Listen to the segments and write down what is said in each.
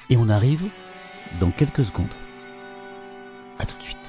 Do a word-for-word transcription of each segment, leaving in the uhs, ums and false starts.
Et on arrive dans quelques secondes. À tout de suite.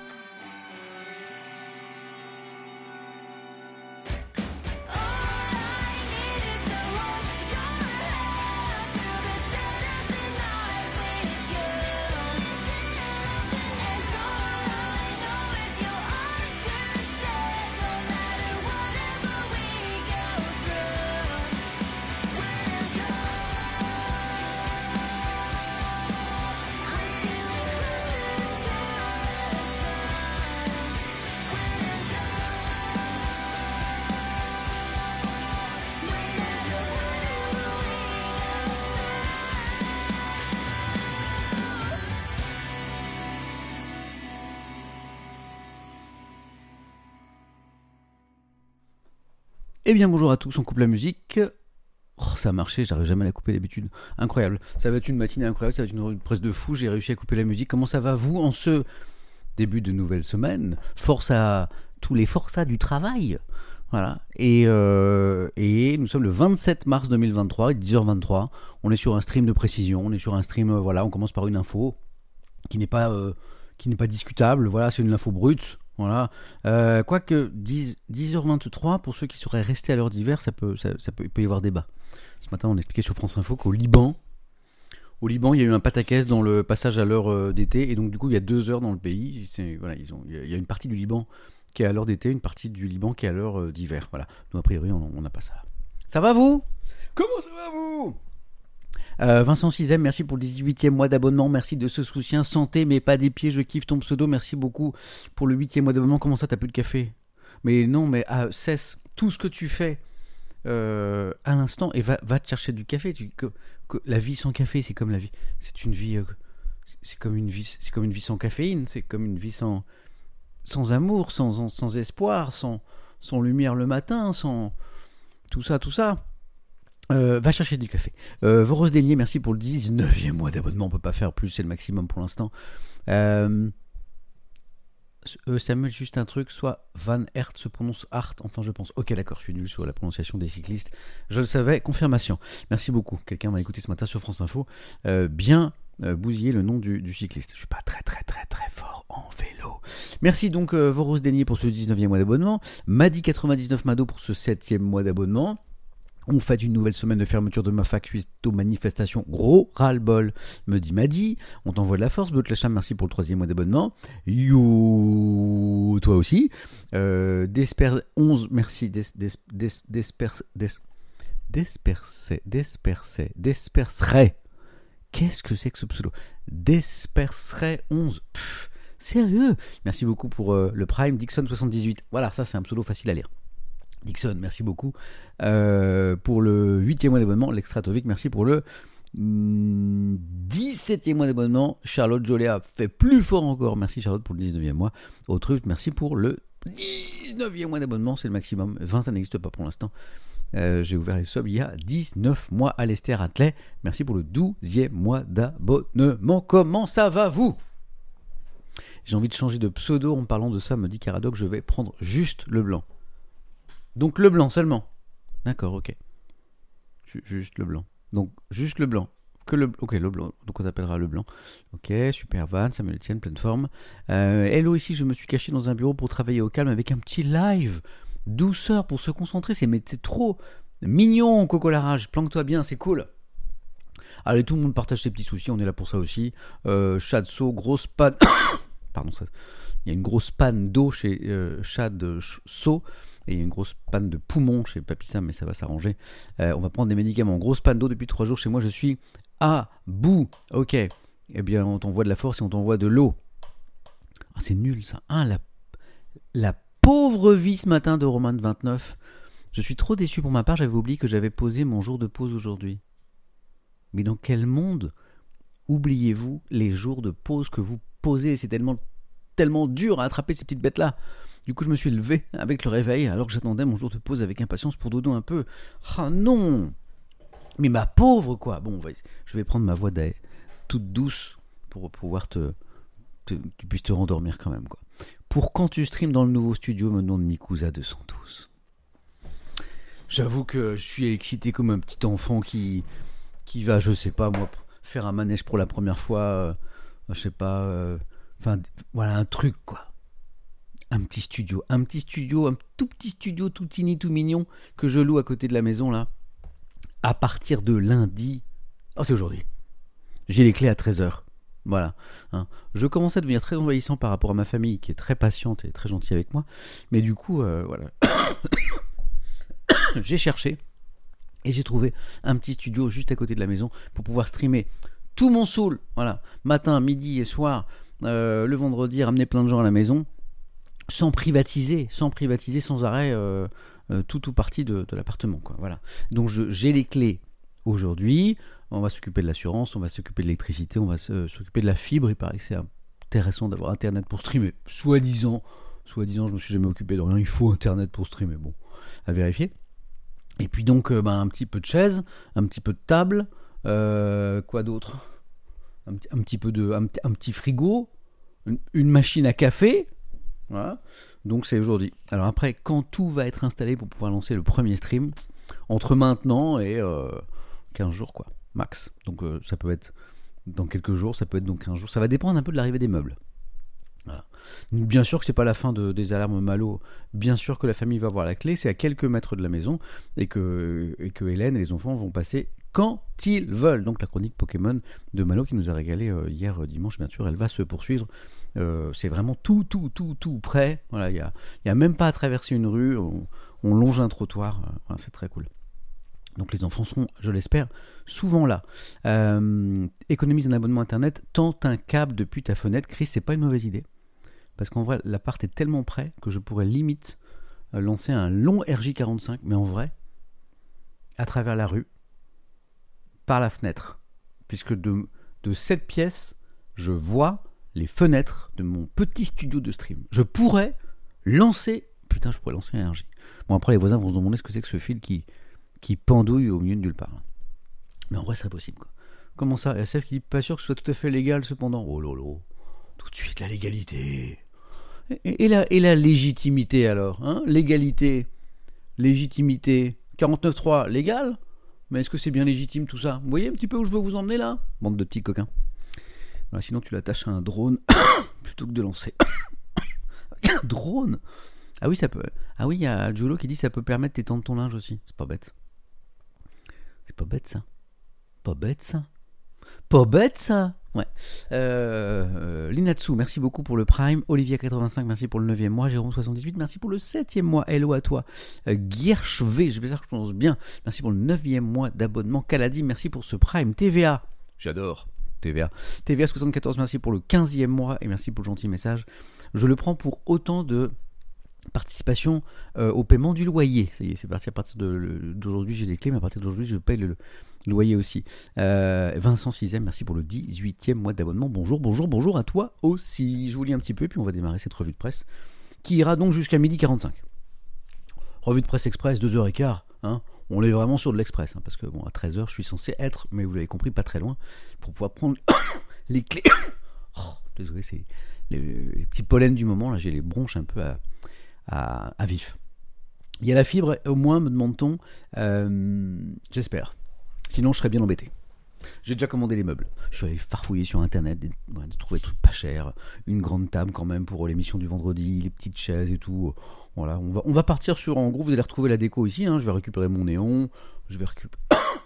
Eh bien bonjour à tous, on coupe la musique. Oh, ça a marché, j'arrive jamais à la couper d'habitude. Incroyable, ça va être une matinée incroyable, ça va être une presse de fou, j'ai réussi à couper la musique. Comment ça va vous en ce début de nouvelle semaine? Force à tous les forçats du travail. Voilà, et, euh, et nous sommes le vingt-sept mars deux mille vingt-trois, dix heures vingt-trois. On est sur un stream de précision, on est sur un stream, euh, voilà, on commence par une info qui n'est pas, euh, qui n'est pas discutable, voilà, c'est une info brute. Voilà. Euh, quoique dix heures vingt-trois, pour ceux qui seraient restés à l'heure d'hiver, ça peut, ça, ça peut, il peut y avoir débat. Ce matin, on expliquait sur France Info qu'au Liban, au Liban, il y a eu un pataquès dans le passage à l'heure euh, d'été, et donc du coup, il y a deux heures dans le pays. C'est, voilà, ils ont, il y a une partie du Liban qui est à l'heure d'été, une partie du Liban qui est à l'heure euh, d'hiver. Voilà. Nous, a priori, on n'a pas ça. Ça va vous? Comment ça va vous? Euh, Vincent Sizem, merci pour le dix-huitième mois d'abonnement, merci de ce soutien. Santé mais pas des pieds, je kiffe ton pseudo, merci beaucoup pour le huitième mois d'abonnement. Comment ça, t'as plus de café? Mais non, mais ah, cesse tout ce que tu fais euh, à l'instant et va, va te chercher du café. Tu, que, que, la vie sans café, c'est comme la vie, c'est une vie, euh, c'est comme une vie, c'est comme une vie sans caféine, c'est comme une vie sans, sans amour, sans, sans espoir, sans, sans lumière le matin, sans tout ça, tout ça. Euh, va chercher du café. Euh, Voros Dénier, merci pour le dix-neuvième mois d'abonnement. On peut pas faire plus, c'est le maximum pour l'instant. Euh, euh, Samuel, juste un truc, soit Van Aert se prononce Art, enfin je pense. Ok, d'accord, je suis nul sur la prononciation des cyclistes. Je le savais, confirmation. Merci beaucoup. Quelqu'un m'a écouté ce matin sur France Info. Euh, bien euh, bousiller le nom du, du cycliste. Je suis pas très très très très fort en vélo. Merci donc euh, Voros Dénier pour ce dix-neuvième mois d'abonnement. Madi quatre-vingt-dix-neuf Mado pour ce septième mois d'abonnement. On fait une nouvelle semaine de fermeture de ma fac suite aux manifestations. Gros ras-le-bol, me dit Madi. On t'envoie de la force. Beutlacham, merci pour le troisième mois d'abonnement. You, toi aussi. Euh, Desper onze, merci. Des, des, des, desper, des, despercer, despercer, despercerait. Qu'est-ce que c'est que ce pseudo? Despercerait onze. Pff, sérieux? Merci beaucoup pour euh, le Prime. Dixon soixante-dix-huit. Voilà, ça c'est un pseudo facile à lire. Dixon, merci beaucoup euh, pour le huitième mois d'abonnement. L'extratovic, merci pour le mm, dix-septième mois d'abonnement. Charlotte Joléa fait plus fort encore. Merci Charlotte pour le dix-neuvième mois. Autre, merci pour le dix-neuvième mois d'abonnement. C'est le maximum. vingt, ça n'existe pas pour l'instant. Euh, j'ai ouvert les subs il y a dix-neuf mois. Alester Atlet, merci pour le douzième mois d'abonnement. Comment ça va vous? J'ai envie de changer de pseudo en parlant de ça, me dit Caradoc. Je vais prendre juste le blanc. Donc le blanc seulement. D'accord, ok. Juste le blanc. Donc juste le blanc. Que le, ok, le blanc. Donc on t'appellera le blanc. Ok, super Van, Samuel Etienne, pleine forme. Euh, hello, ici je me suis caché dans un bureau pour travailler au calme avec un petit live. Douceur pour se concentrer. C'est mais t'es trop mignon, Coco Larage. Planque-toi bien, c'est cool. Allez, tout le monde partage ses petits soucis. On est là pour ça aussi. Euh, Chadso, grosse panne. Pardon, ça. Il y a une grosse panne d'eau chez euh, Chad So. Et il y a une grosse panne de poumon chez Papy Sam, mais ça va s'arranger. Euh, on va prendre des médicaments. Grosse panne d'eau depuis trois jours chez moi. Je suis à bout. Ok. Eh bien, on t'envoie de la force et on t'envoie de l'eau. Ah, c'est nul ça. Ah, la, la pauvre vie ce matin de Roman de vingt-neuf. Je suis trop déçu pour ma part. J'avais oublié que j'avais posé mon jour de pause aujourd'hui. Mais dans quel monde oubliez-vous les jours de pause que vous posez? C'est tellement, tellement dur à attraper ces petites bêtes-là. Du coup, je me suis levé avec le réveil alors que j'attendais mon jour de pause avec impatience pour dodo un peu. Ah non! Mais ma pauvre, quoi! Bon, je vais prendre ma voix toute douce pour pouvoir te, te, tu puisses te rendormir quand même, quoi. Pour quand tu streams dans le nouveau studio, me demande Nikouza deux cent douze. J'avoue que je suis excité comme un petit enfant qui, qui va, je sais pas moi, faire un manège pour la première fois, euh, je sais pas, euh, enfin voilà un truc quoi. Un petit studio, un petit studio, un tout petit studio tout tini, tout mignon que je loue à côté de la maison là. À partir de lundi, oh c'est aujourd'hui, j'ai les clés à treize heures. Voilà. Hein. Je commence à devenir très envahissant par rapport à ma famille qui est très patiente et très gentille avec moi. Mais du coup, euh, voilà. J'ai cherché et j'ai trouvé un petit studio juste à côté de la maison pour pouvoir streamer tout mon soul. Voilà. Matin, midi et soir, euh, le vendredi, ramener plein de gens à la maison. Sans privatiser, sans privatiser sans arrêt euh, euh, tout ou partie de, de l'appartement. Quoi. Voilà. Donc je, j'ai les clés aujourd'hui. On va s'occuper de l'assurance, on va s'occuper de l'électricité, on va se, s'occuper de la fibre. Il paraît que c'est intéressant d'avoir Internet pour streamer. Soi-disant, soi-disant, je me suis jamais occupé de rien. Il faut Internet pour streamer. Bon, à vérifier. Et puis donc, euh, bah, un petit peu de chaise, un petit peu de table. Euh, quoi d'autre un, un petit peu de, un, un petit frigo, une, une machine à café. Voilà. Donc c'est aujourd'hui. Alors après, quand tout va être installé pour pouvoir lancer le premier stream, entre maintenant et euh, quinze jours quoi, max. Donc euh, ça peut être dans quelques jours, ça peut être dans quinze jours. Ça va dépendre un peu de l'arrivée des meubles. Voilà. Bien sûr que c'est pas la fin de, des alarmes Malo. Bien sûr que la famille va avoir la clé. C'est à quelques mètres de la maison et que, et que Hélène et les enfants vont passer quand ils veulent. Donc la chronique Pokémon de Malo qui nous a régalé euh, hier euh, dimanche, bien sûr, elle va se poursuivre. Euh, c'est vraiment tout, tout, tout, tout prêt. Voilà, il y a, il y a même pas à traverser une rue. On, on longe un trottoir. Euh, voilà, c'est très cool. Donc les enfants seront, je l'espère, souvent là. Euh, économise un abonnement internet, tente un câble depuis ta fenêtre. Chris, c'est pas une mauvaise idée. Parce qu'en vrai, l'appart est tellement prêt que je pourrais limite euh, lancer un long R J quarante-cinq, mais en vrai, à travers la rue, par la fenêtre. Puisque de, de cette pièce, je vois les fenêtres de mon petit studio de stream. Je pourrais lancer... Putain, je pourrais lancer un R J. Bon, après, les voisins vont se demander ce que c'est que ce fil qui, qui pendouille au milieu de nulle part. Mais en vrai, c'est possible, quoi. Comment ça, S F qui dit pas sûr que ce soit tout à fait légal, cependant. Oh lolo. Tout de suite, la légalité. Et, et, la, et la légitimité, alors hein. Légalité. Légitimité. quarante-neuf trois, légal. Mais est-ce que c'est bien légitime, tout ça? Vous voyez un petit peu où je veux vous emmener, là? Bande de petits coquins. Voilà, sinon, tu l'attaches à un drone plutôt que de lancer. Un drone? Ah oui, ça peut. Ah oui, il y a Jolo qui dit ça peut permettre d'étendre ton linge aussi. C'est pas bête. C'est pas bête, ça. Pas bête, ça. Pas bête, ça. Ouais. Euh, euh, Linatsu, merci beaucoup pour le Prime. Olivier quatre-vingt-cinq, merci pour le neuvième mois. Jérôme soixante-dix-huit, merci pour le septième mois. Hello à toi. Euh, Giersch V, j'espère que je prononce bien. Merci pour le neuvième mois d'abonnement. Kaladi, merci pour ce Prime. T V A, j'adore. T V A. T V A soixante-quatorze, merci pour le quinzième mois et merci pour le gentil message. Je le prends pour autant de participation euh, au paiement du loyer. Ça y est, c'est parti à partir de, d'aujourd'hui, j'ai les clés, mais à partir d'aujourd'hui, je paye le, le loyer aussi. Euh, Vincent Sizem, merci pour le dix-huitième mois d'abonnement. Bonjour, bonjour, bonjour à toi aussi. Je vous lis un petit peu, puis on va démarrer cette revue de presse qui ira donc jusqu'à midi quarante-cinq. Revue de presse express, deux heures quinze. Hein. On est vraiment sur de l'express, hein, parce que bon, à treize heures, je suis censé être, mais vous l'avez compris, pas très loin, pour pouvoir prendre les clés. Oh, désolé, c'est les, les petits pollens du moment. Là, j'ai les bronches un peu à, à, à vif. Il y a la fibre, au moins, me demande-t-on. Euh, j'espère. Sinon, je serais bien embêté. J'ai déjà commandé les meubles. Je suis allé farfouiller sur internet, des, ouais, de trouver des trucs pas chers, une grande table quand même pour l'émission du vendredi, les petites chaises et tout. Voilà, on va, on va partir sur, en gros, vous allez retrouver la déco ici. Hein, je vais récupérer mon néon, je vais récupérer.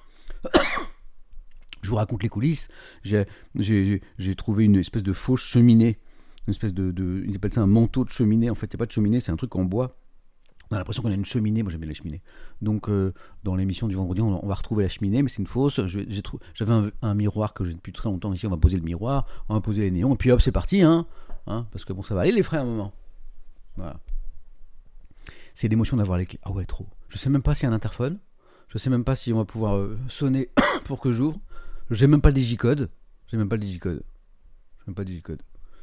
Je vous raconte les coulisses. J'ai, j'ai, j'ai, j'ai trouvé une espèce de fausse cheminée, une espèce de, de, ils appellent ça un manteau de cheminée. En fait, il n'y a pas de cheminée, c'est un truc en bois. On a l'impression qu'on a une cheminée. Moi, j'aime bien la cheminée. Donc, euh, dans l'émission du vendredi, on, on va retrouver la cheminée, mais c'est une fausse. Je, j'ai trou... J'avais un, un miroir que j'ai depuis très longtemps ici. On va poser le miroir, on va poser les néons, et puis hop, c'est parti. Hein, hein, parce que bon, ça va aller les frais à un moment. Voilà. C'est l'émotion d'avoir les clés. Ah ouais, trop. Je sais même pas s'il y a un interphone. Je sais même pas si on va pouvoir euh, sonner pour que j'ouvre. J'ai même pas le digicode. J'ai même pas le digicode. J'ai même pas le digicode.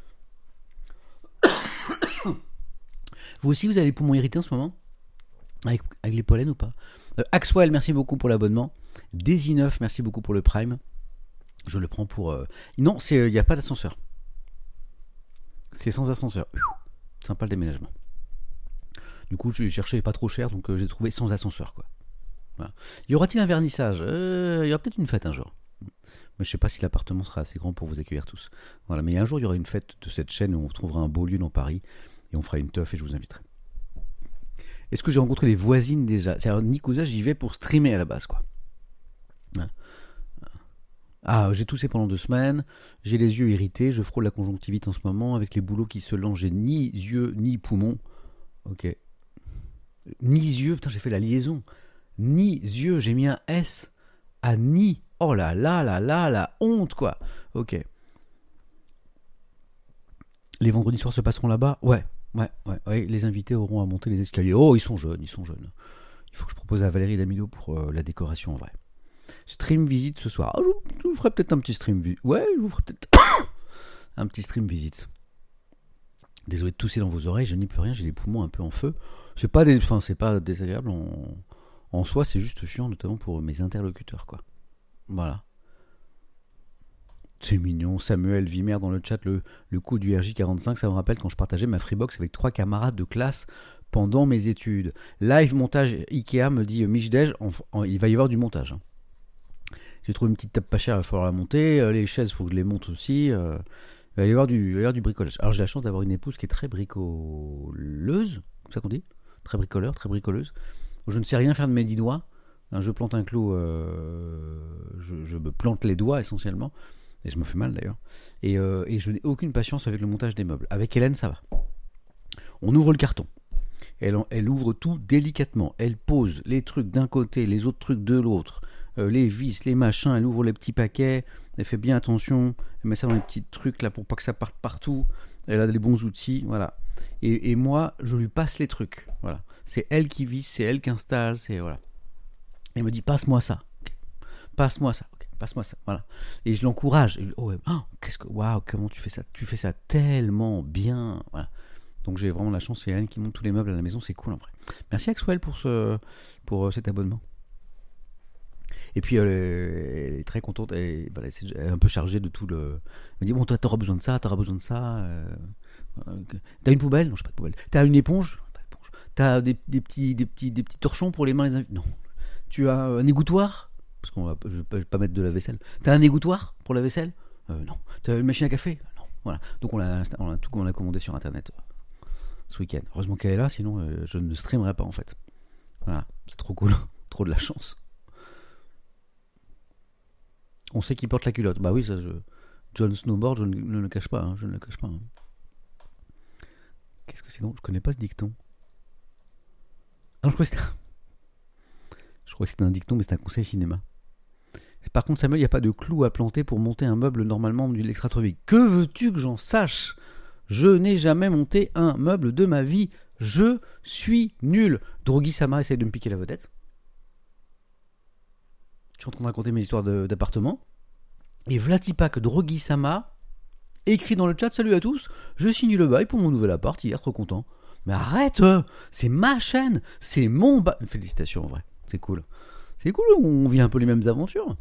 Vous aussi, vous avez les poumons irrités en ce moment avec, avec les pollens ou pas euh, Axwell, merci beaucoup pour l'abonnement. Daisy neuf, merci beaucoup pour le Prime. Je le prends pour... Euh... Non, il n'y a pas d'ascenseur. C'est sans ascenseur. Sympa le déménagement. Du coup, j'ai cherché pas trop cher, donc euh, j'ai trouvé sans ascenseur, quoi. Voilà. Y aura-t-il un vernissage euh, Il y aura peut-être une fête un jour. Mais je sais pas si l'appartement sera assez grand pour vous accueillir tous. Voilà, mais un jour, il y aura une fête de cette chaîne où on trouvera un beau lieu dans Paris et on fera une teuf et je vous inviterai. Est-ce que j'ai rencontré les voisines déjà? C'est-à-dire, Nicosia, j'y vais pour streamer à la base, quoi. Hein. Ah, j'ai toussé pendant deux semaines, j'ai les yeux irrités, je frôle la conjonctivite en ce moment, avec les boulots qui se lancent, j'ai ni yeux ni poumons. Ok. Ni yeux, putain, j'ai fait la liaison. Ni yeux, j'ai mis un S à ni. Oh là là là là, la honte, quoi. Ok. Les vendredis soirs se passeront là-bas? Ouais, ouais, ouais, ouais. Les invités auront à monter les escaliers. Oh, ils sont jeunes, ils sont jeunes. Il faut que je propose à Valérie Damido pour euh, la décoration en vrai. Stream visite ce soir. Ah, je, vous, je vous ferai peut-être un petit stream visite. Ouais, je vous ferai peut-être un petit stream visite. Désolé de tousser dans vos oreilles, je n'y peux rien, j'ai les poumons un peu en feu. C'est pas, des, enfin, c'est pas désagréable en, en soi, c'est juste chiant, notamment pour mes interlocuteurs, quoi. Voilà. C'est mignon. Samuel Vimer dans le chat, le, le coup du R J quarante-cinq, ça me rappelle quand je partageais ma Freebox avec trois camarades de classe pendant mes études. Live montage Ikea, me dit Michdej, il va y avoir du montage. J'ai trouvé une petite table pas chère, il va falloir la monter. Les chaises, il faut que je les monte aussi. Euh, il va y avoir du, il va y avoir du bricolage. Alors j'ai la chance d'avoir une épouse qui est très bricoleuse, c'est ça qu'on dit, très bricoleur, très bricoleuse. Je ne sais rien faire de mes dix doigts. Je plante un clou, euh, je, je me plante les doigts essentiellement, et je me fais mal d'ailleurs. Et, euh, et je n'ai aucune patience avec le montage des meubles. Avec Hélène, ça va. On ouvre le carton. Elle, elle ouvre tout délicatement. Elle pose les trucs d'un côté, les autres trucs de l'autre. Euh, les vis, les machins, elle ouvre les petits paquets, elle fait bien attention, elle met ça dans les petits trucs là pour pas que ça parte partout, elle a les bons outils, voilà. Et, et moi, je lui passe les trucs, voilà. C'est elle qui visse, c'est elle qui installe, c'est voilà. Elle me dit passe-moi ça, okay. passe-moi ça, okay. passe-moi ça, voilà. Et je l'encourage. Et je, oh, oh, qu'est-ce que, waouh, comment tu fais ça? Tu fais ça tellement bien, voilà. Donc j'ai vraiment la chance, c'est elle qui monte tous les meubles à la maison, c'est cool en vrai. Merci Axwell pour ce, pour cet abonnement. Et puis elle est, elle est très contente, elle, voilà, elle est un peu chargée de tout le. Elle me dit bon, toi t'auras besoin de ça, t'auras besoin de ça. Euh, euh, t'as une poubelle? Non, j'ai pas de poubelle. T'as une éponge? Pas d'éponge. T'as des, des petits, des petits, des petits torchons pour les mains, les invités? Non. Tu as un égouttoir? Parce qu'on va, je vais pas mettre de la vaisselle. T'as un égouttoir pour la vaisselle? euh, Non. T'as une machine à café? Non. Voilà. Donc on a, on a tout, on a commandé sur internet euh, ce week-end. Heureusement qu'elle est là, sinon euh, je ne streamerai pas en fait. Voilà. C'est trop cool, trop de la chance. On sait qui porte la culotte. Bah oui, ça, je... John Snowboard, je ne, ne le cache pas. Hein, je ne le cache pas. Hein. Qu'est-ce que c'est donc? Je connais pas ce dicton. Ah non, je crois que c'était... je crois que c'était un dicton, mais c'était un conseil cinéma. Par contre, Samuel, il n'y a pas de clou à planter pour monter un meuble normalement du l'extra trois vies. Que veux-tu que j'en sache? Je n'ai jamais monté un meuble de ma vie. Je suis nul. Drogi Sama essaye de me piquer la vedette. Je suis en train de raconter mes histoires de, d'appartement. Et Vlatipak Drogi-sama écrit dans le chat: salut à tous, je signe le bail pour mon nouvel appart hier, trop content. Mais arrête, c'est ma chaîne, c'est mon bail. Félicitations en vrai, c'est cool. C'est cool, on vit un peu les mêmes aventures.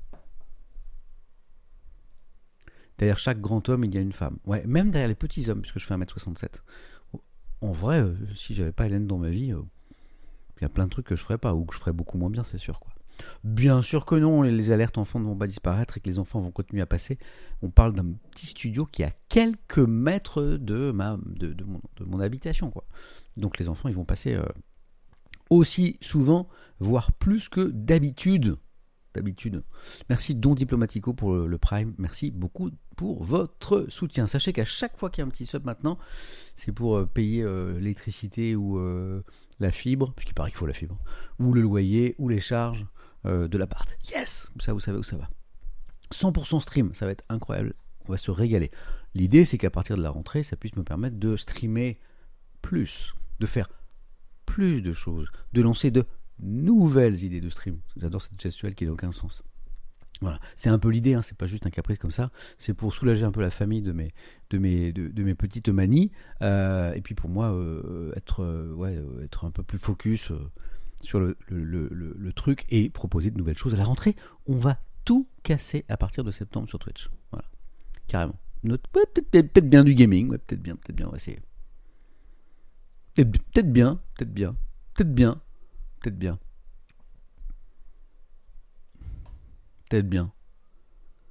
Derrière chaque grand homme, il y a une femme. Ouais, même derrière les petits hommes, puisque je fais un mètre soixante-sept. En vrai, euh, si j'avais pas Hélène dans ma vie, euh, il y a plein de trucs que je ferais pas, ou que je ferais beaucoup moins bien, c'est sûr, quoi. Bien sûr que non, les alertes enfants ne vont pas disparaître et que les enfants vont continuer à passer. On parle d'un petit studio qui est à quelques mètres de, ma, de, de, mon, de mon habitation, quoi. Donc les enfants, ils vont passer euh, aussi souvent, voire plus que d'habitude. D'habitude. Merci Don Diplomatico pour le, le Prime. Merci beaucoup pour votre soutien. Sachez qu'à chaque fois qu'il y a un petit sub maintenant, c'est pour euh, payer euh, l'électricité ou euh, la fibre, puisqu'il paraît qu'il faut la fibre, ou le loyer, ou les charges euh, de l'appart. Yes! Ça, vous savez où ça va. cent pour cent stream, ça va être incroyable. On va se régaler. L'idée, c'est qu'à partir de la rentrée, ça puisse me permettre de streamer plus, de faire plus de choses, de lancer de nouvelles idées de stream. J'adore cette gestuelle qui n'a aucun sens. Voilà, c'est un peu l'idée, hein, c'est pas juste un caprice comme ça, c'est pour soulager un peu la famille de mes, de mes, de, de mes petites manies, euh, et puis pour moi, euh, être, euh, ouais, être un peu plus focus euh, sur le, le, le, le, le truc et proposer de nouvelles choses à la rentrée. On va tout casser à partir de septembre sur Twitch. Voilà, carrément. Notre, ouais, peut-être, peut-être bien du gaming, ouais, peut-être bien, peut-être bien, on va essayer. Peut-être, peut-être bien, peut-être bien, peut-être bien. Peut-être bien. Peut-être bien.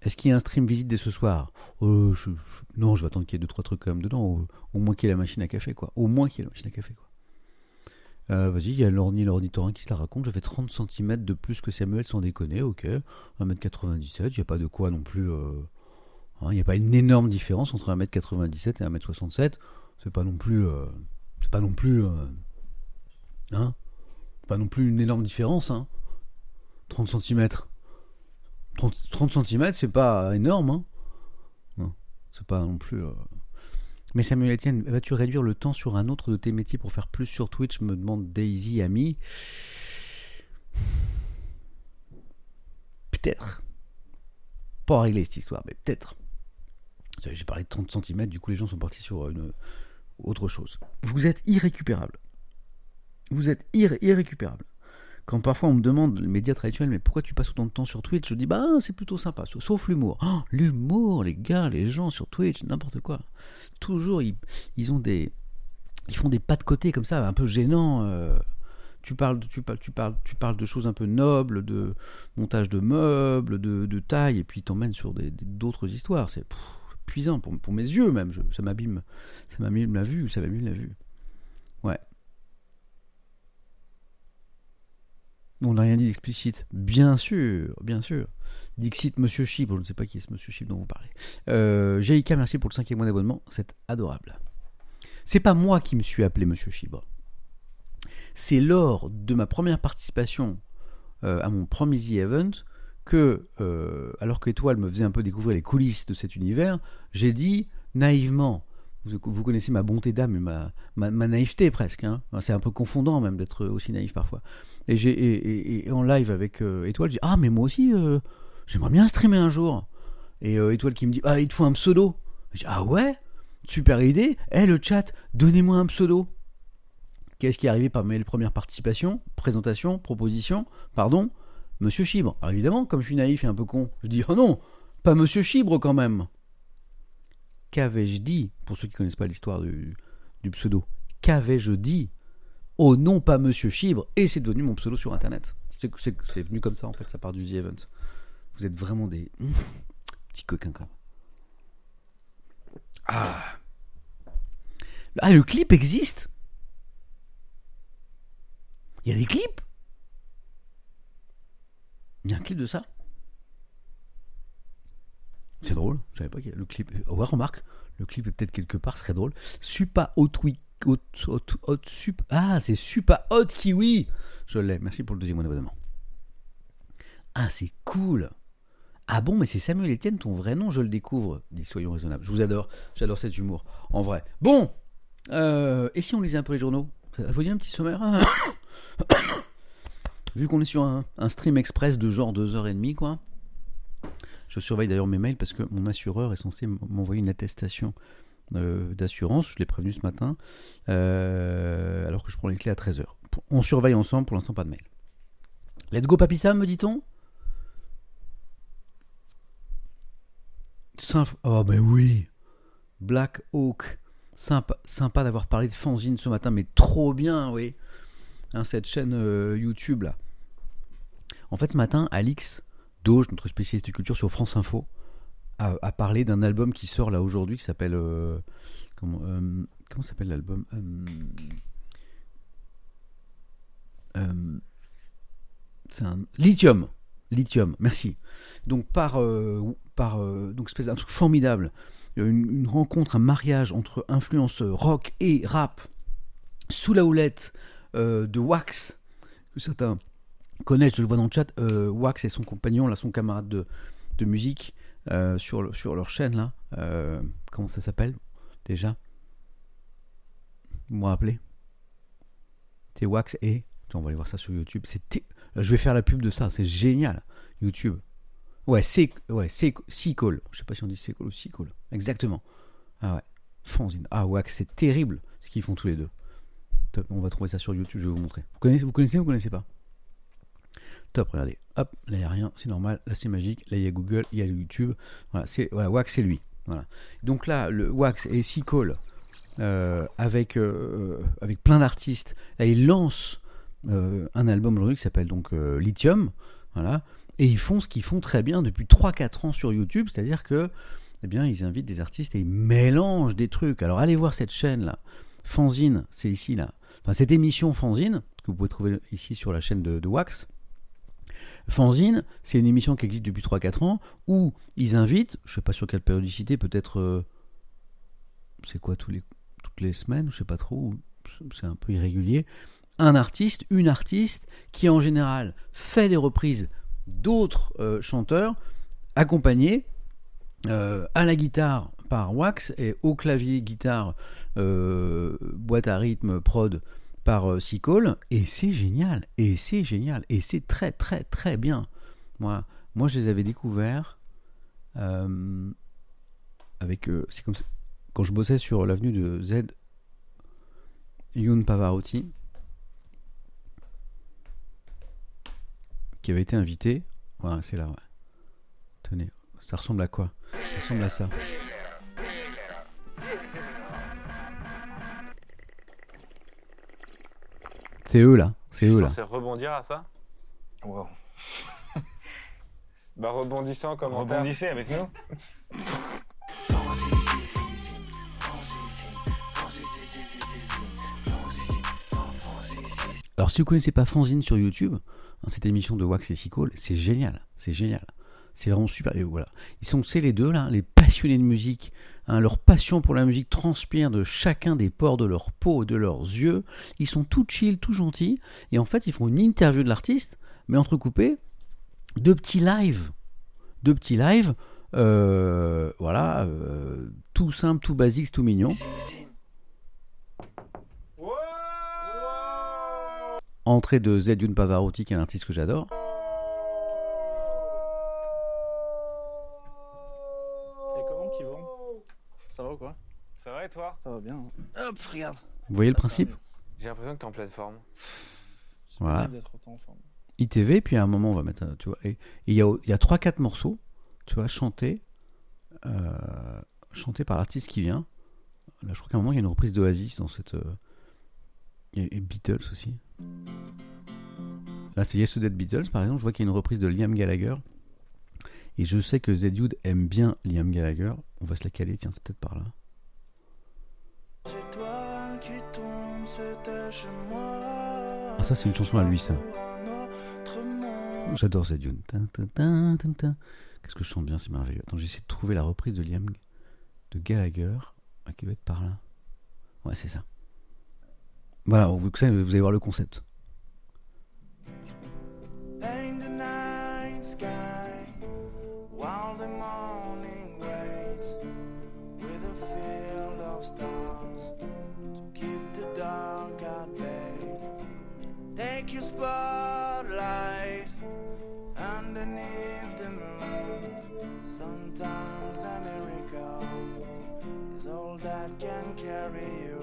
Est-ce qu'il y a un stream visite dès ce soir? euh, je, je, Non, je vais attendre qu'il y ait deux trois trucs quand même dedans. Au, au moins qu'il y ait la machine à café, quoi. Au moins qu'il y ait la machine à café, quoi. Euh, vas-y, il y a l'orni, l'ornithorynque qui se la raconte. Je fais trente centimètres de plus que Samuel, sans déconner, ok. un mètre quatre-vingt-dix-sept, il n'y a pas de quoi non plus. Il euh, n'y hein, a pas une énorme différence entre un mètre quatre-vingt-dix-sept et un mètre soixante-sept. C'est pas non plus. Euh, c'est pas non plus. Euh, hein Pas non plus une énorme différence, hein. trente centimètres. trente centimètres, c'est pas énorme, hein. Non, c'est pas non plus. Euh... Mais Samuel Etienne, vas-tu réduire le temps sur un autre de tes métiers pour faire plus sur Twitch, me demande Daisy Ami. Peut-être. Pas régler cette histoire, mais peut-être. J'ai parlé de trente centimètres, du coup les gens sont partis sur une autre chose. Vous êtes irrécupérable. Vous êtes irré- irrécupérable. Quand parfois on me demande, les médias traditionnels, mais pourquoi tu passes autant de temps sur Twitch, je dis, bah c'est plutôt sympa, sauf l'humour. Oh, l'humour, les gars, les gens sur Twitch, n'importe quoi. Toujours, ils, ils ont des... Ils font des pas de côté comme ça, un peu gênants. Euh, tu, parles, tu, parles, tu, parles, tu parles de choses un peu nobles, de montage de meubles, de, de taille, et puis ils t'emmènent sur des, des, d'autres histoires. C'est pff, épuisant pour, pour mes yeux même. Je, ça m'abîme, ça m'abîme la vue, ça m'abîme la vue. Ouais. On n'a rien dit d'explicite. Bien sûr, bien sûr. Dixit Monsieur Chib, je ne sais pas qui est ce Monsieur Chib dont vous parlez. Euh, J I K, merci pour le cinquième mois d'abonnement, c'est adorable. C'est pas moi qui me suis appelé Monsieur Chibre. C'est lors de ma première participation euh, à mon premier The Event que, euh, alors que Étoile me faisait un peu découvrir les coulisses de cet univers, j'ai dit naïvement, vous, vous connaissez ma bonté d'âme et ma, ma, ma naïveté presque, hein. C'est un peu confondant même d'être aussi naïf parfois. Et, j'ai, et, et, et en live avec euh, Étoile, j'ai dit ah mais moi aussi euh, j'aimerais bien streamer un jour. Et euh, Étoile qui me dit ah il te faut un pseudo. Je dis ah ouais, super idée. Eh hey, le chat, donnez-moi un pseudo. Qu'est-ce qui est arrivé par mes premières participations, présentations, propositions, pardon, Monsieur Chibre. Alors évidemment, comme je suis naïf et un peu con, je dis oh non, pas Monsieur Chibre quand même. Qu'avais-je dit, pour ceux qui ne connaissent pas l'histoire du, du pseudo, qu'avais-je dit? Oh non, pas Monsieur Chibre, et c'est devenu mon pseudo sur internet. C'est, c'est, c'est venu comme ça en fait, ça part du The Event. Vous êtes vraiment des mmh, petits coquins quand même. Ah. Ah, le clip existe. Il y a des clips. Il y a un clip de ça. C'est drôle, je savais pas qu'il y a le clip. Oh, ouais, remarque, le clip est peut-être quelque part, ce serait drôle. Supa Hot Week. Hot, hot, hot, sup... Ah, c'est Supa Hot Kiwi. Je l'ai, merci pour le deuxième abonnement. Ah, c'est cool. Ah bon, mais c'est Samuel Etienne, ton vrai nom, je le découvre. Dis, soyons raisonnables. Je vous adore, j'adore cet humour, en vrai. Bon, euh, et si on lisait un peu les journaux? Faut dire un petit sommaire. Vu qu'on est sur un, un stream express de genre deux heures trente, quoi. Je surveille d'ailleurs mes mails parce que mon assureur est censé m'envoyer une attestation euh, d'assurance. Je l'ai prévenu ce matin, euh, alors que je prends les clés à treize heures. On surveille ensemble, pour l'instant pas de mail. Let's go Papy Sam, me dit-on? Symph- oh ben oui, Black Hawk, sympa, sympa d'avoir parlé de fanzine ce matin, mais trop bien, oui. Hein, cette chaîne euh, YouTube là. En fait, ce matin, Alix Doge, notre spécialiste de culture sur France Info, a, a parlé d'un album qui sort là aujourd'hui qui s'appelle euh, comment euh, comment s'appelle l'album euh, euh, c'est un Lithium. Lithium, merci. Donc par euh, par euh, donc espèce d'un truc formidable, une, une rencontre, un mariage entre influence rock et rap sous la houlette euh, de Wax, que certains connaissent, je le vois dans le chat. euh, Wax et son compagnon, là, son camarade de, de musique euh, sur, le, sur leur chaîne là. Euh, comment ça s'appelle déjà? Vous me rappelez? C'est Wax et on va aller voir ça sur YouTube. C'est t- je vais faire la pub de ça, c'est génial. YouTube. Ouais, c'est ouais, c'est Seacall. Je sais pas si on dit Seacall ou Seacall. Exactement. Ah ouais. Fanzine. Ah ouais, c'est terrible ce qu'ils font tous les deux. Top, on va trouver ça sur YouTube, je vais vous montrer. Vous connaissez, vous connaissez ou vous connaissez pas? Top, regardez. Hop, là il n'y a rien, c'est normal. Là c'est magique. Là il y a Google, il y a YouTube. Voilà, c'est voilà, Wax c'est lui. Voilà. Donc là, le Wax et Seacall euh, avec euh, avec plein d'artistes. Là, ils lancent Euh, un album aujourd'hui qui s'appelle donc euh, Lithium, Voilà. Et ils font ce qu'ils font très bien depuis trois quatre ans sur YouTube, c'est-à-dire que, eh bien, ils invitent des artistes et ils mélangent des trucs. Alors allez voir cette chaîne-là. Fanzine, c'est ici, là. Enfin, cette émission Fanzine, que vous pouvez trouver ici sur la chaîne de, de Wax. Fanzine, c'est une émission qui existe depuis trois quatre ans, où ils invitent, je ne sais pas sur quelle périodicité, peut-être, euh, c'est quoi, tous les, toutes les semaines, je ne sais pas trop, c'est un peu irrégulier, un artiste, une artiste, qui en général fait des reprises d'autres euh, chanteurs, accompagnés euh, à la guitare par Wax et au clavier guitare euh, boîte à rythme prod par euh, Seacole, et c'est génial, et c'est génial, et c'est très très très bien. Voilà. Moi je les avais découverts euh, avec euh, c'est comme ça, quand je bossais sur l'avenue de Z Youn Pavarotti, qui avait été invité. Voilà, c'est là, ouais. Tenez, ça ressemble à quoi? Ça ressemble à ça. C'est eux là, c'est eux là. C'est rebondir à ça. Wow. Bah rebondissant en commentaire. Rebondissez avec nous. Alors si vous ne connaissez pas Fanzine sur YouTube, hein, cette émission de Wax et Seacole, c'est génial, c'est génial. C'est vraiment super. Et voilà. Ils sont, c'est les deux là, les passionnés de musique. Hein, leur passion pour la musique transpire de chacun des pores de leur peau, de leurs yeux. Ils sont tout chill, tout gentils. Et en fait, ils font une interview de l'artiste, mais entrecoupée de petits lives. De petits lives, euh, voilà, euh, tout simple, tout basique, tout mignon. Entrée de Z Youn Pavarotti, qui est un artiste que j'adore. Et comment qu'ils vont? Ça va ou quoi? Ça va et toi? Ça va bien. Hop, regarde. Vous voyez le principe? J'ai l'impression que t'es en pleine forme. C'est Voilà. pas d'être autant en forme. I T V, puis à un moment on va mettre, tu vois, et il y a il y a trois quatre morceaux, tu vois, chantés, euh, chantés par l'artiste qui vient. Là, je crois qu'à un moment il y a une reprise d'Oasis dans cette, euh, il y a et Beatles aussi. Là, c'est Yesterday de Beatles, par exemple. Je vois qu'il y a une reprise de Liam Gallagher, et je sais que Z Youn aime bien Liam Gallagher. On va se la caler, tiens, c'est peut-être par là. Ah, ça c'est une chanson à lui, ça. J'adore Z Youn. Qu'est-ce que je chante bien, c'est merveilleux. Attends, j'essaie de trouver la reprise de Liam de Gallagher, ah, qui doit être par là. Ouais, c'est ça. Voilà, vous, vous allez voir le concept. Take your spotlight underneath the moon. Sometimes a miracle is all that can carry you.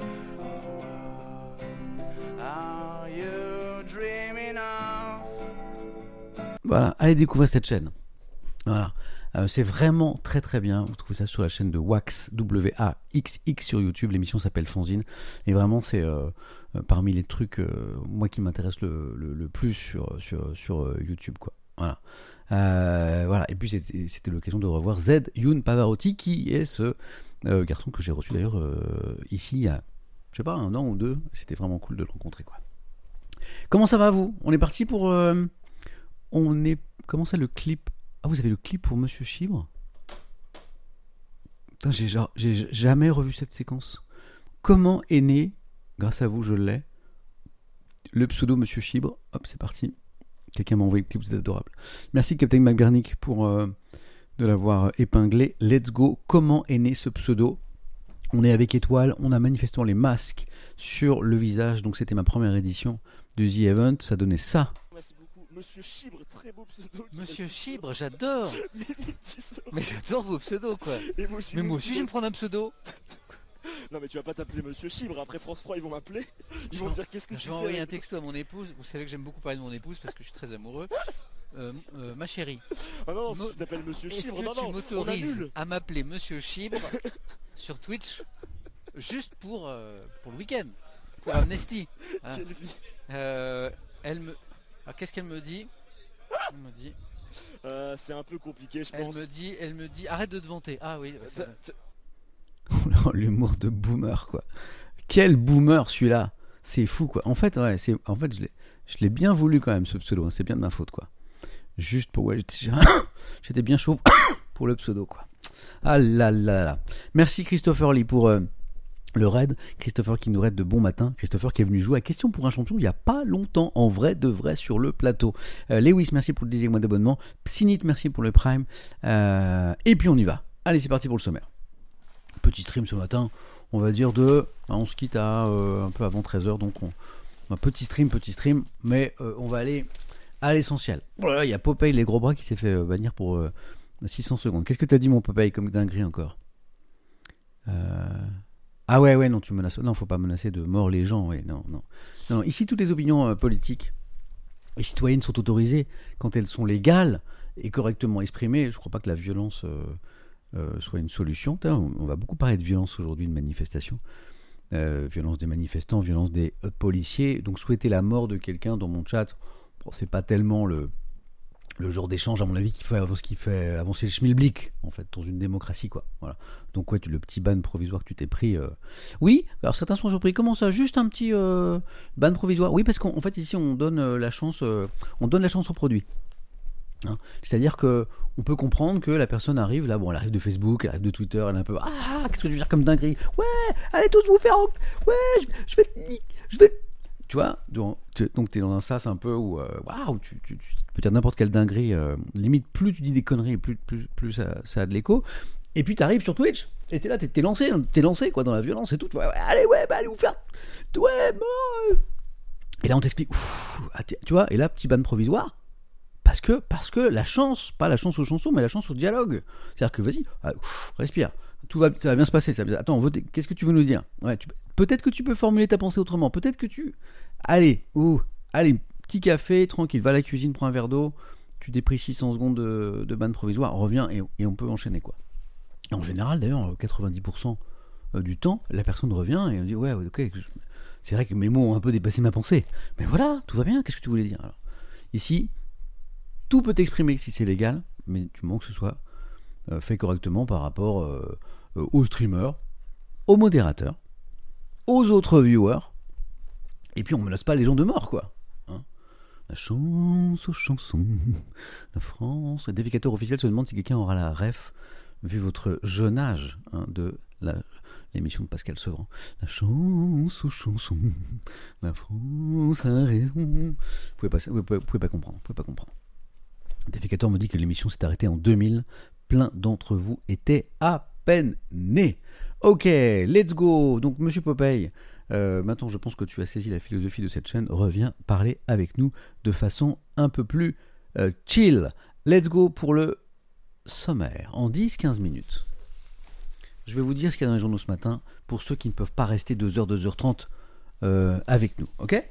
Oh, are you dreaming of? Voilà, allez découvrir cette chaîne. Voilà. Euh, c'est vraiment très très bien. Vous trouvez ça sur la chaîne de Wax, W A X X sur YouTube. L'émission s'appelle Fanzine. Et vraiment, c'est euh, euh, parmi les trucs, euh, moi, qui m'intéressent le, le, le plus sur, sur, sur euh, YouTube, quoi. Voilà. Euh, voilà. Et puis, c'était, c'était l'occasion de revoir Z Youn Pavarotti, qui est ce euh, garçon que j'ai reçu d'ailleurs euh, ici il y a, je sais pas, un an ou deux. C'était vraiment cool de le rencontrer, quoi. Comment ça va, vous? On est parti pour... Euh, on est... Comment ça, le clip? Ah, vous avez le clip pour Monsieur Chibre? Putain, j'ai, j'ai jamais revu cette séquence. Comment est né, grâce à vous, je l'ai, le pseudo Monsieur Chibre? Hop, c'est parti. Quelqu'un m'a envoyé le clip, c'est adorable. Merci Captain McBernick pour euh, de l'avoir épinglé. Let's go. Comment est né ce pseudo? On est avec Étoile, on a manifestement les masques sur le visage, donc c'était ma première édition de The Event, ça donnait ça. Merci beaucoup. Monsieur Chibre, très beau pseudo. Monsieur Chibre, j'adore. Mais j'adore vos pseudos, quoi. Et moi aussi, Mais moi aussi, je vais me prendre un pseudo. Non, mais tu vas pas t'appeler Monsieur Chibre. Après France trois, ils vont m'appeler. Ils vont me dire qu'est-ce que tu Je fais. vais envoyer un avec- texto à mon épouse. Vous savez que j'aime beaucoup parler de mon épouse parce que je suis très amoureux. Euh, euh, ma chérie, Ah non, non, si Mo- tu t'appelles Monsieur est-ce Chibre, que non, tu non, on m'autorises annule. à m'appeler Monsieur Chibre sur Twitch juste pour, euh, pour le week-end, pour Amnesty, hein. Quelle vie. Euh, Elle me... Ah, qu'est-ce qu'elle me dit? Elle me dit, Euh, c'est un peu compliqué, je elle pense. me dit, elle me dit, arrête de te vanter. Ah oui, ouais, c'est T- vrai. t- L'humour de boomer, quoi. Quel boomer celui-là. C'est fou, quoi. En fait, ouais, c'est, en fait, je l'ai, je l'ai bien voulu quand même, ce pseudo. Hein. C'est bien de ma faute, quoi. Juste pour, ouais, j'étais, j'étais bien chaud pour le pseudo, quoi. Ah là là là là. Merci Christopher Lee pour euh, le raid. Christopher qui nous raid de bon matin. Christopher qui est venu jouer à Question pour un champion il n'y a pas longtemps, en vrai de vrai sur le plateau. Euh, Lewis, merci pour le dixième mois d'abonnement. Psynit, merci pour le prime. Euh, et puis on y va. Allez, c'est parti pour le sommaire. Petit stream ce matin, on va dire de... On se quitte à euh, un peu avant treize heures, donc on... un petit stream, petit stream, mais euh, on va aller à l'essentiel. Voilà, il y a Popeye les gros bras qui s'est fait euh, bannir pour euh, six cents secondes. Qu'est-ce que t'as dit mon Popeye comme dinguerie encore euh... Ah ouais, ouais, non, tu menaces... Non, faut pas menacer de mort les gens, ouais, non, non. Non, non. Ici, toutes les opinions euh, politiques et citoyennes sont autorisées quand elles sont légales et correctement exprimées. Je crois pas que la violence... Euh... Euh, soit une solution. On, on va beaucoup parler de violence aujourd'hui, de manifestation. Euh, violence des manifestants, violence des euh, policiers. Donc souhaiter la mort de quelqu'un dans mon chat, bon, c'est pas tellement le, le genre d'échange, à mon avis, qui fait, ce qui fait avancer le schmilblick, en fait, dans une démocratie, quoi. Voilà. Donc ouais, tu, le petit ban provisoire que tu t'es pris... Euh... Oui, alors certains sont surpris. Comment ça, juste un petit euh, ban provisoire? Oui, parce qu'en fait, ici, on donne euh, la chance, euh, on donne la chance au produit. Hein, c'est-à-dire que on peut comprendre que la personne arrive là, bon, elle arrive de Facebook, elle arrive de Twitter, elle est un peu ah, qu'est-ce que je veux dire comme dinguerie, ouais, allez tous vous faire, ouais, je, je vais, je vais, tu vois, donc tu es dans un sas un peu où, waouh, wow, tu, tu, tu peux dire n'importe quelle dinguerie, euh, limite plus tu dis des conneries, plus, plus, plus ça, ça a de l'écho, et puis tu arrives sur Twitch, et t'es là, t'es, t'es lancé, t'es lancé quoi dans la violence et tout, ouais, ouais, allez, ouais, bah allez vous faire, ouais, mort. Et là on t'explique, ouf, tu vois, et là petit ban provisoire. Parce que, parce que la chance, pas la chance aux chansons, mais la chance au dialogue. C'est-à-dire que vas-y, ah, ouf, respire, tout va, ça va bien se passer. Ça va, attends, vote, qu'est-ce que tu veux nous dire? Ouais, tu, peut-être que tu peux formuler ta pensée autrement. Peut-être que tu... Allez, oh, allez, petit café, tranquille, va à la cuisine, prends un verre d'eau, tu t'es pris six cents secondes de, de ban provisoire, reviens et, et on peut enchaîner, quoi. Et en général, d'ailleurs, quatre-vingt-dix pour cent du temps, la personne revient et on dit, ouais, ok, c'est vrai que mes mots ont un peu dépassé ma pensée. Mais voilà, tout va bien, qu'est-ce que tu voulais dire? Alors, ici... Tout peut t'exprimer si c'est légal, mais du moment que ce soit euh, fait correctement par rapport euh, euh, aux streamers, aux modérateurs, aux autres viewers, et puis on ne menace pas les gens de mort, quoi. Hein, la chance aux chansons, la France... Le déficateur officiel se demande si quelqu'un aura la ref, vu votre jeune âge, hein, de la... l'émission de Pascal Sevran. La chance aux chansons, la France a raison. Vous pouvez pas, vous pouvez, vous pouvez pas comprendre, vous pouvez pas comprendre. Déficateur me dit que l'émission s'est arrêtée en deux mille. Plein d'entre vous étaient à peine nés. Ok, let's go. Donc, Monsieur Popeye, euh, maintenant je pense que tu as saisi la philosophie de cette chaîne. Reviens parler avec nous de façon un peu plus euh, chill. Let's go pour le sommaire. En dix à quinze minutes, je vais vous dire ce qu'il y a dans les journaux ce matin pour ceux qui ne peuvent pas rester deux heures, deux heures trente euh, avec nous. Ok,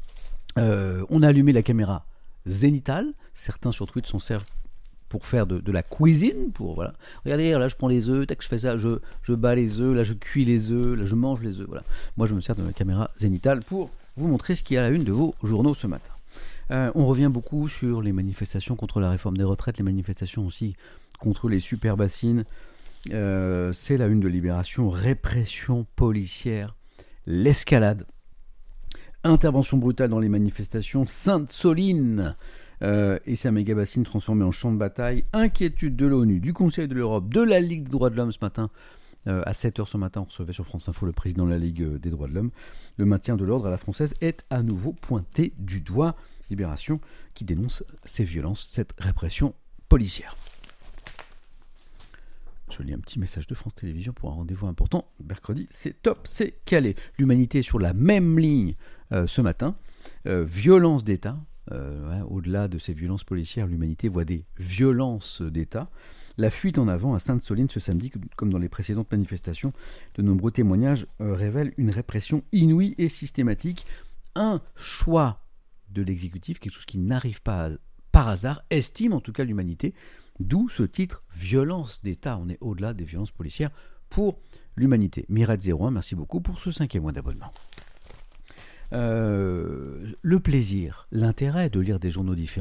euh, on a allumé la caméra zénithale. Certains sur Twitch s'en servent pour faire de, de la cuisine, pour voilà. Regardez, là je prends les œufs, tac, je fais ça, je, je bats les œufs, là je cuis les œufs, là je mange les œufs, voilà. Moi je me sers de ma caméra zénithale pour vous montrer ce qu'il y a à la une de vos journaux ce matin. Euh, on revient beaucoup sur les manifestations contre la réforme des retraites, les manifestations aussi contre les super bassines. Euh, c'est la une de Libération, répression policière, l'escalade. Intervention brutale dans les manifestations, Sainte-Soline euh, et sa méga-bassine transformée en champ de bataille, inquiétude de l'ONU, du Conseil de l'Europe, de la Ligue des droits de l'homme ce matin, euh, à sept heures ce matin, on recevait sur France Info le président de la Ligue des droits de l'homme. Le maintien de l'ordre à la française est à nouveau pointé du doigt. Libération qui dénonce ces violences, cette répression policière. Je lis un petit message de France Télévisions pour un rendez-vous important. Mercredi, c'est top, c'est calé. L'humanité est sur la même ligne euh, ce matin. Euh, violence d'État. Euh, ouais, au-delà de ces violences policières, l'humanité voit des violences d'État. La fuite en avant à Sainte-Soline ce samedi, comme dans les précédentes manifestations, de nombreux témoignages euh, révèlent une répression inouïe et systématique. Un choix de l'exécutif, quelque chose qui n'arrive pas à, par hasard, estime en tout cas l'humanité. D'où ce titre, violence d'État. On est au-delà des violences policières pour l'humanité. Mirette zéro un, merci beaucoup pour ce cinquième mois d'abonnement. Euh, le plaisir, l'intérêt de lire des journaux différents.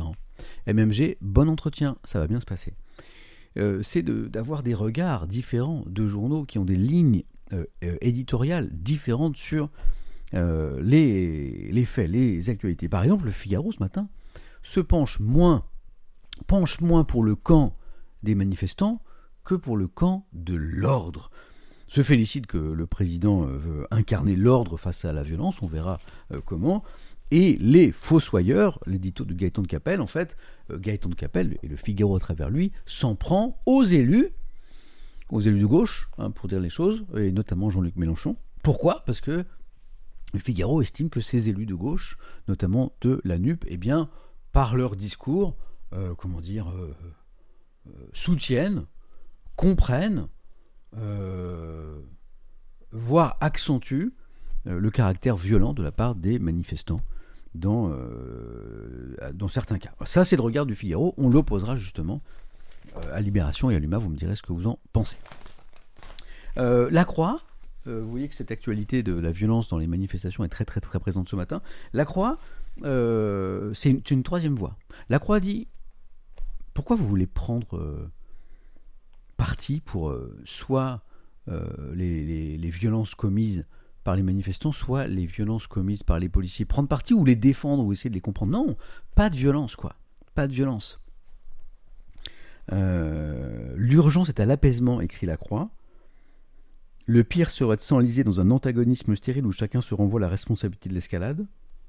M M G, bon entretien, ça va bien se passer. Euh, c'est de, d'avoir des regards différents de journaux qui ont des lignes euh, euh, éditoriales différentes sur euh, les, les faits, les actualités. Par exemple, le Figaro, ce matin, se penche moins, penche moins pour le camp des manifestants que pour le camp de l'ordre. Se félicite que le président veut incarner l'ordre face à la violence, on verra euh, comment. Et les fossoyeurs, l'édito de Gaëtan de Capelle, en fait, euh, Gaëtan de Capelle et le Figaro à travers lui, s'en prend aux élus, aux élus de gauche, hein, pour dire les choses, et notamment Jean-Luc Mélenchon. Pourquoi ? Parce que le Figaro estime que ces élus de gauche, notamment de la N U P, eh bien, par leur discours, euh, comment dire, euh, euh, soutiennent, comprennent, Euh, voire accentue euh, le caractère violent de la part des manifestants dans, euh, dans certains cas. Ça, c'est le regard du Figaro. On l'opposera justement euh, à Libération et à l'U M A. Vous me direz ce que vous en pensez. Euh, la Croix, euh, vous voyez que cette actualité de la violence dans les manifestations est très très très présente ce matin. La Croix, euh, c'est, une, c'est une troisième voie. La Croix dit, pourquoi vous voulez prendre... Euh, parti pour euh, soit euh, les, les, les violences commises par les manifestants, soit les violences commises par les policiers. Prendre parti ou les défendre ou essayer de les comprendre. Non, pas de violence, quoi. Pas de violence. Euh, l'urgence est à l'apaisement, écrit la Croix. Le pire serait de s'enliser dans un antagonisme stérile où chacun se renvoie la responsabilité de l'escalade.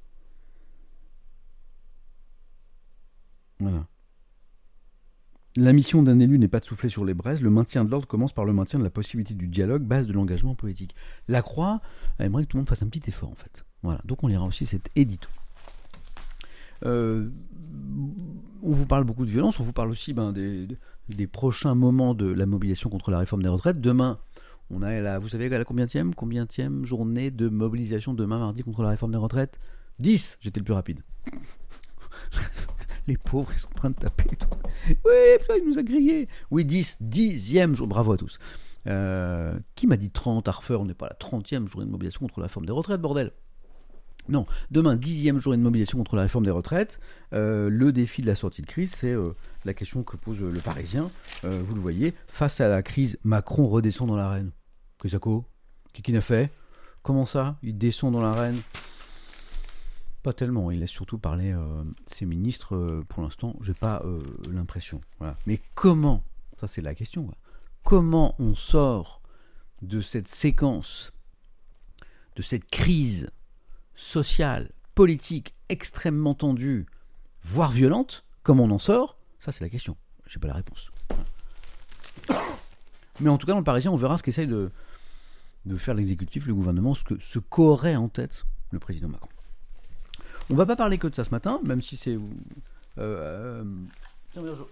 Voilà. La mission d'un élu n'est pas de souffler sur les braises. Le maintien de l'ordre commence par le maintien de la possibilité du dialogue, base de l'engagement politique. La Croix aimerait que tout le monde fasse un petit effort, en fait. Voilà. Donc on lira aussi cet édito. Euh, on vous parle beaucoup de violence, on vous parle aussi ben, des, des prochains moments de la mobilisation contre la réforme des retraites. Demain, on a la, vous savez la combienième, combienième journée de mobilisation demain mardi contre la réforme des retraites ? dix, j'étais le plus rapide. Les pauvres, ils sont en train de taper et tout. Oui, putain, il nous a grillés. Oui, dix, dixième jour. Bravo à tous. Euh, qui m'a dit trente, Harfer ? On n'est pas à la trentième journée de mobilisation contre la réforme des retraites, bordel. Non, demain, dixième journée de mobilisation contre la réforme des retraites. Euh, le défi de la sortie de crise, c'est euh, la question que pose le Parisien. Euh, vous le voyez, face à la crise, Macron redescend dans l'arène. Qu'est-ce que c'est ? Qui n'a fait ? Comment ça ? Il descend dans l'arène ? Pas tellement, il laisse surtout parler euh, ses ministres, euh, pour l'instant, j'ai pas euh, l'impression. Voilà. Mais comment, ça c'est la question, quoi. Comment on sort de cette séquence, de cette crise sociale, politique, extrêmement tendue, voire violente, comment on en sort ? Ça c'est la question, j'ai pas la réponse. Voilà. Mais en tout cas, dans le Parisien, on verra ce qu'essaye de, de faire l'exécutif, le gouvernement, ce, que, ce qu'aurait en tête le président Macron. On va pas parler que de ça ce matin, même si c'est... Euh, euh, tiens, bien, je...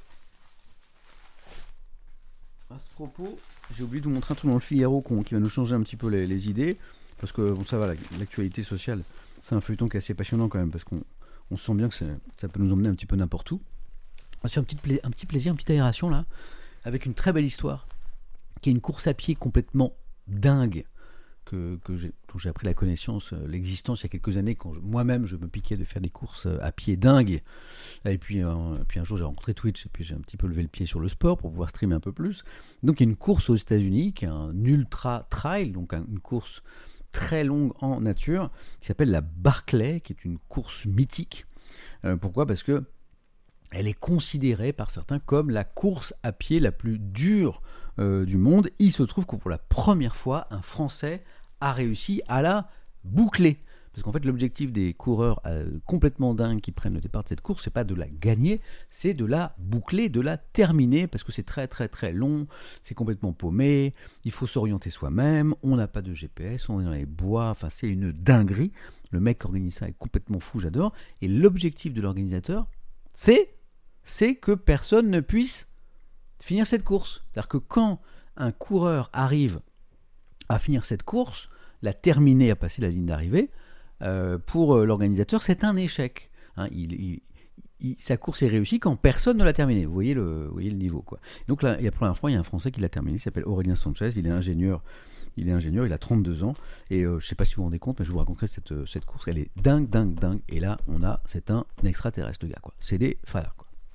À ce propos, j'ai oublié de vous montrer un truc dans le Figaro qui va nous changer un petit peu les, les idées, parce que, bon, ça va, l'actualité sociale, c'est un feuilleton qui est assez passionnant quand même, parce qu'on on sent bien que ça peut nous emmener un petit peu n'importe où. On va se faire un petit, pla- un petit plaisir, une petite aération, là, avec une très belle histoire, qui est une course à pied complètement dingue, Que, que j'ai, dont j'ai appris la connaissance, euh, l'existence il y a quelques années, quand je, moi-même je me piquais de faire des courses euh, à pied dingues. Et puis, euh, puis un jour j'ai rencontré Twitch, et puis j'ai un petit peu levé le pied sur le sport pour pouvoir streamer un peu plus. Donc il y a une course aux États-Unis, qui est un ultra trail, donc un, une course très longue en nature, qui s'appelle la Barclay, qui est une course mythique. Euh, pourquoi ? Parce que elle est considérée par certains comme la course à pied la plus dure euh, du monde. Il se trouve que pour la première fois, un Français a réussi à la boucler. Parce qu'en fait, l'objectif des coureurs euh, complètement dingues qui prennent le départ de cette course, c'est pas de la gagner, c'est de la boucler, de la terminer, parce que c'est très très très long, c'est complètement paumé, il faut s'orienter soi-même, on n'a pas de G P S, on est dans les bois, enfin c'est une dinguerie. Le mec qui organise ça est complètement fou, j'adore. Et l'objectif de l'organisateur, c'est, c'est que personne ne puisse finir cette course. C'est-à-dire que quand un coureur arrive à finir cette course, la terminer, à passer la ligne d'arrivée, euh, pour euh, l'organisateur, c'est un échec. Hein, il, il, il, sa course est réussie quand personne ne l'a terminée. Vous voyez le, vous voyez le niveau, quoi. Donc là, il y a pour la première fois, il y a un Français qui l'a terminé, il s'appelle Aurélien Sanchez, il est ingénieur, il est ingénieur, il a trente-deux ans, et euh, je ne sais pas si vous vous rendez compte, mais je vous raconterai cette, cette course, elle est dingue, dingue, dingue, et là, on a, c'est un extraterrestre, le gars, quoi. C'est des fadas, quoi.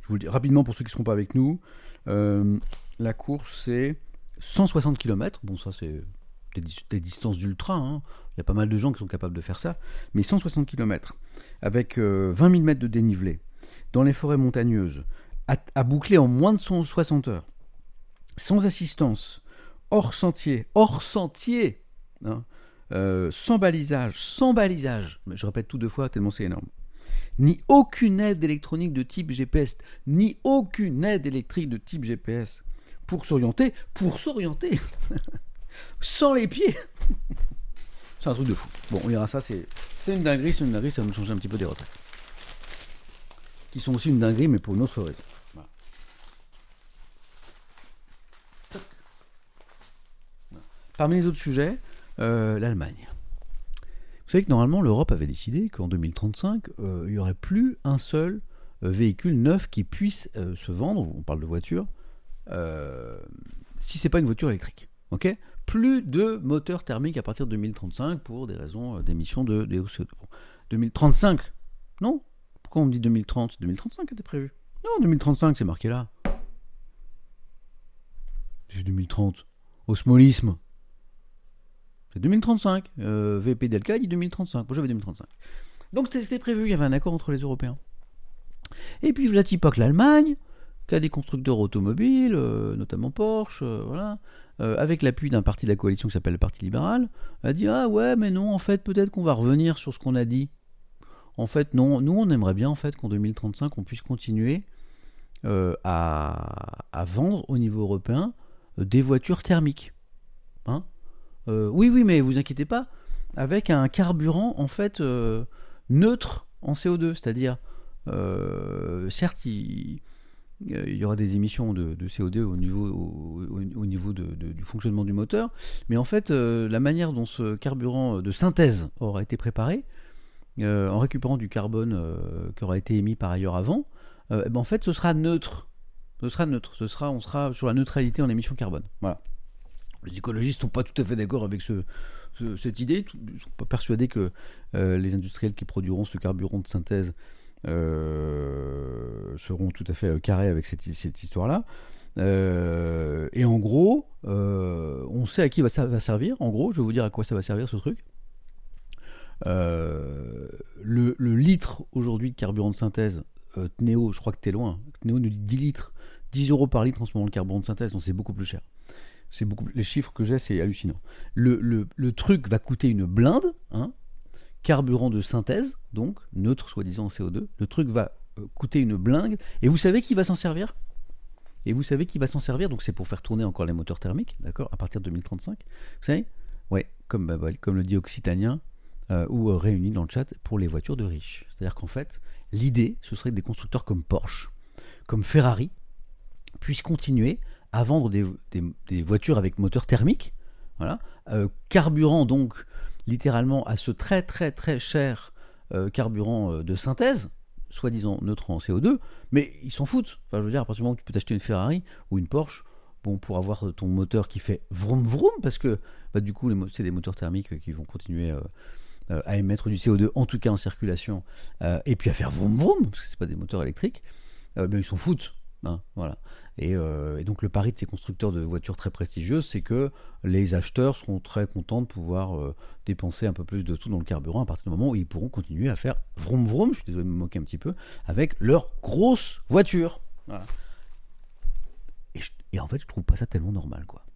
Je vous le dis rapidement pour ceux qui ne seront pas avec nous. Euh, la course, c'est cent soixante kilomètres. Bon, ça, c'est des, des distances d'ultra. Hein. Il y a pas mal de gens qui sont capables de faire ça. Mais cent soixante kilomètres, avec euh, vingt mille mètres de dénivelé, dans les forêts montagneuses, à, à boucler en moins de cent soixante heures, sans assistance, hors sentier, hors sentier, hein, euh, sans balisage, sans balisage, mais je répète tout deux fois tellement c'est énorme, ni aucune aide électronique de type G P S, ni aucune aide électrique de type G P S, pour s'orienter, pour s'orienter, sans les pieds. C'est un truc de fou. Bon, on verra ça, c'est, c'est une dinguerie, c'est une dinguerie, ça va me changer un petit peu des retraites. Qui sont aussi une dinguerie, mais pour une autre raison. Voilà. Parmi les autres sujets, euh, l'Allemagne. Vous savez que normalement, l'Europe avait décidé qu'en deux mille trente-cinq, euh, il n'y aurait plus un seul euh, véhicule neuf qui puisse euh, se vendre, on parle de voiture, euh, si ce n'est pas une voiture électrique. Okay, plus de moteurs thermiques à partir de deux mille trente-cinq pour des raisons d'émission de, de C O deux. Bon, deux mille trente-cinq, non? Pourquoi on me dit deux mille trente? deux mille trente-cinq était prévu. Non, deux mille trente-cinq, c'est marqué là. C'est deux mille trente. Osmolisme. C'est deux mille trente-cinq. Euh, V P D L K dit deux mille trente-cinq. Moi, j'avais deux mille trente-cinc. Donc, c'était, c'était prévu. Il y avait un accord entre les Européens. Et puis, voilà, pas que l'Allemagne, qui a des constructeurs automobiles, euh, notamment Porsche, euh, voilà, euh, avec l'appui d'un parti de la coalition qui s'appelle le Parti libéral, a dit « Ah ouais, mais non, en fait, peut-être qu'on va revenir sur ce qu'on a dit. En fait, non, nous, on aimerait bien en fait, qu'en deux mille trente-cinq, on puisse continuer euh, à, à vendre au niveau européen euh, des voitures thermiques. Hein euh, oui, oui, mais vous inquiétez pas, avec un carburant en fait euh, neutre en C O deux, c'est-à-dire, euh, certes, il... il y aura des émissions de, de C O deux au niveau, au, au, au niveau de, de, du fonctionnement du moteur, mais en fait, euh, la manière dont ce carburant de synthèse aura été préparé, euh, en récupérant du carbone euh, qui aura été émis par ailleurs avant, euh, ben en fait, ce sera neutre. Ce sera neutre. Ce sera, on sera sur la neutralité en émissions carbone. Voilà. Les écologistes ne sont pas tout à fait d'accord avec ce, ce, cette idée. Ils ne sont pas persuadés que euh, les industriels qui produiront ce carburant de synthèse Euh, seront tout à fait euh, carrés avec cette, cette histoire-là. Euh, et en gros, euh, on sait à qui va, ça va servir. En gros, je vais vous dire à quoi ça va servir ce truc. Euh, le, le litre aujourd'hui de carburant de synthèse, euh, Tneo, je crois que t'es loin. Tneo nous dit dix litres, dix euros par litre en ce moment le carburant de synthèse, donc c'est beaucoup plus cher. C'est beaucoup, les chiffres que j'ai, c'est hallucinant. Le, le, le truc va coûter une blinde, hein. Carburant de synthèse, donc neutre soi-disant en C O deux, le truc va euh, coûter une blingue, et vous savez qui va s'en servir? Et vous savez qui va s'en servir? Donc c'est pour faire tourner encore les moteurs thermiques, d'accord, à partir de deux mille trente-cinq. Vous savez? Ouais, comme, bah, comme le dit Occitanien, euh, ou euh, réuni dans le chat, pour les voitures de riches. C'est-à-dire qu'en fait, l'idée, ce serait que des constructeurs comme Porsche, comme Ferrari, puissent continuer à vendre des, des, des voitures avec moteur thermique, voilà, euh, carburant donc littéralement à ce très très très cher euh, carburant euh, de synthèse, soi-disant neutre en C O deux, mais ils s'en foutent. Enfin, je veux dire, à partir du moment où tu peux t'acheter une Ferrari ou une Porsche, bon, pour avoir ton moteur qui fait vroom vroom, parce que bah, du coup, les mo- c'est des moteurs thermiques qui vont continuer euh, euh, à émettre du C O deux, en tout cas en circulation, euh, et puis à faire vroom vroom, parce que c'est pas des moteurs électriques, euh, ben, ils s'en foutent. Hein, voilà. Et, euh, et donc le pari de ces constructeurs de voitures très prestigieuses, c'est que les acheteurs seront très contents de pouvoir euh, dépenser un peu plus de tout dans le carburant à partir du moment où ils pourront continuer à faire vroom vroom, je suis désolé de me moquer un petit peu, avec leur grosse voiture. Voilà. Et, je, et en fait, je trouve pas ça tellement normal, quoi.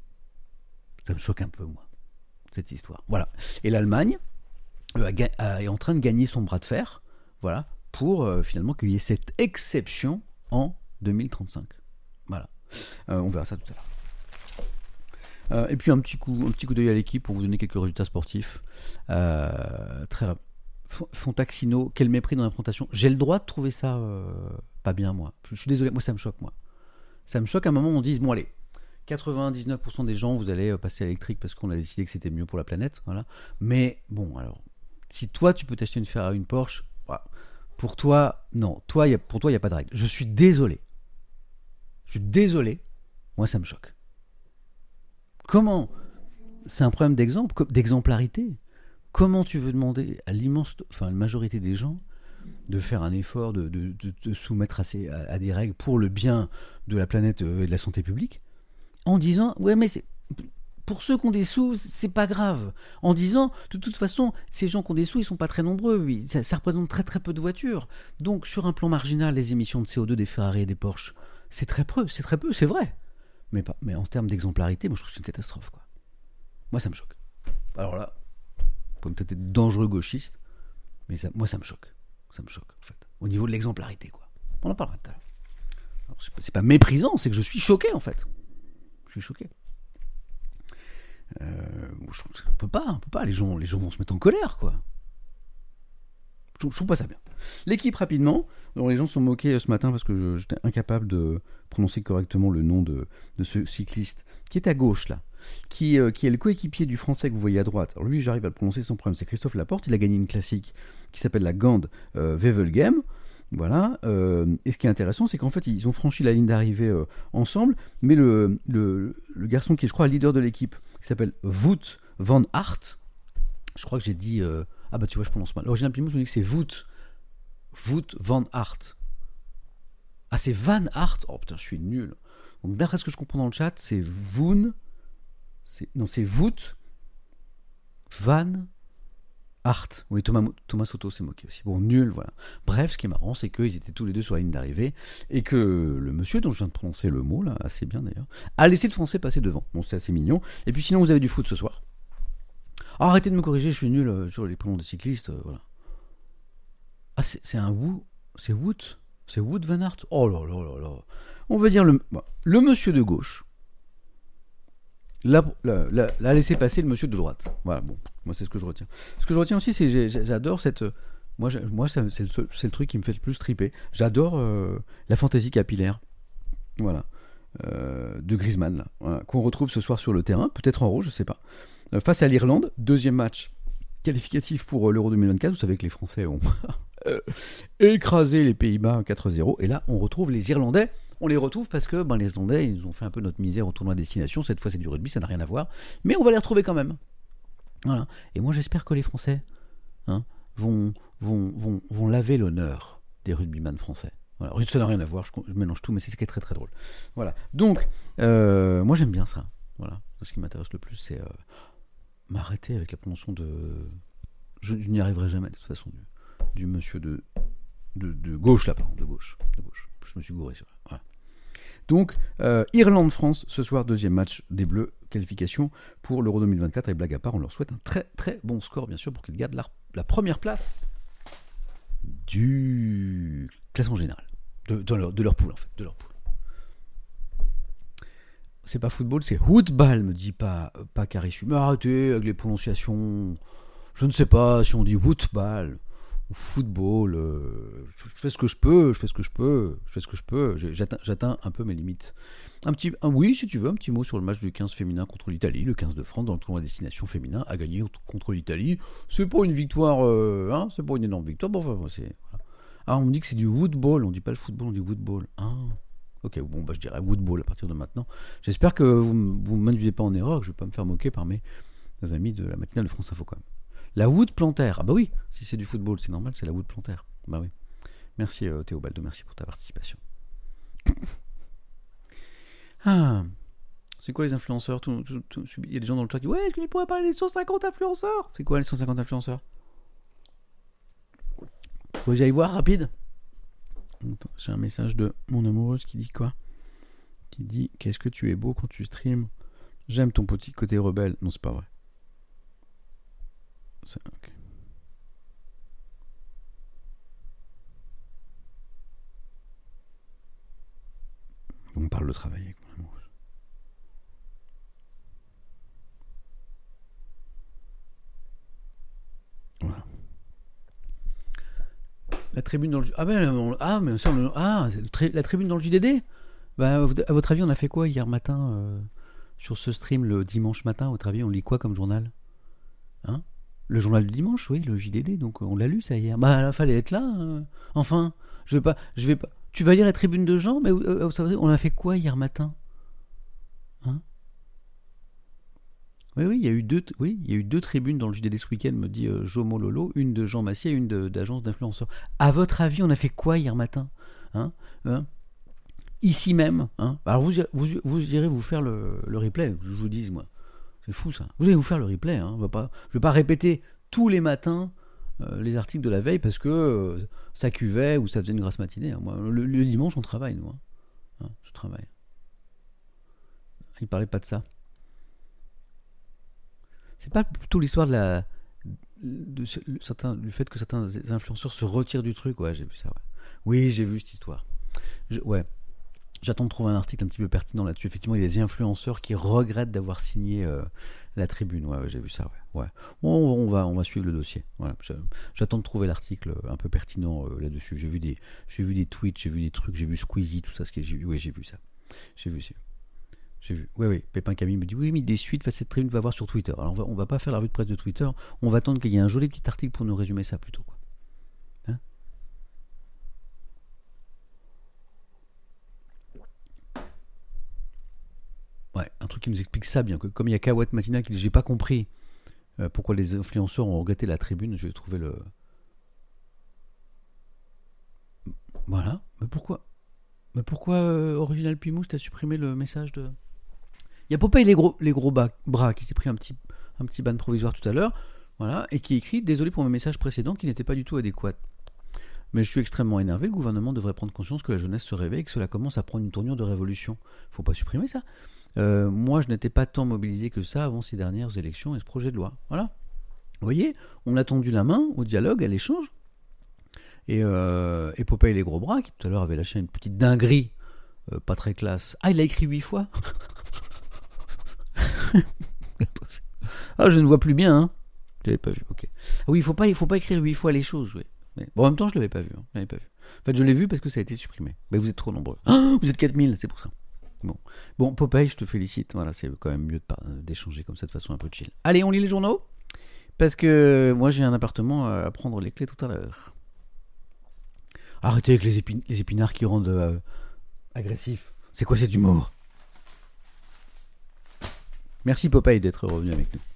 Ça me choque un peu, moi, cette histoire. Voilà. Et l'Allemagne euh, a, ga- a, est en train de gagner son bras de fer, voilà, pour euh, finalement qu'il y ait cette exception en deux mille trente-cinq. Voilà. Euh, on verra ça tout à l'heure. Euh, et puis un petit coup, un petit coup d'œil à l'équipe pour vous donner quelques résultats sportifs. Euh, très rapide. Fontaxino, quel mépris dans la présentation. J'ai le droit de trouver ça euh, pas bien, moi. Je, je suis désolé, moi ça me choque, moi. Ça me choque à un moment où on dise, bon allez, quatre-vingt-dix-neuf pour cent des gens, vous allez passer à l'électrique parce qu'on a décidé que c'était mieux pour la planète. Voilà. Mais bon, alors, si toi tu peux t'acheter une Ferrari, une Porsche, voilà. Pour toi, non. Toi, y a, pour toi, il n'y a pas de règle. Je suis désolé. Je suis désolé. Moi, ça me choque. Comment? C'est un problème d'exemple, d'exemplarité. Comment tu veux demander à l'immense, enfin, la majorité des gens de faire un effort, de, de, de, de soumettre à, ces, à, à des règles pour le bien de la planète et de la santé publique, en disant ouais mais c'est pour ceux qui ont des sous, c'est pas grave. En disant, de toute façon, ces gens qui ont des sous, ils sont pas très nombreux. Oui, ça, ça représente très très peu de voitures. Donc, sur un plan marginal, les émissions de C O deux des Ferrari et des Porsche, c'est très peu, c'est très peu, c'est vrai. Mais, pas, mais en termes d'exemplarité, moi, je trouve que c'est une catastrophe, quoi. Moi, ça me choque. Alors là, vous pouvez peut-être être dangereux gauchiste, mais ça, moi, ça me choque. Ça me choque, en fait. Au niveau de l'exemplarité, quoi. On en parlera tout à l'heure. Alors, c'est, pas, c'est pas méprisant, c'est que je suis choqué, en fait. Je suis choqué. Euh, je trouve qu'on peut pas, on peut pas. Les gens, les gens vont se mettre en colère, quoi. Je, je trouve pas ça bien. L'équipe rapidement. Alors, les gens se sont moqués ce matin parce que je, j'étais incapable de prononcer correctement le nom de, de ce cycliste qui est à gauche là, qui, euh, qui est le coéquipier du Français que vous voyez à droite. Alors lui, j'arrive à le prononcer sans problème. C'est Christophe Laporte. Il a gagné une classique qui s'appelle la Gand euh, Wevelgem. Voilà. Euh, et ce qui est intéressant, c'est qu'en fait, ils ont franchi la ligne d'arrivée euh, ensemble, mais le, le, le garçon qui est, je crois, le leader de l'équipe, qui s'appelle Wout van Aert. Je crois que j'ai dit... Euh... Ah bah tu vois, je prononce mal. L'original Plymouth me dit que c'est Wout. Wout van Aert. Ah, c'est Van Aert. Oh putain, je suis nul. Donc d'après ce que je comprends dans le chat, c'est Voon... C'est... Non, c'est Wout van Aert. Oui, Thomas, Thomas Soto s'est moqué aussi. Bon, nul, voilà. Bref, ce qui est marrant, c'est qu'ils étaient tous les deux sur la ligne d'arrivée et que le monsieur dont je viens de prononcer le mot, là, assez bien d'ailleurs, a laissé le français passer devant. Bon, c'est assez mignon. Et puis sinon, vous avez du foot ce soir. Ah, arrêtez de me corriger, je suis nul euh, sur les prénoms des cyclistes. Euh, voilà. Ah, c'est, c'est un Wou. C'est Wout. C'est Wout van Aert. Oh là là là là. On va dire le, bah, le monsieur de gauche. Là, là, là, là, laissez passer le monsieur de droite. Voilà, bon, moi c'est ce que je retiens. Ce que je retiens aussi, c'est que j'adore cette. Moi, moi c'est, c'est, le, c'est le truc qui me fait le plus triper. J'adore euh, la fantaisie capillaire. Voilà. Euh, de Griezmann, là, voilà, qu'on retrouve ce soir sur le terrain, peut-être en rouge, je sais pas. Euh, face à l'Irlande, deuxième match qualificatif pour euh, l'Euro deux mille vingt-quatre. Vous savez que les Français ont écrasé les Pays-Bas quatre zéro. Et là, on retrouve les Irlandais. On les retrouve parce que ben, les Irlandais, ils ont fait un peu notre misère au tournoi destination. Cette fois, c'est du rugby, ça n'a rien à voir. Mais on va les retrouver quand même. Voilà. Et moi, j'espère que les Français hein, vont, vont, vont, vont laver l'honneur des rugbyman français. Voilà. Ça n'a rien à voir, je, je mélange tout, mais c'est ce qui est très très drôle. Voilà. Donc, euh, moi, j'aime bien ça. Voilà. Ce qui m'intéresse le plus, c'est euh, m'arrêter avec la prononciation de... Je, je n'y arriverai jamais, de toute façon, du, du monsieur de, de, de gauche, là, pardon, de gauche. De gauche. Je me suis gouré, c'est vrai. Voilà. Donc, euh, Irlande-France, ce soir, deuxième match des Bleus, qualification pour l'Euro deux mille vingt-quatre. Et blague à part, on leur souhaite un très très bon score, bien sûr, pour qu'ils gardent la, la première place du classement général, de, de, leur, de leur poule, en fait, de leur poule. C'est pas football, c'est football, me dit pas, pas Carissu. Mais arrêtez avec les prononciations. Je ne sais pas si on dit football ou football. Euh, je fais ce que je peux, je fais ce que je peux, je fais ce que je peux. J'atteins, j'atteins un peu mes limites. Un petit, un, oui, si tu veux, un petit mot sur le match du quinze féminin contre l'Italie. Le quinze de France dans le tournoi destination féminin a gagné contre l'Italie. C'est pas une victoire, euh, hein, c'est pas une énorme victoire. Bon, enfin, c'est, voilà. Ah, on me dit que c'est du woodball. On dit pas le football, on dit woodball. Ah. Ok, bon, bah, je dirais woodball à partir de maintenant. J'espère que vous ne m'induisez pas en erreur, que je ne vais pas me faire moquer par mes amis de la matinale de France Info quand même. La Wood Plantaire. Ah bah oui, si c'est du football, c'est normal, c'est la Wood Plantaire. Bah oui. Merci euh, Théobaldo, merci pour ta participation. Ah, c'est quoi les influenceurs tout, tout, tout, il y a des gens dans le chat qui disent ouais, est-ce que tu pourrais parler des cent cinquante influenceurs? C'est quoi les cent cinquante influenceurs? Faut que j'aille voir rapide. Attends, j'ai un message de mon amoureuse qui dit quoi? Qui dit qu'est-ce que tu es beau quand tu streams. J'aime ton petit côté rebelle. Non, c'est pas vrai. C'est... Okay. On parle de travail avec mon amoureuse. Voilà. La tribune dans le... Ah, ben, on... ah mais ça, on... ah, tri... la tribune dans le J D D. Ben, à votre avis, on a fait quoi hier matin euh, sur ce stream le dimanche matin? À votre avis, on lit quoi comme journal? Hein? Le journal du dimanche, oui, le J D D. Donc on l'a lu ça hier. Bah, il fallait être là. Euh... Enfin, je vais pas, je vais pas. Tu vas lire la tribune de Jean? Mais euh, on a fait quoi hier matin? Hein? Oui, oui, il y a eu deux, t- oui, il y a eu deux tribunes dans le J D D ce week-end, me dit euh, Jomo Lolo, une de Jean Massier et une de- d'agence d'influenceurs. À votre avis, on a fait quoi hier matin, hein, hein Ici même, hein. Alors vous, vous, vous irez vous faire le, le replay, je vous dis moi. C'est fou ça. Vous allez vous faire le replay, hein. On va pas, je vais pas répéter tous les matins euh, les articles de la veille parce que euh, ça cuvait ou ça faisait une grasse matinée. Hein. Moi, le, le dimanche, on travaille, nous. Hein. Hein, je travaille. Il parlait pas de ça. C'est pas plutôt l'histoire de la, de, ce- le- certains, du fait que certains influenceurs se retirent du truc. Ouais, j'ai vu ça. Ouais. Oui, j'ai vu cette histoire. Je- ouais. J'attends de trouver un article un petit peu pertinent là-dessus. Effectivement, il y a des influenceurs qui regrettent d'avoir signé euh, la tribune. Ouais, ouais, j'ai vu ça. Ouais. Ouais. Bon, on va, on va suivre le dossier. Voilà. Je- J'attends de trouver l'article un peu pertinent euh, là-dessus. J'ai vu des, j'ai vu des tweets, j'ai vu des trucs, j'ai vu Squeezie, tout ça. Ce qui est, j'ai, ouais, j'ai vu ça. J'ai vu, j'ai vu. J'ai vu. Oui, oui. Pépin Camille me dit oui, mais des suites face à cette tribune, va voir sur Twitter. Alors on va, on va pas faire la revue de presse de Twitter. On va attendre qu'il y ait un joli petit article pour nous résumer ça plutôt. Quoi. Hein Ouais, un truc qui nous explique ça bien. Que, comme il y a Kawat Matina qui dit j'ai pas compris euh, pourquoi les influenceurs ont regretté la tribune. Je vais trouver le. Voilà. Mais pourquoi Mais pourquoi euh, Original Pimousse t'as supprimé le message de. Il y a Popeye les gros, les gros bas- bras qui s'est pris un petit, un petit ban provisoire tout à l'heure. Voilà. Et qui écrit désolé pour mes messages précédents qui n'étaient pas du tout adéquats. Mais je suis extrêmement énervé. Le gouvernement devrait prendre conscience que la jeunesse se réveille et que cela commence à prendre une tournure de révolution. Faut pas supprimer ça. Euh, moi, je n'étais pas tant mobilisé que ça avant ces dernières élections et ce projet de loi. Voilà. Vous voyez, on a tendu la main au dialogue, à l'échange. Et, euh, et Popeye les gros bras, qui tout à l'heure avait lâché une petite dinguerie, euh, pas très classe. Ah, il a écrit huit fois. Ah, je ne vois plus bien. Hein. Je l'avais pas vu. Ok. Ah oui, il faut pas, il faut pas écrire huit fois les choses. Oui. Mais, bon, en même temps, je l'avais pas vu. Hein. Je l'avais pas vu. En fait, je l'ai vu parce que ça a été supprimé. Mais vous êtes trop nombreux. Oh, vous êtes quatre mille, c'est pour ça. Bon, bon, Popeye, je te félicite. Voilà, c'est quand même mieux de par- d'échanger comme ça de façon un peu chill. Allez, on lit les journaux parce que moi j'ai un appartement à prendre les clés tout à l'heure. Arrêtez avec les, épin- les épinards qui rendent euh, agressifs. C'est quoi cet humour? Merci Popeye d'être revenu avec nous.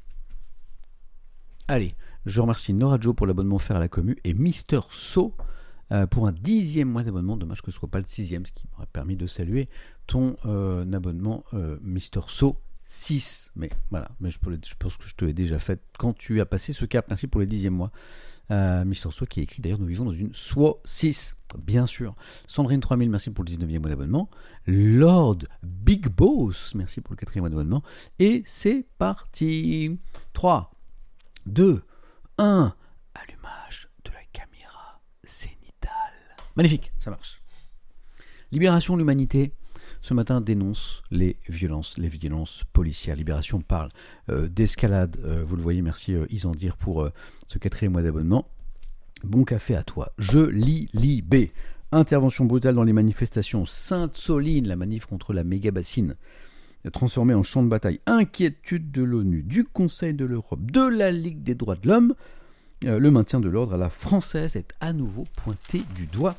Allez, je remercie Nora Joe pour l'abonnement offert à la commu et Mister So euh, pour un dixième mois d'abonnement. Dommage que ce soit pas le sixième, ce qui m'aurait permis de saluer ton euh, abonnement euh, Mister So six. Mais voilà, mais je, peux le- je pense que je te l'ai déjà fait quand tu as passé ce cap. Merci pour les dixième mois. Euh, Mister So qui a écrit d'ailleurs nous vivons dans une S W O six, bien sûr. Sandrine trois mille, merci pour le dix-neuvième mois d'abonnement. Lord Big Boss, merci pour le quatrième mois d'abonnement. Et c'est parti. trois, deux, un, allumage de la caméra zénithale. Magnifique, ça marche. Libération, l'humanité, ce matin dénonce les violences, les violences policières. Libération parle euh, d'escalade, euh, vous le voyez, merci euh, Isandir pour euh, ce quatrième mois d'abonnement. Bon café à toi. Je lis Libé. Intervention brutale dans les manifestations. Sainte-Soline, la manif contre la méga-bassine, transformée en champ de bataille. Inquiétude de l'ONU, du Conseil de l'Europe, de la Ligue des droits de l'homme. Euh, le maintien de l'ordre à la française est à nouveau pointé du doigt.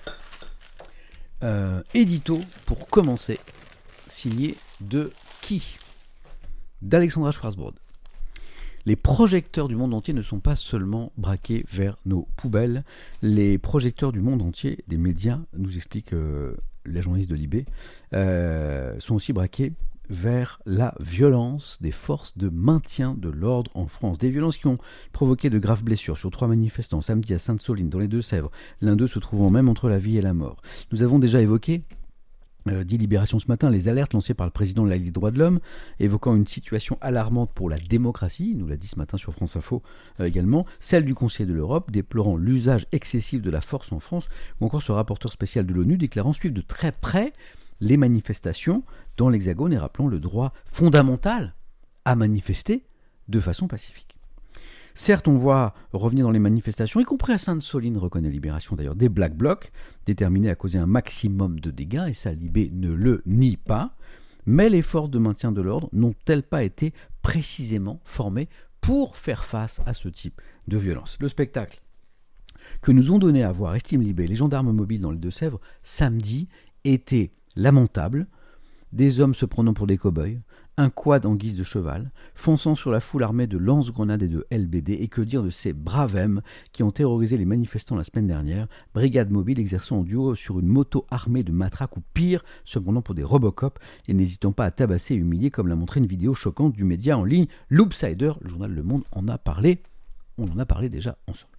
Euh, édito, pour commencer, signé de qui? D'Alexandra Schwarzbrod. Les projecteurs du monde entier ne sont pas seulement braqués vers nos poubelles. Les projecteurs du monde entier, des médias, nous explique euh, la journaliste de Libé, euh, sont aussi braqués vers la violence des forces de maintien de l'ordre en France. Des violences qui ont provoqué de graves blessures sur trois manifestants samedi à Sainte-Soline, dans les Deux-Sèvres, l'un d'eux se trouvant même entre la vie et la mort. Nous avons déjà évoqué, euh, dit Libération ce matin, les alertes lancées par le président de la Ligue des droits de l'homme, évoquant une situation alarmante pour la démocratie, il nous l'a dit ce matin sur France Info euh, également, celle du Conseil de l'Europe, déplorant l'usage excessif de la force en France, ou encore ce rapporteur spécial de l'ONU déclarant suivre de très près les manifestations dans l'Hexagone et rappelant le droit fondamental à manifester de façon pacifique. Certes, on voit revenir dans les manifestations, y compris à Sainte-Soline, reconnaît Libération d'ailleurs, des Black Blocs, déterminés à causer un maximum de dégâts, et ça, Libé ne le nie pas, mais les forces de maintien de l'ordre n'ont-elles pas été précisément formées pour faire face à ce type de violence? Le spectacle que nous ont donné à voir, estime Libé, les gendarmes mobiles dans les Deux-Sèvres, samedi, était lamentable, des hommes se prenant pour des cow-boys, un quad en guise de cheval, fonçant sur la foule armée de lance-grenades et de L B D, et que dire de ces braves M qui ont terrorisé les manifestants la semaine dernière, brigade mobile exerçant en duo sur une moto armée de matraques ou pire, se prenant pour des Robocop et n'hésitant pas à tabasser et humilier, comme l'a montré une vidéo choquante du média en ligne Loopsider. Le journal Le Monde en a parlé, on en a parlé déjà ensemble.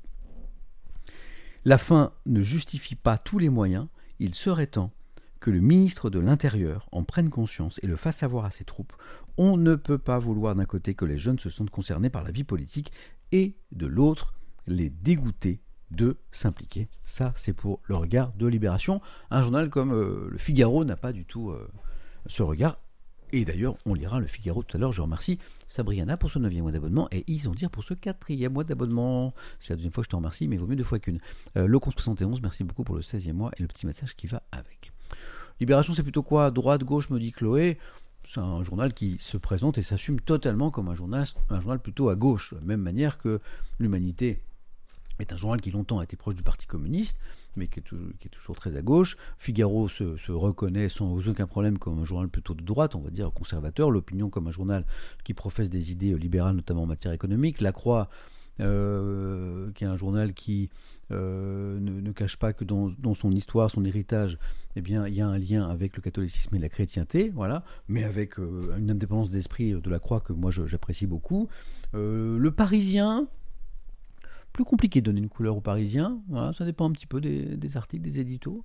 La fin ne justifie pas tous les moyens, il serait temps que le ministre de l'Intérieur en prenne conscience et le fasse savoir à ses troupes. On ne peut pas vouloir d'un côté que les jeunes se sentent concernés par la vie politique et de l'autre les dégoûter de s'impliquer. Ça, c'est pour le regard de Libération. Un journal comme euh, Le Figaro n'a pas du tout euh, ce regard. Et d'ailleurs, on lira Le Figaro tout à l'heure. Je remercie Sabriana pour son neuvième mois d'abonnement et Isondir pour ce quatrième mois d'abonnement. C'est la deuxième fois que je te remercie, mais il vaut mieux deux fois qu'une. Euh, Locon soixante et onze, merci beaucoup pour le seizième mois et le petit message qui va avec. Libération, c'est plutôt quoi ? Droite, gauche, me dit Chloé. C'est un journal qui se présente et s'assume totalement comme un journal, un journal plutôt à gauche. De la même manière que l'Humanité est un journal qui longtemps a été proche du Parti communiste, mais qui est, toujours, qui est toujours très à gauche. Figaro se, se reconnaît sans aucun problème comme un journal plutôt de droite, on va dire conservateur. L'Opinion comme un journal qui professe des idées libérales, notamment en matière économique. La Croix, euh, qui est un journal qui euh, ne, ne cache pas que dans, dans son histoire, son héritage, eh bien, il y a un lien avec le catholicisme et la chrétienté, voilà, mais avec euh, une indépendance d'esprit de la Croix que moi je, j'apprécie beaucoup. Euh, le Parisien, plus compliqué de donner une couleur aux Parisiens, voilà, ça dépend un petit peu des, des articles, des éditos.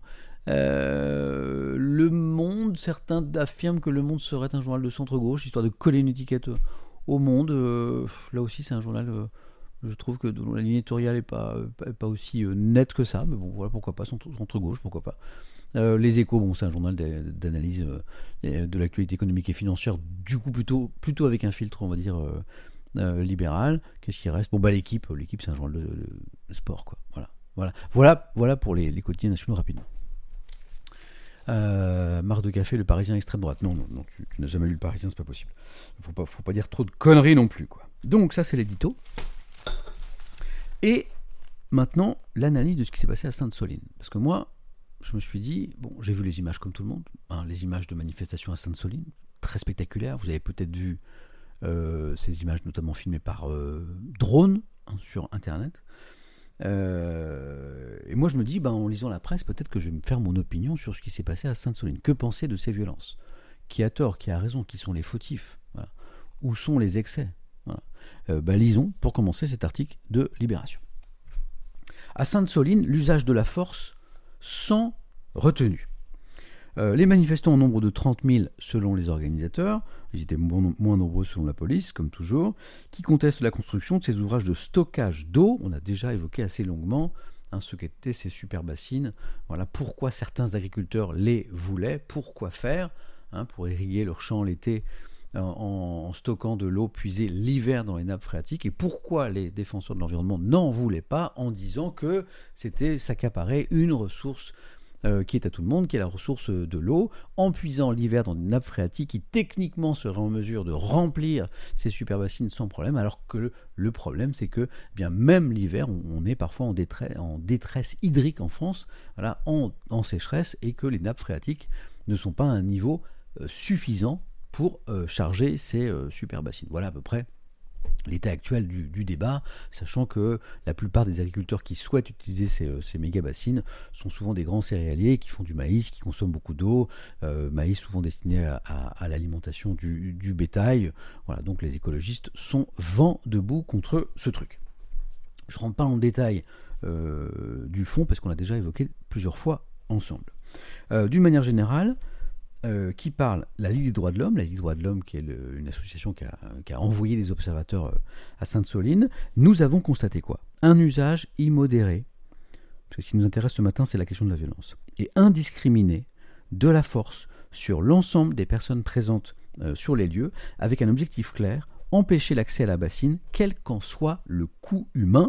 Euh, le Monde, certains affirment que Le Monde serait un journal de centre-gauche, histoire de coller une étiquette au Monde. Euh, là aussi, c'est un journal, euh, je trouve que dont la ligne éditoriale n'est pas, pas, pas aussi euh, nette que ça, mais bon, voilà, pourquoi pas, centre-gauche, pourquoi pas. Euh, les Échos, bon, c'est un journal d'analyse euh, de l'actualité économique et financière, du coup plutôt, plutôt avec un filtre, on va dire, euh, Euh, libéral. Qu'est-ce qui reste ? Bon, bah l'équipe, l'équipe c'est un journal de, de, de sport, quoi. Voilà, voilà, voilà, voilà pour les, les quotidiens nationaux rapidement. Euh, marre de café, Le Parisien extrême droite. Non, non, non, tu, tu n'as jamais lu Le Parisien, c'est pas possible. Faut pas, faut pas dire trop de conneries non plus, quoi. Donc ça, c'est l'édito. Et maintenant, l'analyse de ce qui s'est passé à Sainte-Soline. Parce que moi, je me suis dit, bon, j'ai vu les images comme tout le monde, hein, les images de manifestations à Sainte-Soline, très spectaculaires. Vous avez peut-être vu Euh, ces images notamment filmées par euh, drone hein, sur internet euh, et moi je me dis ben, en lisant la presse peut-être que je vais me faire mon opinion sur ce qui s'est passé à Sainte-Soline. Que penser de ces violences ? Qui a tort, qui a raison, qui sont les fautifs, voilà. Où sont les excès, voilà. euh, ben, lisons pour commencer cet article de Libération. À Sainte-Soline, l'usage de la force sans retenue. Euh, les manifestants au nombre de trente mille selon les organisateurs, ils étaient moins, moins nombreux selon la police, comme toujours, qui contestent la construction de ces ouvrages de stockage d'eau. On a déjà évoqué assez longuement hein, ce qu'étaient ces super bassines. Voilà pourquoi certains agriculteurs les voulaient, pourquoi faire, hein, pour irriguer leurs champs l'été en, en stockant de l'eau puisée l'hiver dans les nappes phréatiques, et pourquoi les défenseurs de l'environnement n'en voulaient pas en disant que c'était s'accaparer une ressource Euh, qui est à tout le monde, qui est la ressource de l'eau, en puisant l'hiver dans des nappes phréatiques qui techniquement seraient en mesure de remplir ces super bassines sans problème, alors que le, le problème c'est que eh bien même l'hiver, on, on est parfois en détresse, en détresse hydrique en France, voilà, en, en sécheresse, et que les nappes phréatiques ne sont pas à un niveau euh, suffisant pour euh, charger ces euh, super bassines. Voilà à peu près l'état actuel du, du débat, sachant que la plupart des agriculteurs qui souhaitent utiliser ces, ces méga bassines sont souvent des grands céréaliers qui font du maïs, qui consomment beaucoup d'eau, euh, maïs souvent destiné à, à, à l'alimentation du, du bétail. Voilà, donc les écologistes sont vent debout contre ce truc. Je ne rentre pas dans le détail euh, du fond parce qu'on l'a déjà évoqué plusieurs fois ensemble. Euh, d'une manière générale, Euh, qui parle la Ligue des droits de l'homme, la Ligue des droits de l'homme qui est le, une association qui a, qui a envoyé des observateurs euh, à Sainte-Soline. Nous avons constaté quoi ? Un usage immodéré, parce que ce qui nous intéresse ce matin c'est la question de la violence, et indiscriminé de la force sur l'ensemble des personnes présentes euh, sur les lieux, avec un objectif clair, empêcher l'accès à la bassine, quel qu'en soit le coût humain.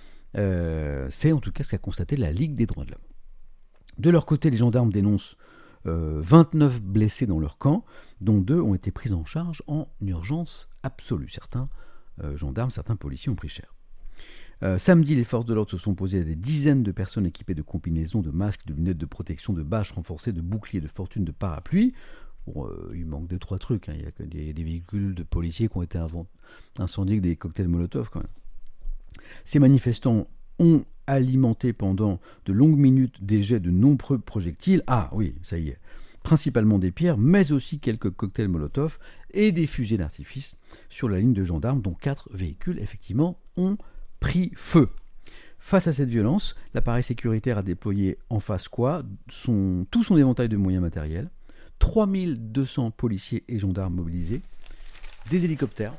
Euh, c'est en tout cas ce qu'a constaté la Ligue des droits de l'homme. De leur côté, les gendarmes dénoncent Euh, vingt-neuf blessés dans leur camp, dont deux ont été pris en charge en urgence absolue. Certains euh, gendarmes, certains policiers ont pris cher. Euh, samedi, les forces de l'ordre se sont posées à des dizaines de personnes équipées de combinaisons, de masques, de lunettes de protection, de bâches renforcées, de boucliers, de fortune, de parapluies. Bon, euh, il manque deux, trois trucs. hein. Il y a que des, des véhicules de policiers qui ont été invent- incendiés avec des cocktails Molotov quand même. Ces manifestants ont alimenté pendant de longues minutes des jets de nombreux projectiles. Ah oui, ça y est. Principalement des pierres, mais aussi quelques cocktails Molotov et des fusées d'artifice sur la ligne de gendarmes, dont quatre véhicules, effectivement, ont pris feu. Face à cette violence, l'appareil sécuritaire a déployé en face quoi son, tout son éventail de moyens matériels, trois mille deux cents policiers et gendarmes mobilisés, des hélicoptères.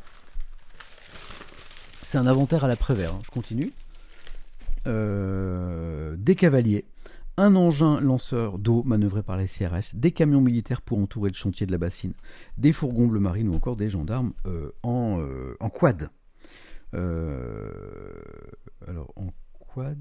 C'est un inventaire à la Prévert, hein. Je continue. Euh, des cavaliers, un engin lanceur d'eau manœuvré par les C R S, des camions militaires pour entourer le chantier de la bassine, des fourgons bleu marine ou encore des gendarmes euh, en, euh, en quad. Euh, alors, en quad...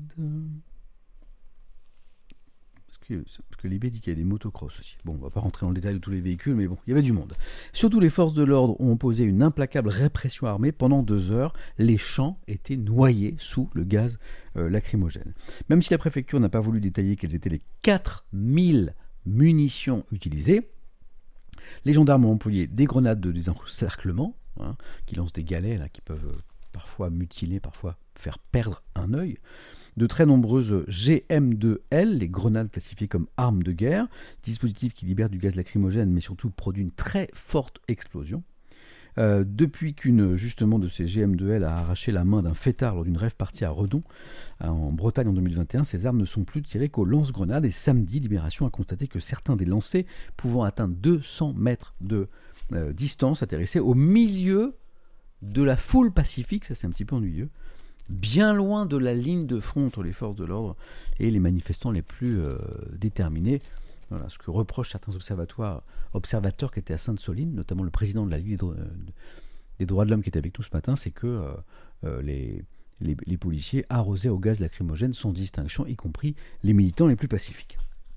Parce que, parce que Libé dit qu'il y a des motocross aussi. Bon, on va pas rentrer dans le détail de tous les véhicules, mais bon, il y avait du monde. Surtout les forces de l'ordre ont opposé une implacable répression armée. Pendant deux heures, les champs étaient noyés sous le gaz euh, lacrymogène. Même si la préfecture n'a pas voulu détailler quelles étaient les quatre mille munitions utilisées, les gendarmes ont employé des grenades de désencerclement, hein, qui lancent des galets là, qui peuvent euh, parfois mutiler, parfois faire perdre un œil. De très nombreuses G M deux L, les grenades classifiées comme armes de guerre, dispositif qui libère du gaz lacrymogène, mais surtout produit une très forte explosion. Euh, depuis qu'une justement de ces G M deux L a arraché la main d'un fêtard lors d'une rave partie à Redon, en Bretagne en deux mille vingt et un, ces armes ne sont plus tirées qu'au lance-grenades. Et samedi, Libération a constaté que certains des lancers, pouvant atteindre deux cents mètres de euh, distance, atterrissaient au milieu de la foule pacifique. Ça, c'est un petit peu ennuyeux. Bien loin de la ligne de front entre les forces de l'ordre et les manifestants les plus euh, déterminés. Voilà, ce que reprochent certains observateurs, observateurs qui étaient à Sainte-Soline, notamment le président de la Ligue des, dro- des droits de l'homme qui était avec nous ce matin, c'est que euh, euh, les, les, les policiers arrosaient au gaz lacrymogène sans distinction, y compris les militants les plus pacifiques.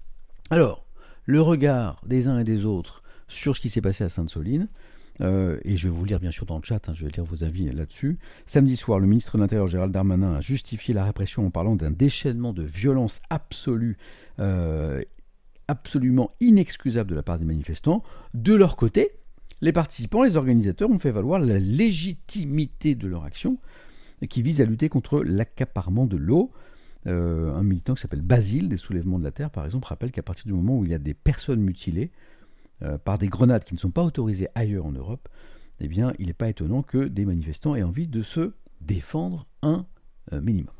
Alors, le regard des uns et des autres sur ce qui s'est passé à Sainte-Soline, Euh, et je vais vous lire bien sûr dans le chat, hein, je vais lire vos avis là-dessus. Samedi soir, le ministre de l'Intérieur Gérald Darmanin a justifié la répression en parlant d'un déchaînement de violence absolue, euh, absolument inexcusable de la part des manifestants. De leur côté, les participants, les organisateurs ont fait valoir la légitimité de leur action qui vise à lutter contre l'accaparement de l'eau. Euh, un militant qui s'appelle Basile, des Soulèvements de la Terre par exemple, rappelle qu'à partir du moment où il y a des personnes mutilées Euh, par des grenades qui ne sont pas autorisées ailleurs en Europe, eh bien, il n'est pas étonnant que des manifestants aient envie de se défendre un euh, minimum.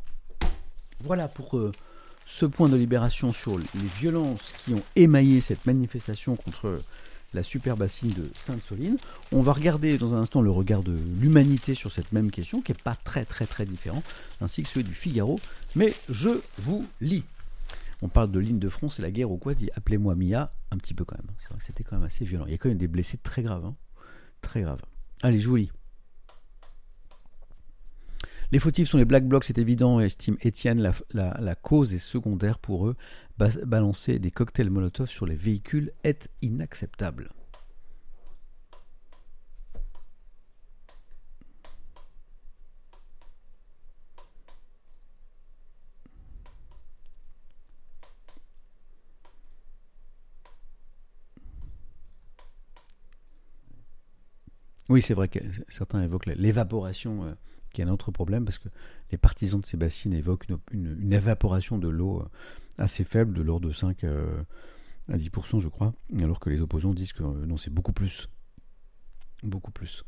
Voilà pour euh, ce point de libération sur les violences qui ont émaillé cette manifestation contre la super bassine de Sainte-Soline. On va regarder dans un instant le regard de l'humanité sur cette même question, qui n'est pas très très très différent, ainsi que celui du Figaro, mais je vous lis. On parle de ligne de front, c'est la guerre ou quoi, dit appelez-moi Mia, un petit peu quand même. C'est vrai que c'était quand même assez violent. Il y a quand même des blessés très graves. Hein. Très graves. Allez, je vous lis. Les fautifs sont les Black Blocs, c'est évident, estime Étienne. La, la, la cause est secondaire pour eux. Bas- balancer des cocktails Molotov sur les véhicules est inacceptable. Oui, c'est vrai que certains évoquent l'évaporation, euh, qui est un autre problème, parce que les partisans de ces bassines évoquent une, une, une évaporation de l'eau euh, assez faible, de l'ordre de cinq euh, à dix pour cent, je crois, alors que les opposants disent que euh, non, c'est beaucoup plus. Beaucoup plus.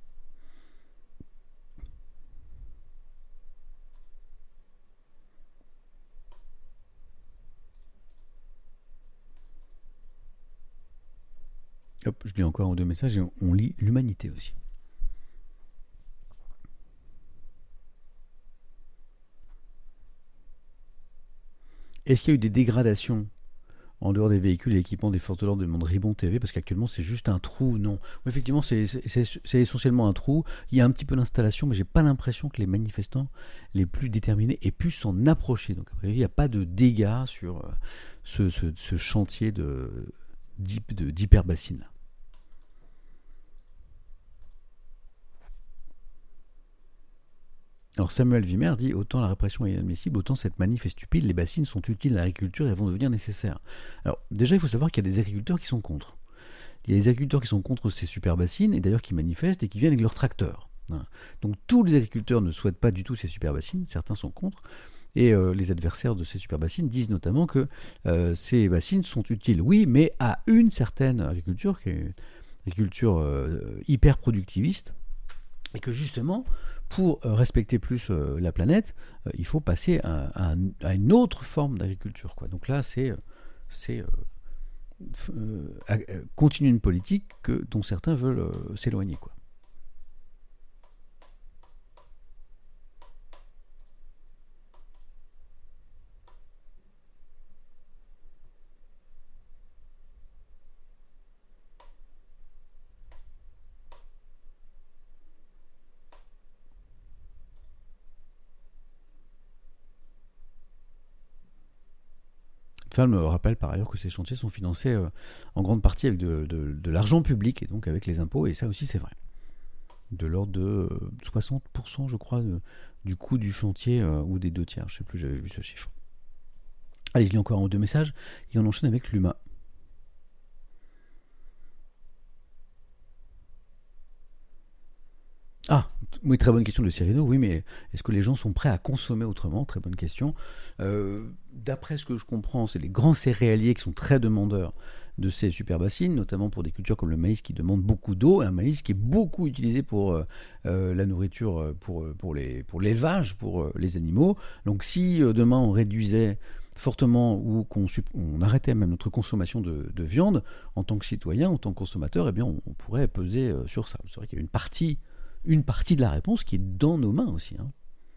Hop, je lis encore un ou deux messages et on, on lit l'humanité aussi. Est-ce qu'il y a eu des dégradations en dehors des véhicules et équipements des forces de l'ordre, demande Ribon T V, parce qu'actuellement c'est juste un trou? Non. Effectivement, c'est, c'est, c'est, c'est essentiellement un trou. Il y a un petit peu d'installation, mais j'ai pas l'impression que les manifestants les plus déterminés aient pu s'en approcher. Donc, après, il n'y a pas de dégâts sur ce, ce, ce chantier de, de, d'hyperbassine. Alors Samuel Vimer dit « Autant la répression est inadmissible, autant cette manif est stupide, les bassines sont utiles à l'agriculture et vont devenir nécessaires. » Alors déjà, il faut savoir qu'il y a des agriculteurs qui sont contre. il y a des agriculteurs qui sont contre ces superbassines, et d'ailleurs qui manifestent et qui viennent avec leurs tracteurs. Voilà. Donc tous les agriculteurs ne souhaitent pas du tout ces superbassines, certains sont contre, et euh, les adversaires de ces superbassines disent notamment que euh, ces bassines sont utiles, oui, mais à une certaine agriculture, qui est une agriculture euh, hyper productiviste, et que justement, pour euh, respecter plus euh, la planète, euh, il faut passer à, à, à une autre forme d'agriculture, quoi. Donc là, c'est, c'est euh, euh, euh, continuer une politique que, dont certains veulent euh, s'éloigner, quoi. Enfin, me rappelle par ailleurs que ces chantiers sont financés euh, en grande partie avec de, de, de l'argent public et donc avec les impôts, et ça aussi c'est vrai. De l'ordre de euh, soixante pour cent, je crois, de, du coût du chantier, euh, ou des deux tiers, je sais plus, j'avais vu ce chiffre. Allez, je lis encore un ou deux messages, et on enchaîne avec l'U M A. Ah, oui, très bonne question de Cyrino. Oui, mais est-ce que les gens sont prêts à consommer autrement? Très bonne question. Euh, d'après ce que je comprends, c'est les grands céréaliers qui sont très demandeurs de ces superbassines, notamment pour des cultures comme le maïs qui demande beaucoup d'eau, un maïs qui est beaucoup utilisé pour euh, la nourriture, pour, pour, les, pour l'élevage, pour euh, les animaux. Donc si euh, demain on réduisait fortement ou qu'on on arrêtait même notre consommation de, de viande, en tant que citoyen, en tant que consommateur, eh bien on, on pourrait peser euh, sur ça. C'est vrai qu'il y a une partie une partie de la réponse qui est dans nos mains aussi. Hein.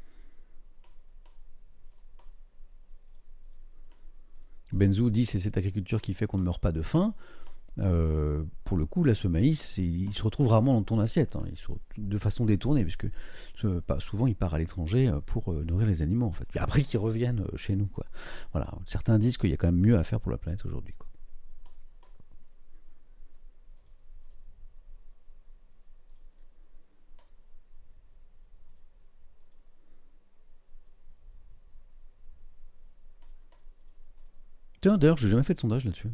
Benzou dit c'est cette agriculture qui fait qu'on ne meurt pas de faim. Euh, pour le coup, là, ce maïs, il se retrouve rarement dans ton assiette, hein, il se, de façon détournée, puisque ce, pas, souvent il part à l'étranger pour euh, nourrir les animaux, en fait. Puis après qu'ils reviennent chez nous, quoi. Voilà. Certains disent qu'il y a quand même mieux à faire pour la planète aujourd'hui, quoi. Tiens, d'ailleurs, j'ai jamais fait de sondage là-dessus.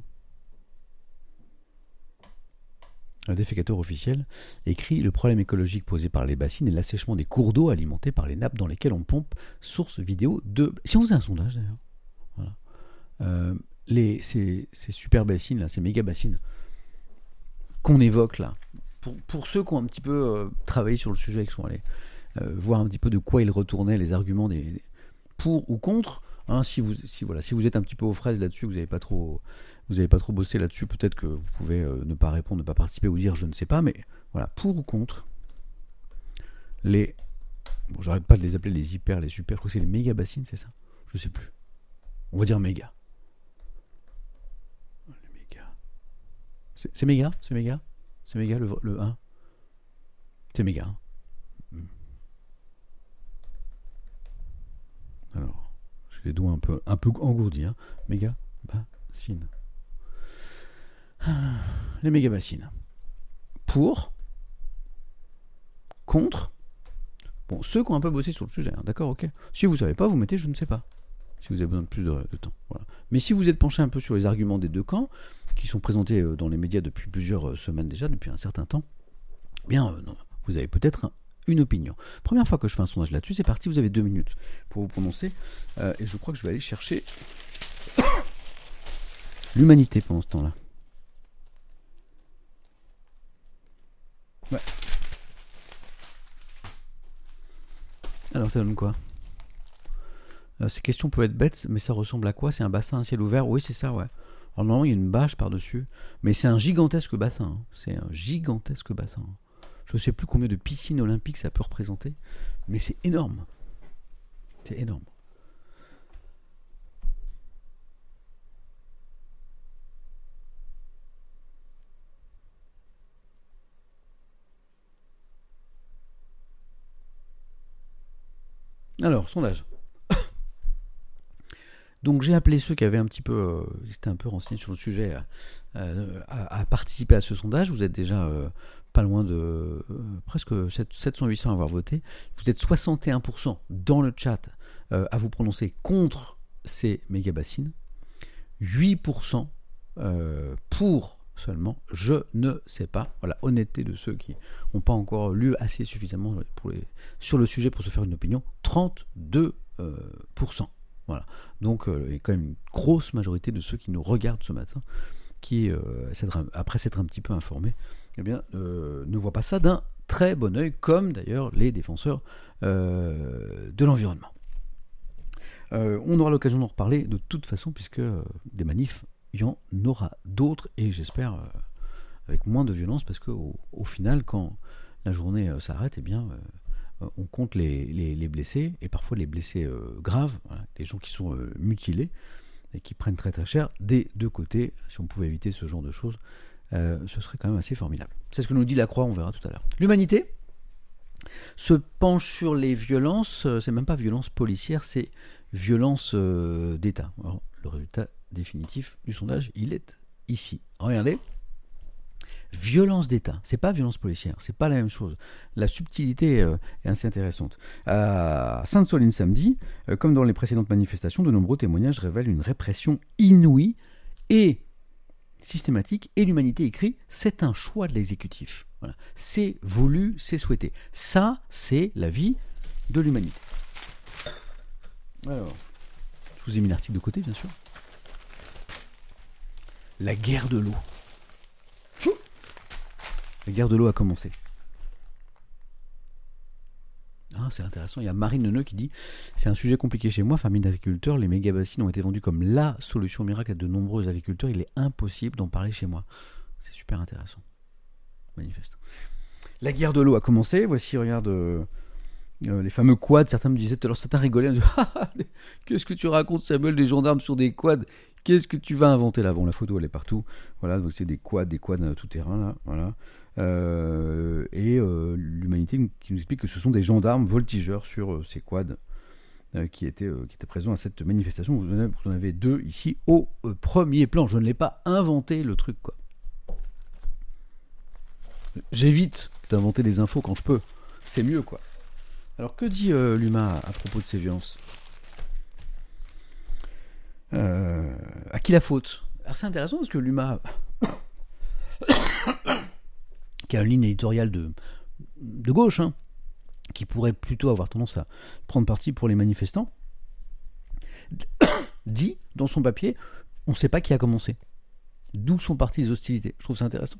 Un défécateur officiel écrit « Le problème écologique posé par les bassines est l'assèchement des cours d'eau alimentés par les nappes dans lesquelles on pompe. Source vidéo de... » Si on faisait un sondage, d'ailleurs. Voilà. Euh, les, ces, ces super bassines, là, ces méga bassines qu'on évoque là, pour, pour ceux qui ont un petit peu euh, travaillé sur le sujet, qui sont allés euh, voir un petit peu de quoi ils retournaient les arguments des, des pour ou contre... Hein, si, vous, si, voilà, si vous êtes un petit peu aux fraises là-dessus, vous n'avez pas trop, vous n'avez pas trop bossé là-dessus, peut-être que vous pouvez euh, ne pas répondre, ne pas participer ou dire je ne sais pas, mais voilà, pour ou contre les... Bon, j'arrête pas de les appeler les hyper, les super, je crois que c'est les méga bassines, c'est ça? Je sais plus. On va dire méga. Les méga. C'est, c'est méga? C'est méga? C'est méga le, le un? C'est méga. Hein. Hmm. Alors... les doigts un peu, un peu engourdis, hein. Méga bassines. Ah, les méga bassines. Pour, contre. Bon, ceux qui ont un peu bossé sur le sujet, hein. D'accord, ok. Si vous ne savez pas, vous mettez je ne sais pas. Si vous avez besoin de plus de, de temps. Voilà. Mais si vous êtes penché un peu sur les arguments des deux camps, qui sont présentés dans les médias depuis plusieurs semaines déjà, depuis un certain temps, eh bien, euh, non, vous avez peut-être un une opinion. Première fois que je fais un sondage là-dessus, c'est parti, vous avez deux minutes pour vous prononcer. Euh, et je crois que je vais aller chercher l'humanité pendant ce temps-là. Ouais. Alors ça donne quoi? euh, Ces questions peuvent être bêtes, mais ça ressemble à quoi? C'est un bassin à ciel ouvert? Oui, c'est ça, ouais. Alors normalement, il y a une bâche par-dessus, mais c'est un gigantesque bassin. Hein. C'est un gigantesque bassin. Je ne sais plus combien de piscines olympiques ça peut représenter, mais c'est énorme. C'est énorme. Alors, sondage. Donc j'ai appelé ceux qui avaient un petit peu, euh, qui étaient un peu renseignés sur le sujet, euh, à, à participer à ce sondage. Vous êtes déjà euh, pas loin de euh, presque sept cents à huit cents à avoir voté. Vous êtes soixante et un pour cent dans le chat euh, à vous prononcer contre ces méga bassines, huit pour cent euh, pour seulement, je ne sais pas. Voilà, honnêteté de ceux qui n'ont pas encore lu assez suffisamment pour les, sur le sujet pour se faire une opinion, trente-deux pour cent. Voilà. Donc euh, il y a quand même une grosse majorité de ceux qui nous regardent ce matin, qui, euh, après s'être un petit peu informés, eh bien, euh, ne voient pas ça d'un très bon œil, comme d'ailleurs les défenseurs euh, de l'environnement. Euh, on aura l'occasion d'en reparler de toute façon, puisque euh, des manifs, il y en aura d'autres, et j'espère euh, avec moins de violence, parce qu'au au final, quand la journée euh, s'arrête, eh bien, euh, on compte les, les, les blessés, et parfois les blessés euh, graves, voilà, les gens qui sont euh, mutilés, et qui prennent très très cher des deux côtés. Si on pouvait éviter ce genre de choses, euh, ce serait quand même assez formidable. C'est ce que nous dit la Croix, on verra tout à l'heure. L'Humanité se penche sur les violences, euh, c'est même pas violence policière, c'est violence euh, d'État. Alors, le résultat définitif du sondage, il est ici. Regardez, violence d'État, c'est pas violence policière, c'est pas la même chose. La subtilité euh, est assez intéressante. À Sainte-Soline samedi, euh, comme dans les précédentes manifestations, de nombreux témoignages révèlent une répression inouïe et systématique, et l'Humanité écrit « c'est un choix de l'exécutif ». Voilà. C'est voulu, c'est souhaité. Ça, c'est la vie de l'Humanité. Alors, je vous ai mis l'article de côté, bien sûr. La guerre de l'eau. La guerre de l'eau a commencé. Ah, c'est intéressant. Il y a Marine Neneux qui dit « C'est un sujet compliqué chez moi, famille d'agriculteurs. Les méga-bassines ont été vendus comme la solution miracle à de nombreux agriculteurs. Il est impossible d'en parler chez moi. » C'est super intéressant. Manifeste. La guerre de l'eau a commencé. Voici, regarde, euh, euh, les fameux quads. Certains me disaient tout à l'heure, certains rigolaient. Me disaient, ah, qu'est-ce que tu racontes, Samuel, des gendarmes sur des quads? Qu'est-ce que tu vas inventer là? Bon, la photo, elle est partout. Voilà, donc c'est des quads, des quads tout terrain, là. Voilà. Euh, et euh, l'Humanité qui nous explique que ce sont des gendarmes voltigeurs sur euh, ces quads euh, qui, étaient, euh, qui étaient présents à cette manifestation. Vous en avez, vous en avez deux ici au euh, premier plan. Je ne l'ai pas inventé, le truc, quoi. J'évite d'inventer des infos quand je peux. C'est mieux, quoi. Alors, que dit euh, l'Huma à, à propos de ces violences? euh, À qui la faute? Alors, c'est intéressant parce que l'Huma, qui a une ligne éditoriale de, de gauche, hein, qui pourrait plutôt avoir tendance à prendre parti pour les manifestants, dit dans son papier, on ne sait pas qui a commencé. D'où sont parties les hostilités. Je trouve ça intéressant.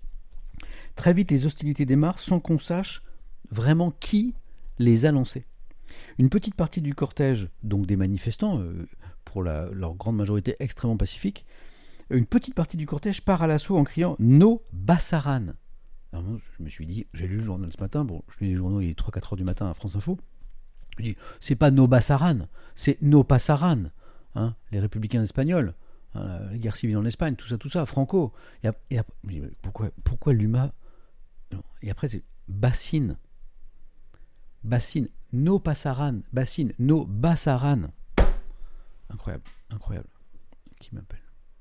Très vite, les hostilités démarrent sans qu'on sache vraiment qui les a lancées. Une petite partie du cortège, donc des manifestants, euh, pour la, leur grande majorité extrêmement pacifique, une petite partie du cortège part à l'assaut en criant « No Bassaran ». Alors moi, je me suis dit, j'ai lu le journal ce matin, bon, je lis les journaux, il est trois quatre heures du matin à France Info, je dis, c'est pas No Bassaran, c'est No Passaran, hein, les républicains espagnols, hein, la guerre civile en Espagne, tout ça, tout ça, Franco. Et, et après, pourquoi, pourquoi l'Huma? Et après, c'est Bassine. Bassine, No Passaran, Bassine, No Bassaran. Incroyable, incroyable. Qui m'appelle?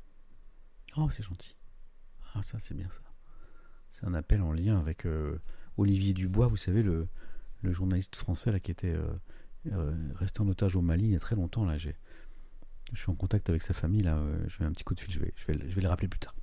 Oh, c'est gentil. Ah, ça, c'est bien ça. C'est un appel en lien avec euh, Olivier Dubois, vous savez, le, le journaliste français là, qui était euh, euh, resté en otage au Mali il y a très longtemps. Là, j'ai, je suis en contact avec sa famille. Là, euh, je vais un petit coup de fil, je vais, je vais, je vais les rappeler plus tard.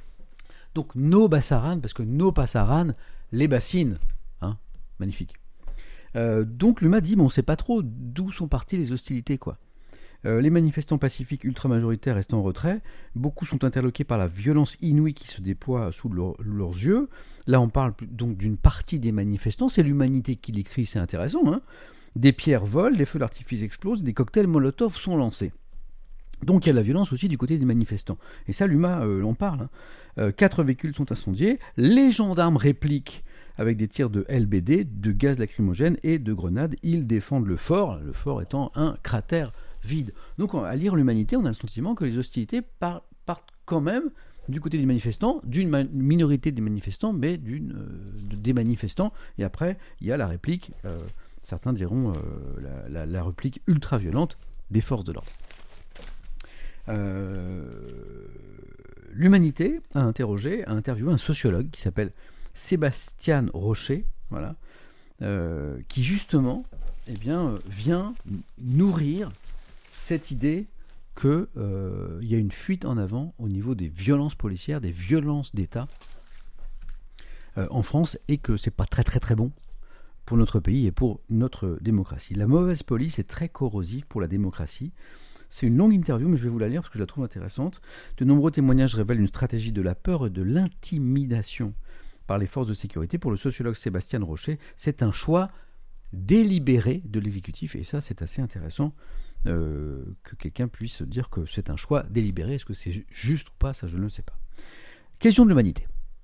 Donc, No Bassaran, parce que No Passaran, les bassines. Hein, magnifique. Euh, donc, l'Huma dit, bon, on ne sait pas trop d'où sont parties les hostilités, quoi. Euh, les manifestants pacifiques ultra-majoritaires restent en retrait. Beaucoup sont interloqués par la violence inouïe qui se déploie sous leur, leurs yeux. Là, on parle donc d'une partie des manifestants. C'est l'Humanité qui l'écrit, c'est intéressant. Hein, des pierres volent, des feux d'artifice explosent, des cocktails Molotov sont lancés. Donc, il y a la violence aussi du côté des manifestants. Et ça, l'Huma euh, en parle. Hein. Euh, quatre véhicules sont incendiés. Les gendarmes répliquent avec des tirs de L B D, de gaz lacrymogène et de grenades. Ils défendent le fort, le fort étant un cratère vide. Donc, à lire l'Humanité, on a le sentiment que les hostilités par, partent quand même du côté des manifestants, d'une ma- minorité des manifestants, mais d'une, euh, de, des manifestants. Et après, il y a la réplique, euh, certains diront euh, la, la, la réplique ultra-violente des forces de l'ordre. Euh, L'Humanité a interrogé, a interviewé un sociologue qui s'appelle Sébastien Rocher, voilà, euh, qui justement eh bien, vient nourrir cette idée qu'il euh, y a une fuite en avant au niveau des violences policières, des violences d'État euh, en France, et que c'est pas très très très bon pour notre pays et pour notre démocratie. La mauvaise police est très corrosive pour la démocratie. C'est une longue interview, mais je vais vous la lire parce que je la trouve intéressante. De nombreux témoignages révèlent une stratégie de la peur et de l'intimidation par les forces de sécurité. Pour le sociologue Sébastien Rocher, c'est un choix délibéré de l'exécutif, et ça c'est assez intéressant euh, que quelqu'un puisse dire que c'est un choix délibéré. Est-ce que c'est juste ou pas? Ça je ne le sais pas. Question de l'humanité.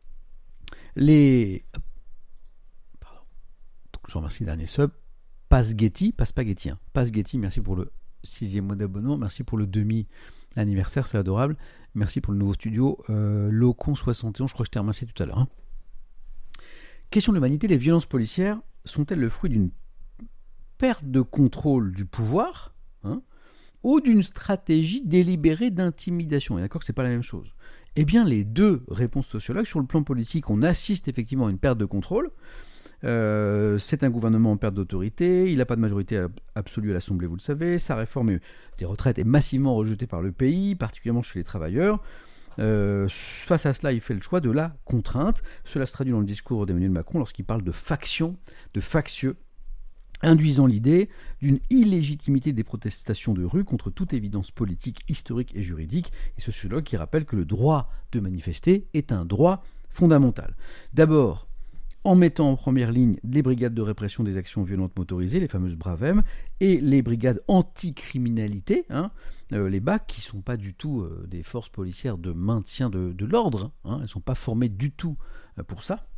Les... Pardon. Donc, je remercie le dernier sub. Pasghetti, pas spaghetti, hein. Pasghetti, merci pour le sixième mois d'abonnement, merci pour le demi-anniversaire, c'est adorable. Merci pour le nouveau studio. Euh, Locon soixante et onze, je crois que je t'ai remercié tout à l'heure. Hein. Question de l'humanité, les violences policières sont-elles le fruit d'une perte de contrôle du pouvoir, hein, ou d'une stratégie délibérée d'intimidation? Et d'accord que ce n'est pas la même chose. Eh bien, les deux réponses sociologues. Sur le plan politique, on assiste effectivement à une perte de contrôle. Euh, c'est un gouvernement en perte d'autorité, il n'a pas de majorité absolue à l'Assemblée, vous le savez, sa réforme des retraites est massivement rejetée par le pays, particulièrement chez les travailleurs. Euh, face à cela, il fait le choix de la contrainte. Cela se traduit dans le discours d'Emmanuel Macron lorsqu'il parle de faction, de factieux, induisant l'idée d'une illégitimité des protestations de rue contre toute évidence politique, historique et juridique. Et sociologue qui rappelle que le droit de manifester est un droit fondamental. D'abord, en mettant en première ligne les brigades de répression des actions violentes motorisées, les fameuses BRAVEM, et les brigades anticriminalité, hein, euh, les B A C, qui ne sont pas du tout euh, des forces policières de maintien de, de l'ordre, hein, elles ne sont pas formées du tout euh, pour ça.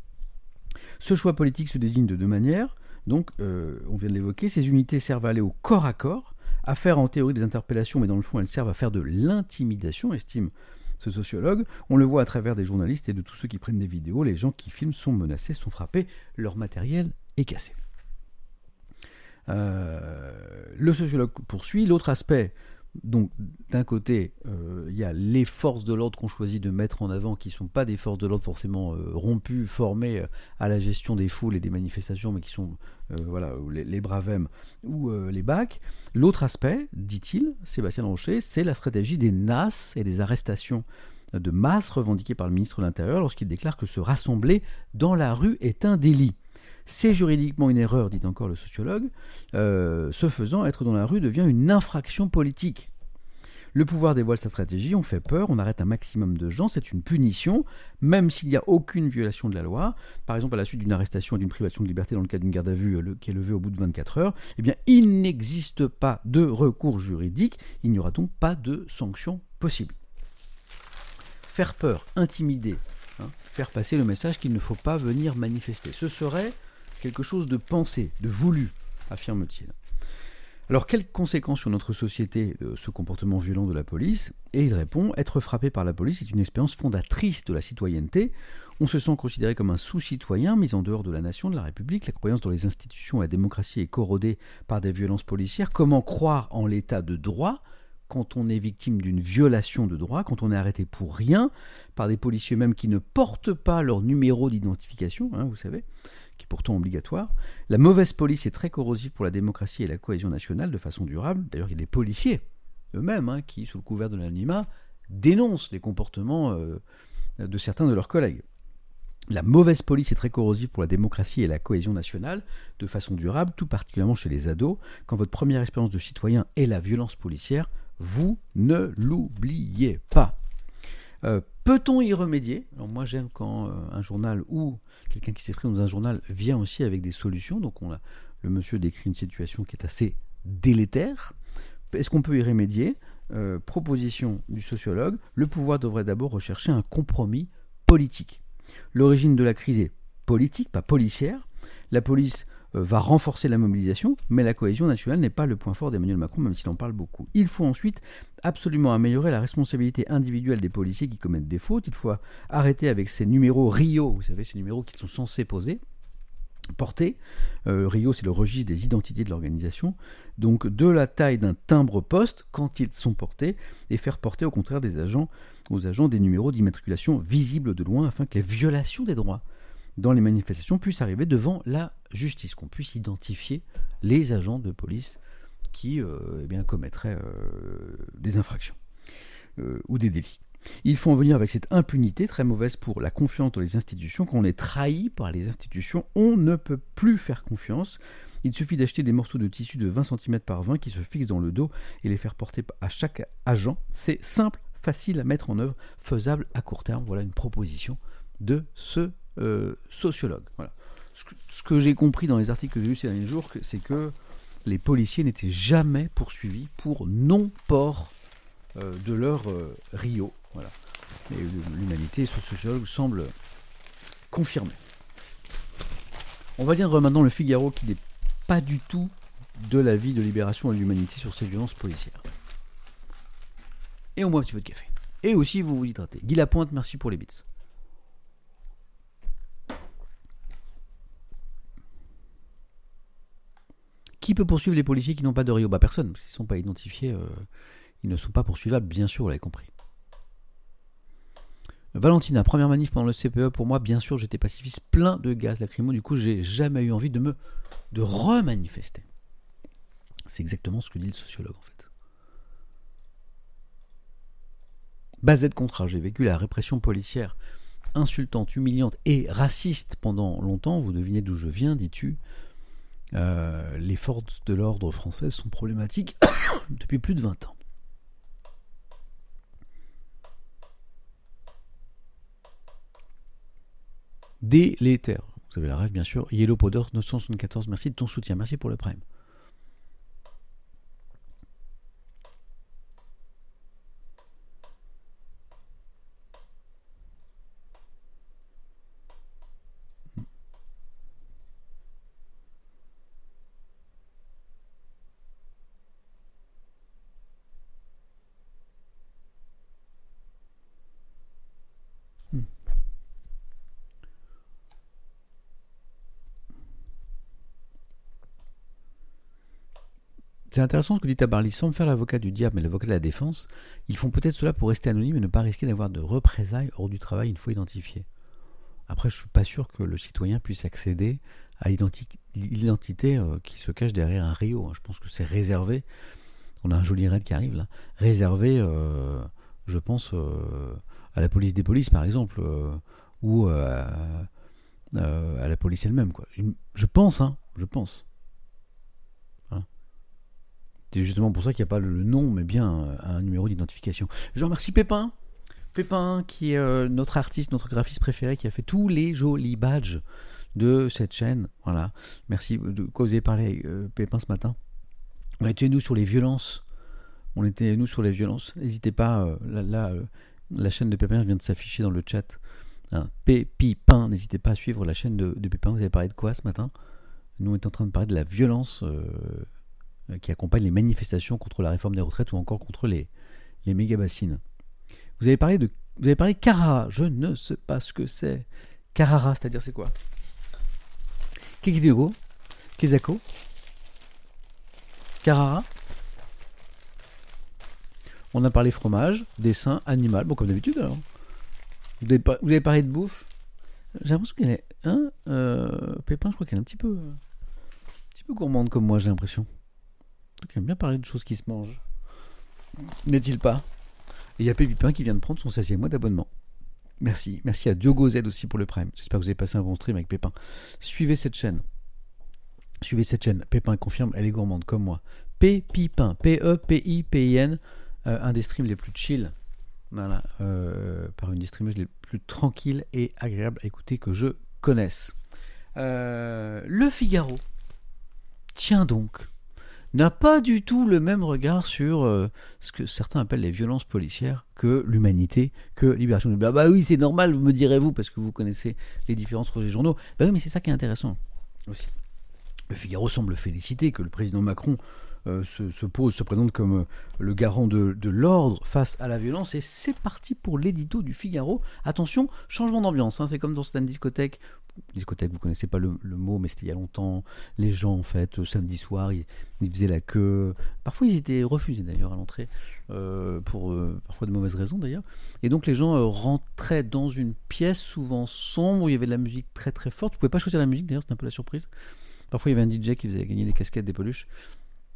Ce choix politique se désigne de deux manières. Donc, euh, on vient de l'évoquer, ces unités servent à aller au corps à corps, à faire en théorie des interpellations, mais dans le fond, elles servent à faire de l'intimidation, estime ce sociologue. On le voit à travers des journalistes et de tous ceux qui prennent des vidéos. Les gens qui filment sont menacés, sont frappés, leur matériel est cassé. Euh, le sociologue poursuit. L'autre aspect, donc d'un côté, euh, il y a les forces de l'ordre qu'on choisit de mettre en avant, qui ne sont pas des forces de l'ordre forcément euh, rompues, formées euh, à la gestion des foules et des manifestations, mais qui sont euh, voilà, les, les BRAVEM ou euh, les B A C. L'autre aspect, dit-il, Sébastien Rocher, c'est la stratégie des N A S et des arrestations de masse revendiquées par le ministre de l'Intérieur lorsqu'il déclare que se rassembler dans la rue est un délit. C'est juridiquement une erreur, dit encore le sociologue. Euh, ce faisant, être dans la rue devient une infraction politique. Le pouvoir dévoile sa stratégie, on fait peur, on arrête un maximum de gens, c'est une punition, même s'il n'y a aucune violation de la loi. Par exemple, à la suite d'une arrestation et d'une privation de liberté dans le cadre d'une garde à vue le, qui est levée au bout de vingt-quatre heures, eh bien, il n'existe pas de recours juridique, il n'y aura donc pas de sanction possible. Faire peur, intimider, hein, faire passer le message qu'il ne faut pas venir manifester, ce serait quelque chose de pensé, de voulu, affirme-t-il. Alors, quelles conséquences sur notre société euh, ce comportement violent de la police? Et il répond, être frappé par la police est une expérience fondatrice de la citoyenneté. On se sent considéré comme un sous-citoyen, mis en dehors de la nation, de la République. La croyance dans les institutions et la démocratie est corrodée par des violences policières. Comment croire en l'état de droit quand on est victime d'une violation de droit, quand on est arrêté pour rien, par des policiers même qui ne portent pas leur numéro d'identification, hein, vous savez, qui est pourtant obligatoire. La mauvaise police est très corrosive pour la démocratie et la cohésion nationale de façon durable. D'ailleurs, il y a des policiers eux-mêmes hein, qui, sous le couvert de l'anonymat, dénoncent les comportements euh, de certains de leurs collègues. La mauvaise police est très corrosive pour la démocratie et la cohésion nationale de façon durable, tout particulièrement chez les ados. Quand votre première expérience de citoyen est la violence policière, vous ne l'oubliez pas. Euh, peut-on y remédier? Alors moi j'aime quand euh, un journal ou quelqu'un qui s'exprime dans un journal vient aussi avec des solutions. Donc on a, le monsieur décrit une situation qui est assez délétère. Est-ce qu'on peut y remédier? euh, Proposition du sociologue, le pouvoir devrait d'abord rechercher un compromis politique. L'origine de la crise est politique, pas policière. La police euh, va renforcer la mobilisation, mais la cohésion nationale n'est pas le point fort d'Emmanuel Macron, même s'il en parle beaucoup. Il faut ensuite absolument améliorer la responsabilité individuelle des policiers qui commettent des fautes. Il faut arrêter avec ces numéros Rio, vous savez, ces numéros qui sont censés poser, porter. Euh, Rio, c'est le registre des identités de l'organisation. Donc de la taille d'un timbre-poste quand ils sont portés, et faire porter au contraire des agents, aux agents des numéros d'immatriculation visibles de loin, afin que les violations des droits dans les manifestations puissent arriver devant la justice, qu'on puisse identifier les agents de police qui euh, eh bien, commettraient euh, des infractions euh, ou des délits. Il faut en venir avec cette impunité très mauvaise pour la confiance dans les institutions. Quand on est trahi par les institutions, on ne peut plus faire confiance. Il suffit d'acheter des morceaux de tissu de vingt centimètres par vingt qui se fixent dans le dos et les faire porter à chaque agent. C'est simple, facile à mettre en œuvre, faisable à court terme. Voilà une proposition de ce euh, sociologue. Voilà. Ce que, ce que j'ai compris dans les articles que j'ai lus ces derniers jours, c'est que les policiers n'étaient jamais poursuivis pour non-port euh, de leur euh, Rio. Voilà. Et l'humanité, ce sociologue semble confirmer. On va lire maintenant le Figaro qui n'est pas du tout de l'avis de Libération et de l'Humanité sur ces violences policières. Et au moins un petit peu de café. Et aussi vous vous hydratez. Guy Lapointe, merci pour les bits. Qui peut poursuivre les policiers qui n'ont pas de Rio ? Bah personne, parce qu'ils ne sont pas identifiés, euh, ils ne sont pas poursuivables, bien sûr, vous l'avez compris. Valentina, première manif pendant le C P E, pour moi, bien sûr, j'étais pacifiste, plein de gaz lacrymo, du coup, j'ai jamais eu envie de me de remanifester. C'est exactement ce que dit le sociologue, en fait. Bazette Contrat, j'ai vécu la répression policière insultante, humiliante et raciste pendant longtemps, vous devinez d'où je viens, dis-tu. Euh, les forces de l'ordre françaises sont problématiques depuis plus de vingt ans. Délétère. Vous avez la rêve, bien sûr. Yellow Powder neuf cent soixante-quatorze, merci de ton soutien. Merci pour le prime. C'est intéressant ce que dit Tabarly, sans me faire l'avocat du diable mais l'avocat de la défense, ils font peut-être cela pour rester anonymes et ne pas risquer d'avoir de représailles hors du travail une fois identifiés. Après, je ne suis pas sûr que le citoyen puisse accéder à l'identi- l'identité euh, qui se cache derrière un Rio. Je pense que c'est réservé, on a un joli raid qui arrive là, réservé, euh, je pense, euh, à la police des polices par exemple, euh, ou euh, euh, à la police elle-même, quoi. Je pense, hein, je pense. C'est justement pour ça qu'il n'y a pas le nom, mais bien un numéro d'identification. Je remercie Pépin, Pépin qui est euh, notre artiste, notre graphiste préféré, qui a fait tous les jolis badges de cette chaîne. Voilà. Merci. De quoi vous avez parlé, euh, Pépin, ce matin ? On était nous sur les violences. On était nous sur les violences. N'hésitez pas. Euh, là, là euh, la chaîne de Pépin vient de s'afficher dans le chat. Hein, Pépin. N'hésitez pas à suivre la chaîne de, de Pépin. Vous avez parlé de quoi ce matin ? Nous, on est en train de parler de la violence. Euh, qui accompagne les manifestations contre la réforme des retraites ou encore contre les, les méga-bassines. Vous avez parlé de vous avez parlé de Carrara, je ne sais pas ce que c'est. Carrara, c'est-à-dire c'est quoi ? Kekidego ? Kezako ? Carrara ? On a parlé fromage, dessin, animal, bon comme d'habitude alors. Vous avez, par... vous avez parlé de bouffe ? J'ai l'impression qu'elle est... Hein euh... Pépin, je crois qu'elle est un petit peu... un petit peu gourmande comme moi, j'ai l'impression. Elle aime bien parler de choses qui se mangent. N'est-il pas ? Et il y a Pépipin qui vient de prendre son seizième mois d'abonnement. Merci. Merci à Diogo Z aussi pour le prime. J'espère que vous avez passé un bon stream avec Pépin. Suivez cette chaîne. Suivez cette chaîne. Pépin confirme, elle est gourmande comme moi. Pépipin. P E P I P I N. Euh, un des streams les plus chill. Voilà. Euh, par une des streameuses les plus tranquilles et agréables à écouter que je connaisse. Euh, le Figaro. Tiens donc. N'a pas du tout le même regard sur euh, ce que certains appellent les violences policières que l'Humanité, que Libération. Bah, bah oui, c'est normal, me direz-vous, parce que vous connaissez les différences entre les journaux. Bah oui, mais c'est ça qui est intéressant aussi. Le Figaro semble féliciter que le président Macron euh, se, se pose, se présente comme euh, le garant de, de l'ordre face à la violence. Et c'est parti pour l'édito du Figaro. Attention, changement d'ambiance, hein, c'est comme dans certaines discothèques. Discothèque, vous connaissez pas le, le mot, mais c'était il y a longtemps. Les gens, en fait, samedi soir, ils, ils faisaient la queue. Parfois, ils étaient refusés d'ailleurs à l'entrée, euh, pour euh, parfois de mauvaises raisons d'ailleurs. Et donc, les gens euh, rentraient dans une pièce souvent sombre où il y avait de la musique très très forte. Vous pouvez pas choisir la musique d'ailleurs, c'était un peu la surprise. Parfois, il y avait un D J qui faisait gagner des casquettes, des peluches.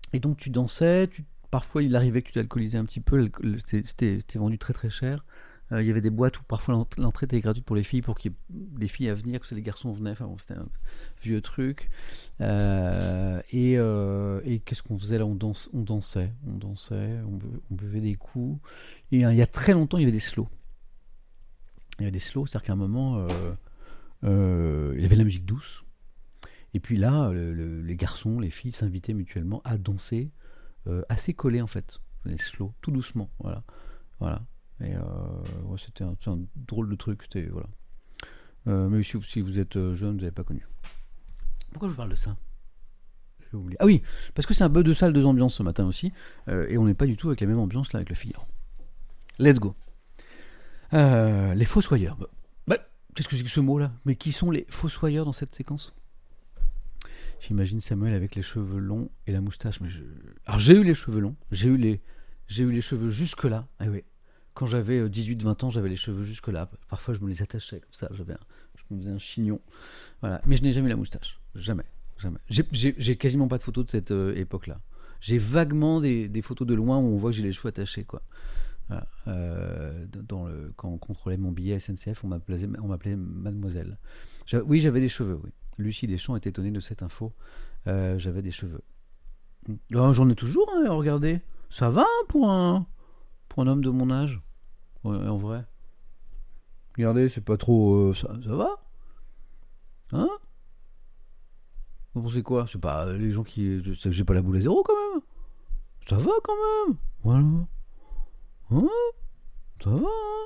Et donc tu dansais, tu... parfois il arrivait que tu t'alcoolisais un petit peu, l'alcool- c'était, c'était, c'était vendu très très cher. Euh, il y avait des boîtes où parfois l'ent- l'entrée était gratuite pour les filles, pour qu'il y ait des filles à venir, parce que les garçons venaient, enfin bon, c'était un vieux truc. Euh, et, euh, et qu'est-ce qu'on faisait là, on, danse, on dansait, on dansait, on, bu- on buvait des coups. Et euh, il y a très longtemps, il y avait des slows. Il y avait des slows, c'est-à-dire qu'à un moment, euh, euh, il y avait de la musique douce. Et puis là, le- le- les garçons, les filles s'invitaient mutuellement à danser euh, assez collés en fait, les slow, tout doucement, voilà, voilà. Et euh, ouais, c'était un, c'est un drôle de truc, c'était voilà. Euh, mais si vous, si vous êtes euh, jeune, vous n'avez pas connu. Pourquoi je vous parle de ça? J'ai oublié. Ah oui, parce que c'est un peu de salle, deux ambiances ce matin aussi, euh, et on n'est pas du tout avec la même ambiance là avec le Figaro. Let's go. Euh, les fossoyeurs. Bah, bah, qu'est-ce que c'est que ce mot-là? Mais qui sont les fossoyeurs dans cette séquence? J'imagine Samuel avec les cheveux longs et la moustache. Mais je... Alors j'ai eu les cheveux longs, j'ai eu les, j'ai eu les cheveux jusque là. Ah oui. Quand j'avais dix-huit vingt ans, j'avais les cheveux jusque là. Parfois je me les attachais comme ça, j'avais un... je me faisais un chignon. Voilà. Mais je n'ai jamais eu la moustache, jamais, jamais. J'ai, j'ai, j'ai quasiment pas de photos de cette euh, époque-là. J'ai vaguement des, des photos de loin où on voit que j'ai les cheveux attachés, quoi. Voilà. Euh, dans le, quand on contrôlait mon billet S N C F, on m'appelait, on m'appelait Mademoiselle. J'a- oui, j'avais des cheveux, oui. Lucie Deschamps est étonnée de cette info. Euh, j'avais des cheveux. Oh, j'en ai toujours, hein, regardez. Ça va pour un, pour un homme de mon âge. Ouais, en vrai. Regardez, c'est pas trop... euh, ça, ça va? Hein? Vous pensez quoi? C'est pas euh, les gens qui... J'ai pas la boule à zéro quand même. Ça va quand même. Voilà. Hein? Ça va. Hein?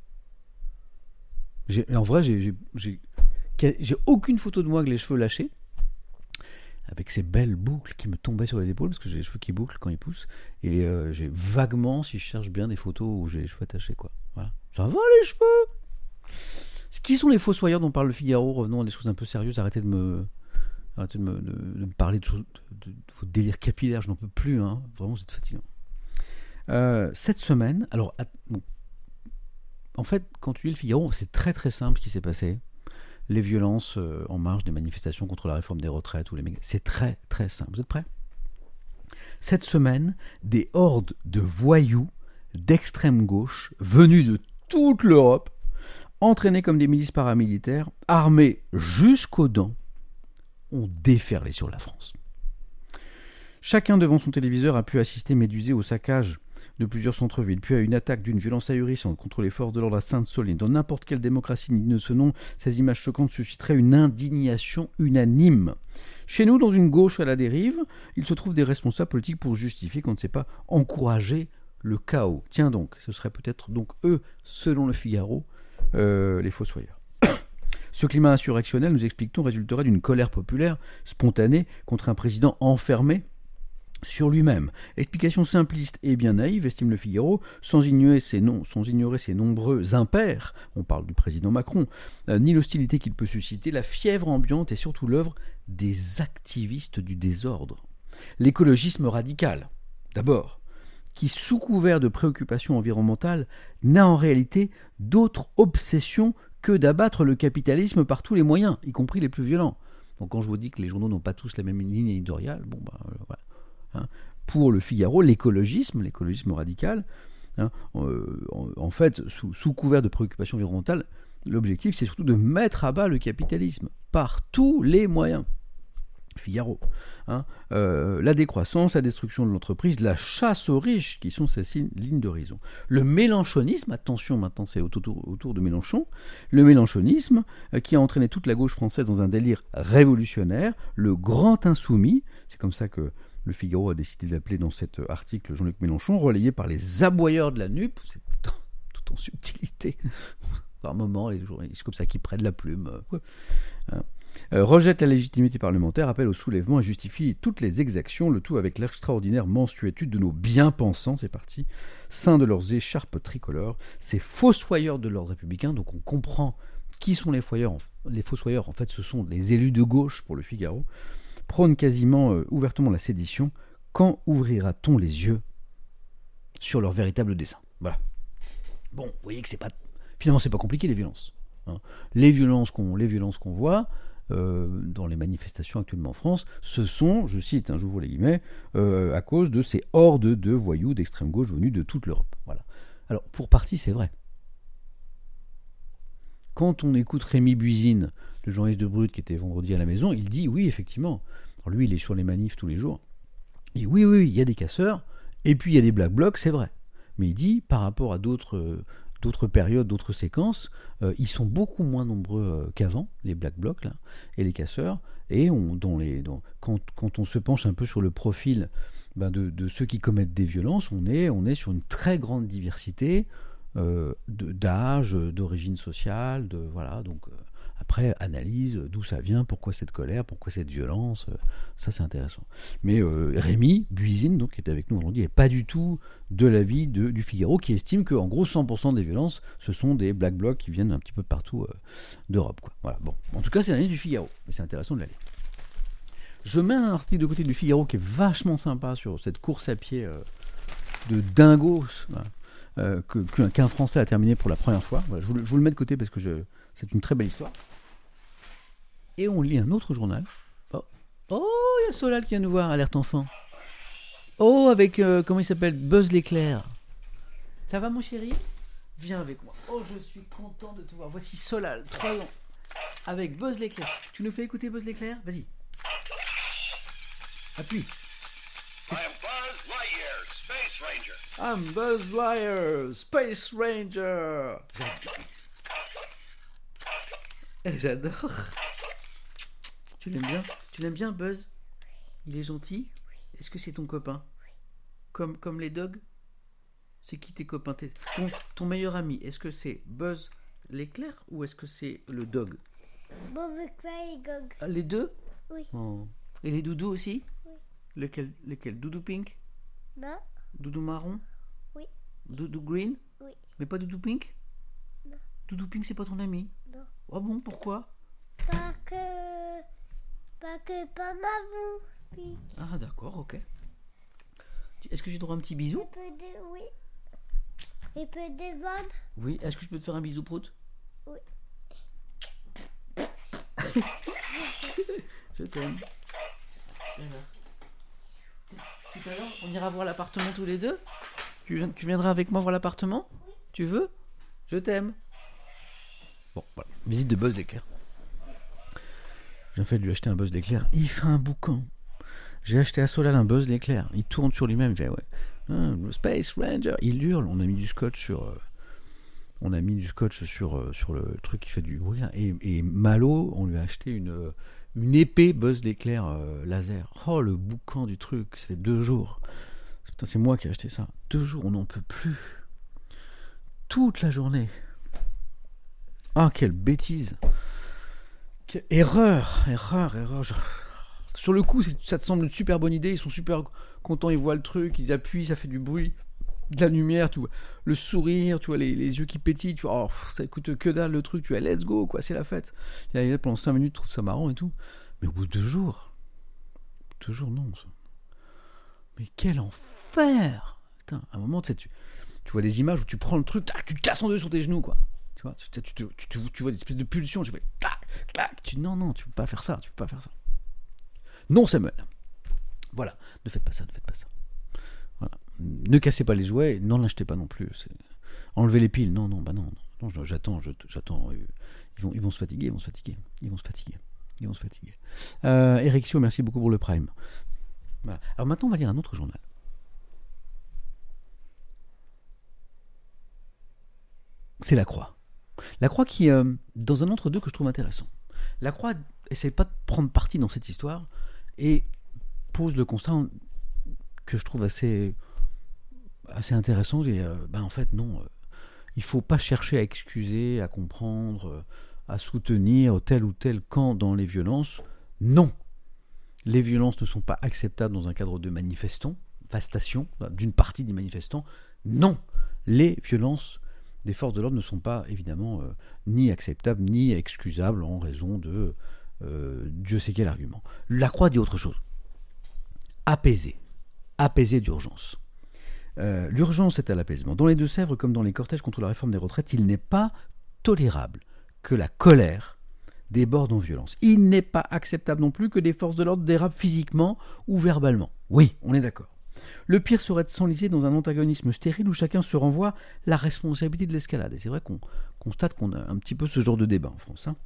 J'ai, en vrai, j'ai... j'ai, j'ai J'ai aucune photo de moi avec les cheveux lâchés, avec ces belles boucles qui me tombaient sur les épaules, parce que j'ai les cheveux qui bouclent quand ils poussent, et euh, j'ai vaguement, si je cherche bien, des photos où j'ai les cheveux attachés, quoi. Voilà. Ça va les cheveux? Qui sont les fossoyeurs dont parle le Figaro? Revenons à des choses un peu sérieuses, arrêtez de me, arrêtez de me, de, de me parler de, choses, de, de, de vos délires capillaires, je n'en peux plus, hein. Vraiment, c'est fatigant. Euh, cette semaine, alors, à, bon, en fait, quand tu lis le Figaro, c'est très très simple ce qui s'est passé. Les violences euh, en marge des manifestations contre la réforme des retraites ou les méga... C'est très très simple. Vous êtes prêts? Cette semaine, des hordes de voyous d'extrême gauche venus de toute l'Europe, entraînés comme des milices paramilitaires, armés jusqu'aux dents, ont déferlé sur la France. Chacun devant son téléviseur a pu assister médusé au saccage de plusieurs centres-villes, puis à une attaque d'une violence ahurissante contre les forces de l'ordre à Sainte-Soline. Dans n'importe quelle démocratie digne de ce nom, ces images choquantes susciteraient une indignation unanime. Chez nous, dans une gauche à la dérive, il se trouve des responsables politiques pour justifier qu'on ne sait pas encourager le chaos. Tiens donc, ce serait peut-être donc eux, selon le Figaro, euh, les fossoyeurs. Ce climat insurrectionnel, nous explique-t-on, résulterait d'une colère populaire spontanée contre un président enfermé sur lui-même. Explication simpliste et bien naïve, estime le Figaro, sans ignorer ses, non, sans ignorer ses nombreux impairs, on parle du président Macron, euh, ni l'hostilité qu'il peut susciter, la fièvre ambiante et surtout l'œuvre des activistes du désordre. L'écologisme radical, d'abord, qui, sous couvert de préoccupations environnementales, n'a en réalité d'autre obsession que d'abattre le capitalisme par tous les moyens, y compris les plus violents. Donc quand je vous dis que les journaux n'ont pas tous la même ligne éditoriale, bon ben euh, voilà. Hein. Pour le Figaro, l'écologisme, l'écologisme radical, hein, euh, en, en fait, sous, sous couvert de préoccupations environnementales, l'objectif c'est surtout de mettre à bas le capitalisme par tous les moyens. Figaro. Hein, euh, la décroissance, la destruction de l'entreprise, la chasse aux riches, qui sont ces lignes d'horizon. Le mélenchonisme, attention maintenant c'est autour, autour de Mélenchon, le mélenchonisme euh, qui a entraîné toute la gauche française dans un délire révolutionnaire, le grand insoumis, c'est comme ça que le Figaro a décidé d'appeler dans cet article Jean-Luc Mélenchon, relayé par les aboyeurs de la N U P, c'est tout en, tout en subtilité. Par moments, les journalistes comme ça qui prennent la plume. Euh, hein. euh, rejette la légitimité parlementaire, appelle au soulèvement et justifie toutes les exactions, le tout avec l'extraordinaire mansuétude de nos bien-pensants, c'est parti, sein de leurs écharpes tricolores, ces fossoyeurs de l'ordre républicain, donc on comprend qui sont les fossoyeurs. Les fossoyeurs, en fait, ce sont les élus de gauche pour le Figaro, prône quasiment euh, ouvertement la sédition. Quand ouvrira-t-on les yeux sur leur véritable dessein? Voilà. Bon, vous voyez que c'est pas... Finalement, c'est pas compliqué, les violences. Hein. Les violences qu'on, les violences qu'on voit, euh, dans les manifestations actuellement en France, ce sont, je cite, hein, j'ouvre les guillemets, euh, à cause de ces hordes de voyous d'extrême gauche venus de toute l'Europe. Voilà. Alors, pour partie, c'est vrai. Quand on écoute Rémi Buisine, le journaliste de Brut qui était vendredi à la maison, il dit oui, effectivement. Alors lui, il est sur les manifs tous les jours. Il dit oui, oui, il y a des casseurs, et puis il y a des black blocs, c'est vrai. Mais il dit, par rapport à d'autres, euh, d'autres périodes, d'autres séquences, euh, ils sont beaucoup moins nombreux euh, qu'avant, les black blocs là, et les casseurs. Et on, dans les, dans, quand, quand on se penche un peu sur le profil ben, de, de ceux qui commettent des violences, on est, on est sur une très grande diversité euh, de, d'âge, d'origine sociale, de voilà. Donc euh, après, analyse d'où ça vient, pourquoi cette colère, pourquoi cette violence, euh, ça c'est intéressant. Mais euh, Rémi Buisine, donc, qui était avec nous aujourd'hui, n'est pas du tout de l'avis de, du Figaro, qui estime qu'en gros cent pour cent des violences, ce sont des black blocs qui viennent un petit peu partout euh, d'Europe. Quoi. Voilà. Bon. En tout cas, c'est l'analyse du Figaro, mais c'est intéressant de la lire. Je mets un article de côté du Figaro qui est vachement sympa sur cette course à pied euh, de dingos voilà, euh, que, qu'un Français a terminé pour la première fois. Voilà, je, vous, je vous le mets de côté parce que je, c'est une très belle histoire. Et on lit un autre journal. Oh, oh, il y a Solal qui vient nous voir, Alerte Enfant. Oh, avec, euh, comment il s'appelle, Buzz l'éclair. Ça va mon chéri ? Viens avec moi. Oh, je suis content de te voir. Voici Solal, trois ans, avec Buzz l'éclair. Tu nous fais écouter Buzz l'éclair ? Vas-y. Appuie. I'm Buzz Lightyear, Space Ranger. J'adore. J'adore. Tu l'aimes bien ? Tu l'aimes bien, Buzz ? Il est gentil ? Est-ce que c'est ton copain ? Comme, comme les dogs ? C'est qui tes copains ? T'es- ton, ton meilleur ami, est-ce que c'est Buzz l'éclair ou est-ce que c'est le dog ? Bob et Gog. Ah, les deux ? Oui. Oh. Et les doudous aussi ? Oui. Lequel, lequel ? Doudou pink ? Non. Doudou marron ? Oui. Doudou green ? Oui. Mais pas Doudou pink ? Non. Doudou pink, c'est pas ton ami ? Non. Ah bon, pourquoi ? Pas que. Pas que pas maman. Puis. Ah d'accord, ok. Tu- Est-ce que j'ai droit à un petit Et bisou ? peu de. Oui. Et peu de vannes. Oui. Est-ce que je peux te faire un bisou, Prout ? Oui. Je t'aime. Voilà. Tout à l'heure, on ira voir l'appartement tous les deux ? tu, viens- tu viendras avec moi voir l'appartement ? Tu veux ? Je t'aime. Bon, voilà. Visite de Buzz l'éclair. J'ai fait de lui acheter un Buzz l'éclair. Il fait un boucan. J'ai acheté à Solal un Buzz l'éclair. Il tourne sur lui-même. Il fait ouais. Ah, le Space Ranger. Il hurle. On a mis du scotch sur. euh, on a mis du scotch sur, euh, sur le truc qui fait du bruit. Là. Et, et Malo, on lui a acheté une, euh, une épée Buzz l'éclair euh, laser. Oh, le boucan du truc. Ça fait deux jours. Putain, c'est moi qui ai acheté ça. Deux jours, on n'en peut plus. Toute la journée. Ah, quelle bêtise. Quelle erreur, erreur, erreur. Je- Sur le coup, c'est- ça te semble une super bonne idée. Ils sont super contents, ils voient le truc, ils appuient, ça fait du bruit, de la lumière, tu vois. Le sourire, tu vois, les, les yeux qui pétillent, tu vois. Oh, ça coûte que dalle le truc, tu vois. Let's go, quoi, c'est la fête. Il est là pendant cinq minutes, trouve ça marrant et tout. Mais au bout de deux jours, deux jours, non. Ça. Mais quel enfer. Putain, à un moment, tu sais, tu, tu vois des images où tu prends le truc, tac, tu te casses en deux sur tes genoux, quoi. Tu vois, tu, tu, tu, tu, tu- tu vois des espèces de pulsions, tu fais tac, tac. Tu, non, non, tu peux pas faire ça, tu peux pas faire ça. Non, Samuel. Voilà, ne faites pas ça, ne faites pas ça. Voilà. Ne cassez pas les jouets, n'en achetez pas non plus. C'est... Enlevez les piles, non, non, bah non, non, non, j'attends, je- j'attends. euh, Ils vont, ils vont se fatiguer, ils vont se fatiguer, ils vont se fatiguer, ils vont se fatiguer. Euh, Erexio, merci beaucoup pour le Prime. Voilà. Alors maintenant, on va lire un autre journal. C'est La Croix. La Croix qui, euh, dans un entre-deux que je trouve intéressant. La Croix essaie pas de prendre parti dans cette histoire et pose le constat que je trouve assez, assez intéressant. Et, euh, ben en fait, non, euh, il faut pas chercher à excuser, à comprendre, euh, à soutenir tel ou tel camp dans les violences. Non, les violences ne sont pas acceptables dans un cadre de manifestation, manifestation, d'une partie des manifestants. Non, les violences des forces de l'ordre ne sont pas évidemment euh, ni acceptables ni excusables en raison de euh, Dieu sait quel argument. La Croix dit autre chose. Apaiser. Apaiser d'urgence. Euh, l'urgence est à l'apaisement. Dans les Deux-Sèvres, comme dans les cortèges contre la réforme des retraites, il n'est pas tolérable que la colère déborde en violence. Il n'est pas acceptable non plus que des forces de l'ordre dérapent physiquement ou verbalement. Oui, on est d'accord. Le pire serait de s'enliser dans un antagonisme stérile où chacun se renvoie la responsabilité de l'escalade. Et c'est vrai qu'on constate qu'on a un petit peu ce genre de débat en France. Hein.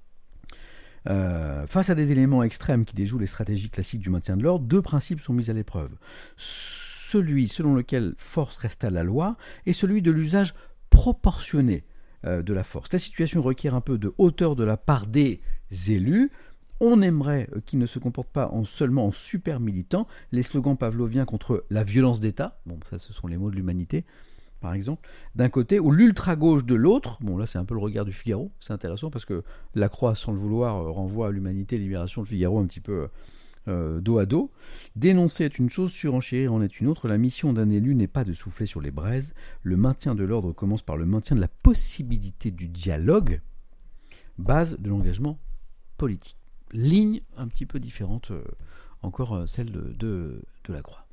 Euh, face à des éléments extrêmes qui déjouent les stratégies classiques du maintien de l'ordre, deux principes sont mis à l'épreuve. Celui selon lequel force reste à la loi et celui de l'usage proportionné euh, de la force. La situation requiert un peu de hauteur de la part des élus. On aimerait qu'ils ne se comportent pas en, seulement en super militants. Les slogans pavloviens contre la violence d'État, bon ça ce sont les mots de l'humanité par exemple, d'un côté, ou l'ultra-gauche de l'autre. Bon là c'est un peu le regard du Figaro, c'est intéressant parce que la Croix sans le vouloir renvoie à l'humanité, Libération, le Figaro un petit peu euh, dos à dos. Dénoncer est une chose, surenchérir en est une autre. La mission d'un élu n'est pas de souffler sur les braises. Le maintien de l'ordre commence par le maintien de la possibilité du dialogue, base de l'engagement politique. Ligne un petit peu différente, euh, encore euh, celle de, de, de la Croix.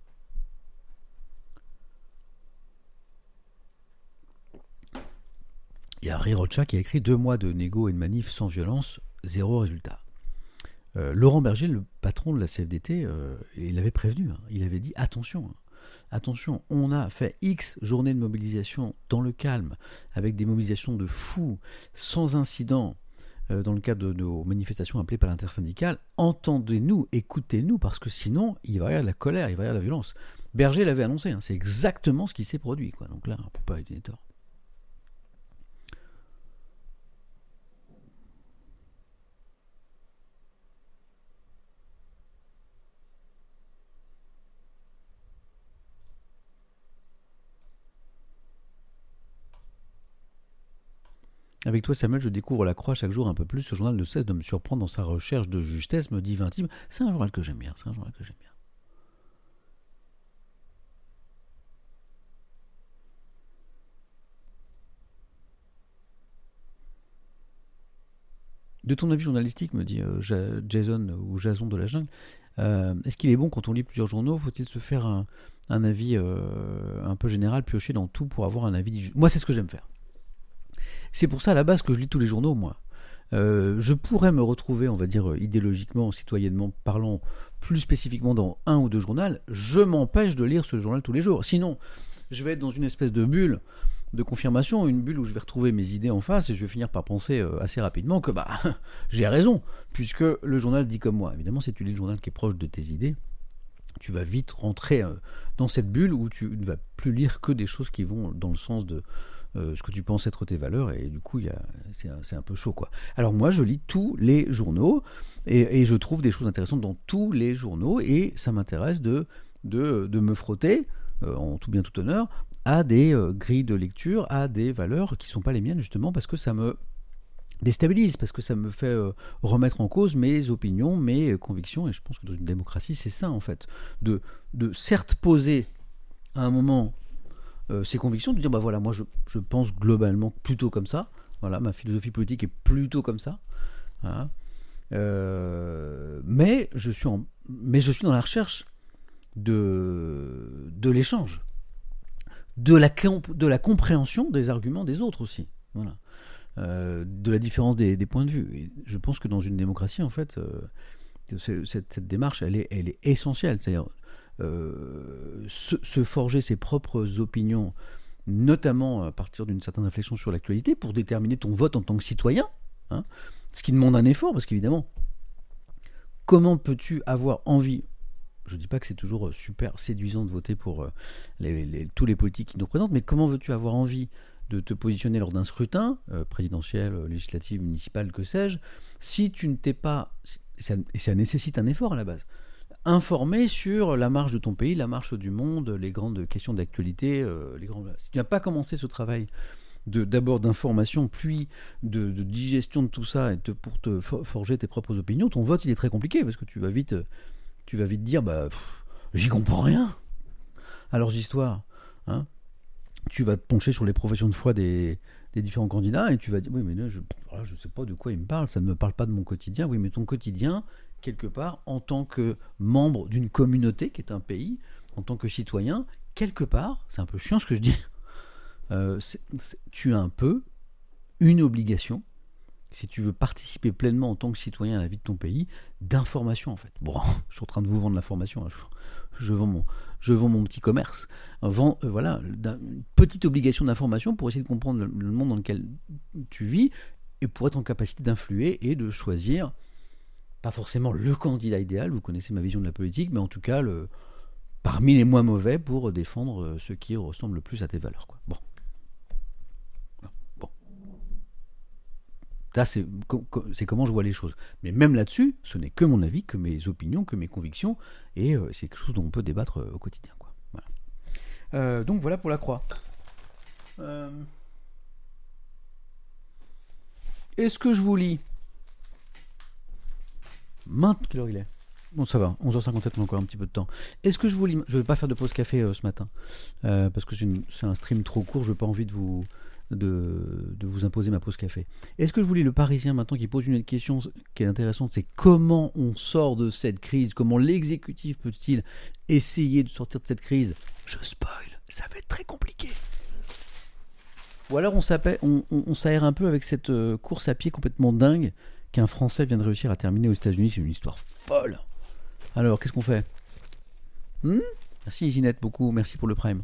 Il y a Harry Rocha qui a écrit « Deux mois de négo et de manif sans violence, zéro résultat ». Euh, Laurent Berger, le patron de la C F D T, euh, il avait prévenu, hein, il avait dit « Attention, hein, attention, on a fait X journées de mobilisation dans le calme, avec des mobilisations de fous, sans incident, euh, dans le cadre de nos manifestations appelées par l'intersyndicale. Entendez-nous, écoutez-nous, parce que sinon, il va y avoir de la colère, il va y avoir de la violence. » Berger l'avait annoncé, hein, c'est exactement ce qui s'est produit, quoi. Donc là, on ne peut pas lui donner tort. Avec toi, Samuel, je découvre la Croix chaque jour un peu plus. Ce journal ne cesse de me surprendre dans sa recherche de justesse, me dit Vintim. C'est un journal que j'aime bien, c'est un journal que j'aime bien. De ton avis journalistique, me dit euh, Jason ou Jason de la Jungle, euh, est-ce qu'il est bon quand on lit plusieurs journaux? Faut-il se faire un, un avis euh, un peu général, piocher dans tout pour avoir un avis? Moi, c'est ce que j'aime faire. C'est pour ça, à la base, que je lis tous les journaux, moi. Euh, je pourrais me retrouver, on va dire, idéologiquement, citoyennement parlant, plus spécifiquement dans un ou deux journaux. Je m'empêche de lire ce journal tous les jours. Sinon, je vais être dans une espèce de bulle de confirmation, une bulle où je vais retrouver mes idées en face et je vais finir par penser euh, assez rapidement que bah j'ai raison, puisque le journal dit comme moi. Évidemment, si tu lis le journal qui est proche de tes idées, tu vas vite rentrer euh, dans cette bulle où tu ne vas plus lire que des choses qui vont dans le sens de Euh, ce que tu penses être tes valeurs, et du coup y a, c'est, un, c'est un peu chaud, quoi. Alors moi je lis tous les journaux et, et je trouve des choses intéressantes dans tous les journaux, et ça m'intéresse de, de, de me frotter euh, en tout bien tout honneur à des euh, grilles de lecture, à des valeurs qui ne sont pas les miennes, justement parce que ça me déstabilise, parce que ça me fait euh, remettre en cause mes opinions, mes convictions, et je pense que dans une démocratie c'est ça en fait, de, de certes poser à un moment Euh, ses convictions, de dire bah voilà, moi je, je pense globalement plutôt comme ça, voilà, ma philosophie politique est plutôt comme ça, voilà. euh, mais je suis en, mais je suis dans la recherche de de l'échange, de la de la compréhension des arguments des autres aussi, voilà, euh, de la différence des, des points de vue. Et je pense que dans une démocratie en fait, euh, cette, cette démarche elle est elle est essentielle, c'est-à-dire Euh, se, se forger ses propres opinions, notamment à partir d'une certaine réflexion sur l'actualité, pour déterminer ton vote en tant que citoyen, hein, ce qui demande un effort, parce qu'évidemment, comment peux-tu avoir envie, je ne dis pas que c'est toujours super séduisant de voter pour euh, les, les, tous les politiques qui nous représentent, mais comment veux-tu avoir envie de te positionner lors d'un scrutin, euh, présidentiel, législatif, municipal, que sais-je, si tu ne t'es pas, et ça, et ça nécessite un effort à la base, informé sur la marche de ton pays, la marche du monde, les grandes questions d'actualité, euh, les grands... Si tu n'as pas commencé ce travail de, d'abord d'information, puis de, de digestion de tout ça, et te, pour te for- forger tes propres opinions, ton vote il est très compliqué, parce que tu vas vite, tu vas vite dire bah, pff, j'y comprends rien à leurs histoires, hein. Tu vas te pencher sur les professions de foi des, des différents candidats, et tu vas dire oui mais là, je ne sais pas de quoi ils me parlent, ça ne me parle pas de mon quotidien. Oui mais ton quotidien, quelque part, en tant que membre d'une communauté qui est un pays, en tant que citoyen, quelque part, c'est un peu chiant ce que je dis, euh, c'est, c'est, tu as un peu une obligation, si tu veux participer pleinement en tant que citoyen à la vie de ton pays, d'information en fait. Bon, je suis en train de vous vendre l'information, hein. je, je, vends mon, je vends mon petit commerce. Vends, euh, voilà, une petite obligation d'information pour essayer de comprendre le, le monde dans lequel tu vis et pour être en capacité d'influer et de choisir, pas forcément le candidat idéal, vous connaissez ma vision de la politique, mais en tout cas le, parmi les moins mauvais pour défendre ceux qui ressemblent le plus à tes valeurs, quoi. Bon. Là, c'est, c'est comment je vois les choses. Mais même là-dessus, ce n'est que mon avis, que mes opinions, que mes convictions, et euh, c'est quelque chose dont on peut débattre euh, au quotidien, quoi. Voilà. Euh, donc voilà pour la croix. Euh... Est-ce que je vous lis Maintenant, quelle heure il est ? Bon, ça va, onze heures cinquante-sept, on a encore un petit peu de temps. Est-ce que je vous lis Je ne vais pas faire de pause café euh, ce matin, euh, parce que c'est, une, c'est un stream trop court, je n'ai pas envie de vous... De, de vous imposer ma pause café. Est-ce que je vous lis le Parisien maintenant qui pose une autre question qui est intéressante, c'est comment on sort de cette crise, comment l'exécutif peut-il essayer de sortir de cette crise ? Je spoil, ça va être très compliqué. Ou alors on, on, on, on s'aère un peu avec cette euh, course à pied complètement dingue qu'un Français vient de réussir à terminer aux États-Unis. C'est une histoire folle. Alors, qu'est-ce qu'on fait ? hmm Merci Isinette, beaucoup, merci pour le prime.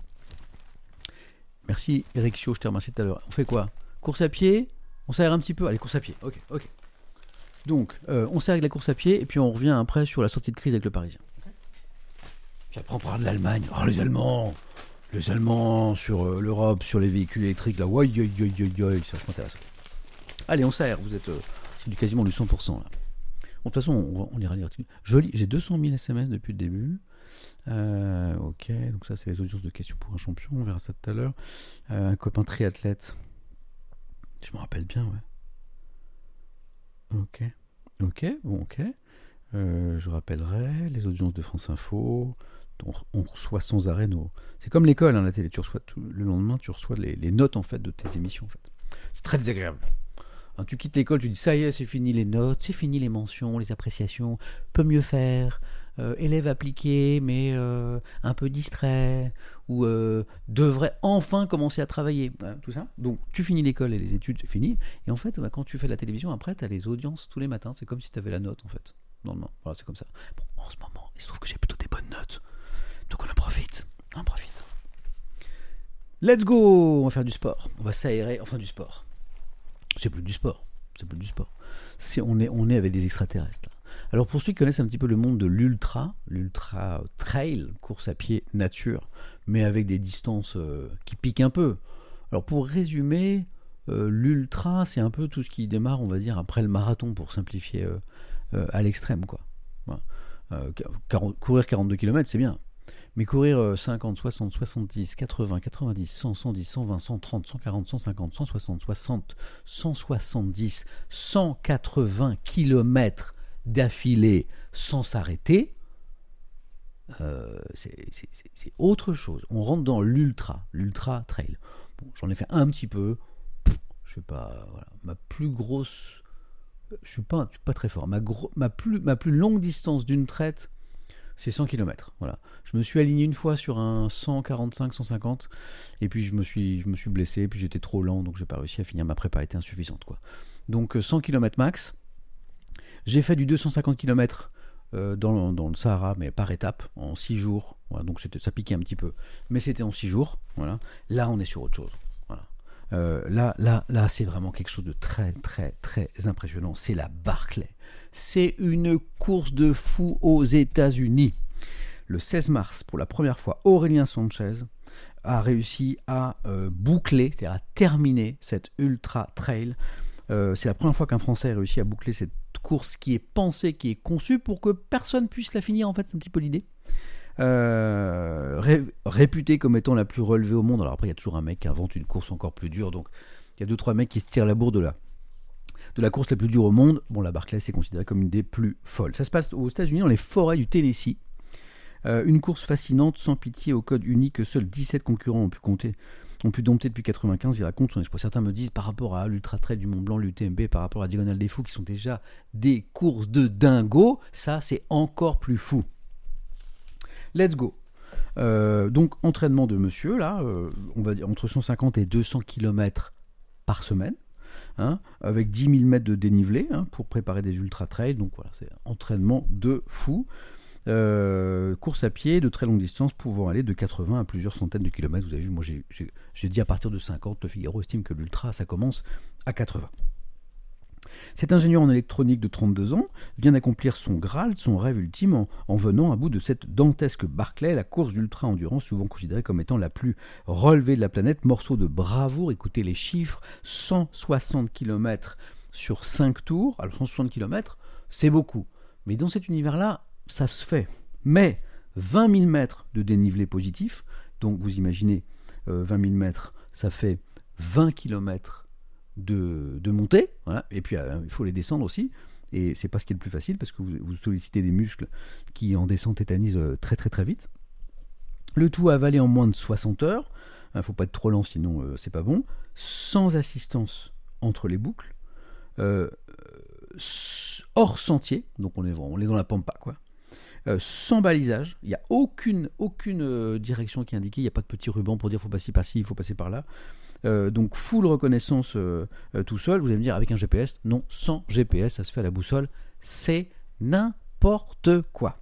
Merci Eric Chio, je t'ai remercié tout à l'heure. On fait quoi ? Course à pied ? On s'aère un petit peu ? Allez, course à pied. Ok, ok. Donc, euh, on s'aère avec la course à pied et puis on revient après sur la sortie de crise avec le Parisien. Okay. Puis après on parle de l'Allemagne. Oh, les Allemands Les Allemands sur euh, l'Europe, sur les véhicules électriques, là. Ouais, ouais, ouais, ouais, ouais, c'est vachement intéressant. Allez, on s'aère. Vous êtes euh, c'est du quasiment du cent pour cent là. Bon, de toute façon, on, on ira lire. Je lis, j'ai deux cent mille S M S depuis le début. Euh, ok, donc ça c'est les audiences de questions pour un champion, on verra ça tout à l'heure. Euh, un copain triathlète, je me rappelle bien, ouais. Ok, ok, bon, ok. Euh, je rappellerai les audiences de France Info. On, on reçoit sans arrêt nos. C'est comme l'école, hein, la télé. Tu reçois tout, le lendemain, tu reçois les, les notes en fait de tes émissions. En fait, c'est très désagréable. Hein, tu quittes l'école, tu dis ça y est, c'est fini les notes, c'est fini les mentions, les appréciations. Peut mieux faire. Euh, élève appliqué mais euh, un peu distrait ou euh, devrait enfin commencer à travailler, voilà, tout ça. Donc tu finis l'école et les études, c'est fini. Et en fait, bah, quand tu fais de la télévision, après tu as les audiences tous les matins. C'est comme si tu avais la note en fait. Non, non, voilà, c'est comme ça. Bon, en ce moment, il se trouve que j'ai plutôt des bonnes notes. Donc on en profite. On en profite. Let's go. On va faire du sport. On va s'aérer. Enfin, du sport. C'est plus du sport. C'est plus du sport. C'est, on, est, on est avec des extraterrestres là. Alors pour ceux qui connaissent un petit peu le monde de l'ultra, l'ultra trail, course à pied nature, mais avec des distances euh, qui piquent un peu. Alors pour résumer, euh, l'ultra c'est un peu tout ce qui démarre, on va dire, après le marathon, pour simplifier euh, euh, à l'extrême, quoi. Voilà. Euh, quarante, courir quarante-deux kilomètres c'est bien, mais courir euh, cinquante, soixante, soixante-dix, quatre-vingts, quatre-vingt-dix, cent, cent dix, cent vingt, cent trente, cent quarante, cent cinquante, cent soixante, soixante, cent soixante-dix, cent quatre-vingts kilomètres d'affilée sans s'arrêter, euh, c'est, c'est, c'est, c'est autre chose. On rentre dans l'ultra, l'ultra trail. Bon, j'en ai fait un petit peu. Je sais pas. Voilà. Ma plus grosse, je suis pas, je suis pas très fort. Ma, gros, ma plus, ma plus longue distance d'une traite, c'est cent kilomètres. Voilà. Je me suis aligné une fois sur un cent quarante-cinq, cent cinquante, et puis je me suis, je me suis blessé, puis j'étais trop lent, donc j'ai pas réussi à finir. Ma prépa était insuffisante, quoi. Donc cent kilomètres max. J'ai fait du deux cent cinquante kilomètres euh, dans, dans le Sahara, mais par étape, en six jours. Voilà, donc c'était, ça piquait un petit peu, mais c'était en six jours. Voilà. Là, on est sur autre chose. Voilà. Euh, là, là, là, c'est vraiment quelque chose de très, très, très impressionnant. C'est la Barclay. C'est une course de fou aux États-Unis. Le seize mars, pour la première fois, Aurélien Sanchez a réussi à euh, boucler, c'est-à-dire à terminer cette ultra trail. Euh, c'est la première fois qu'un Français a réussi à boucler cette course qui est pensée, qui est conçue pour que personne puisse la finir, en fait, c'est un petit peu l'idée. Euh, ré, réputée comme étant la plus relevée au monde. Alors après, il y a toujours un mec qui invente une course encore plus dure, donc il y a deux trois mecs qui se tirent la bourre de la, de la course la plus dure au monde. Bon, la Barclay, c'est considéré comme une des plus folles. Ça se passe aux États-Unis, dans les forêts du Tennessee. Euh, une course fascinante, sans pitié, au code unique que seuls dix-sept concurrents ont pu compter. ont pu dompter depuis quatre-vingt-quinze, il raconte son exploit. Certains me disent par rapport à l'Ultra Trail du Mont Blanc, l'U T M B, par rapport à la Diagonale des Fous, qui sont déjà des courses de dingo, ça c'est encore plus fou. Let's go. Euh, donc entraînement de monsieur, là, euh, on va dire entre cent cinquante et deux cents kilomètres par semaine. hein, avec dix mille mètres de dénivelé hein, pour préparer des ultra-trails. Donc voilà, c'est un entraînement de fou. Euh, course à pied de très longue distance pouvant aller de quatre-vingts à plusieurs centaines de kilomètres. Vous avez vu, moi j'ai, j'ai, j'ai dit à partir de cinquante, le Figaro estime que l'ultra ça commence à quatre-vingts. Cet ingénieur en électronique de trente-deux ans vient d'accomplir son Graal, son rêve ultime, en, en venant à bout de cette dantesque Barclay, la course d'ultra-endurance souvent considérée comme étant la plus relevée de la planète. Morceau de bravoure, écoutez les chiffres, cent soixante kilomètres sur cinq tours. Alors cent soixante kilomètres, c'est beaucoup. Mais dans cet univers-là, ça se fait. Mais vingt mille mètres de dénivelé positif, donc vous imaginez, euh, vingt mille mètres, ça fait vingt kilomètres de, de montée, voilà. Et puis euh, il faut les descendre aussi, et c'est pas ce qui est le plus facile, parce que vous, vous sollicitez des muscles qui en descente tétanisent euh, très très très vite. Le tout avalé en moins de soixante heures, il ne faut pas être trop lent sinon euh, c'est pas bon, sans assistance entre les boucles, euh, hors sentier, donc on est, on est dans la pampa quoi. Euh, sans balisage, il n'y a aucune, aucune euh, direction qui est indiquée, il n'y a pas de petit ruban pour dire il faut passer par ci, il faut passer par là. Euh, donc full reconnaissance euh, euh, tout seul, vous allez me dire avec un G P S, non, sans G P S, ça se fait à la boussole, c'est n'importe quoi.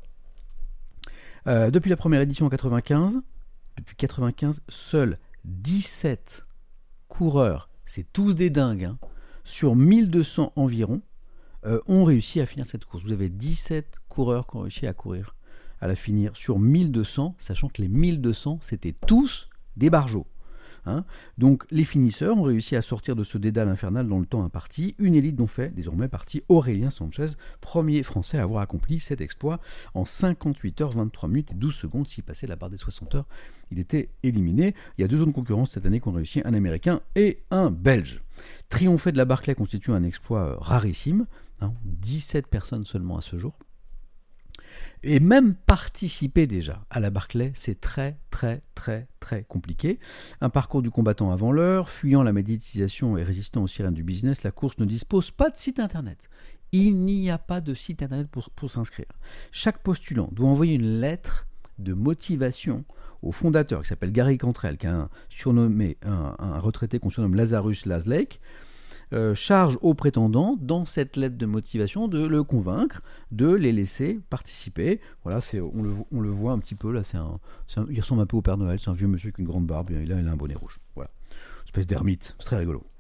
Euh, depuis la première édition en quatre-vingt-quinze, depuis quatre-vingt-quinze, seuls dix-sept coureurs, c'est tous des dingues, hein, sur mille deux cents environ, Euh, ont réussi à finir cette course. Vous avez dix-sept coureurs qui ont réussi à courir, à la finir sur mille deux cents, sachant que les mille deux cents, c'était tous des barjots. Hein. Donc les finisseurs ont réussi à sortir de ce dédale infernal dans le temps imparti, une élite dont fait désormais partie Aurélien Sanchez, premier français à avoir accompli cet exploit en cinquante-huit heures, vingt-trois minutes et douze secondes. S'il passait la barre des soixante heures, il était éliminé. Il y a deux autres concurrence cette année qui ont réussi, un Américain et un Belge. Triompher de la Barclay constitue un exploit rarissime, hein, dix-sept personnes seulement à ce jour. Et même participer déjà à la Barclay, c'est très très très très compliqué. Un parcours du combattant avant l'heure, fuyant la médiatisation et résistant aux sirènes du business, la course ne dispose pas de site internet. Il n'y a pas de site internet pour, pour s'inscrire. Chaque postulant doit envoyer une lettre de motivation au fondateur qui s'appelle Gary Cantrell, qui a un, surnommé, un, un retraité qu'on surnomme Lazarus Laslake. Euh, charge aux prétendants, dans cette lettre de motivation, de le convaincre, de les laisser participer. Voilà, c'est, on, le, on le voit un petit peu, là, c'est un, c'est un, il ressemble un peu au Père Noël, c'est un vieux monsieur avec une grande barbe, et là, il a un bonnet rouge. Voilà, espèce d'ermite, c'est très rigolo.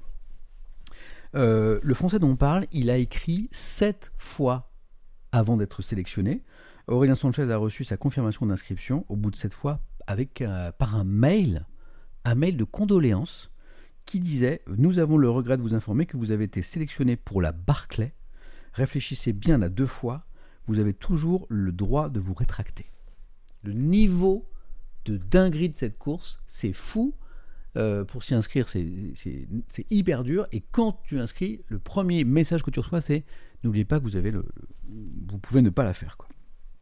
Euh, le français dont on parle, il a écrit sept fois avant d'être sélectionné. Aurélien Sanchez a reçu sa confirmation d'inscription au bout de sept fois avec, euh, par un mail, un mail de condoléances, qui disait « Nous avons le regret de vous informer que vous avez été sélectionné pour la Barclay. Réfléchissez bien à deux fois. Vous avez toujours le droit de vous rétracter. » Le niveau de dinguerie de cette course, c'est fou. Euh, pour s'y inscrire, c'est, c'est, c'est hyper dur. Et quand tu inscris, le premier message que tu reçois, c'est « N'oubliez pas que vous, avez le, le, vous pouvez ne pas la faire. » quoi.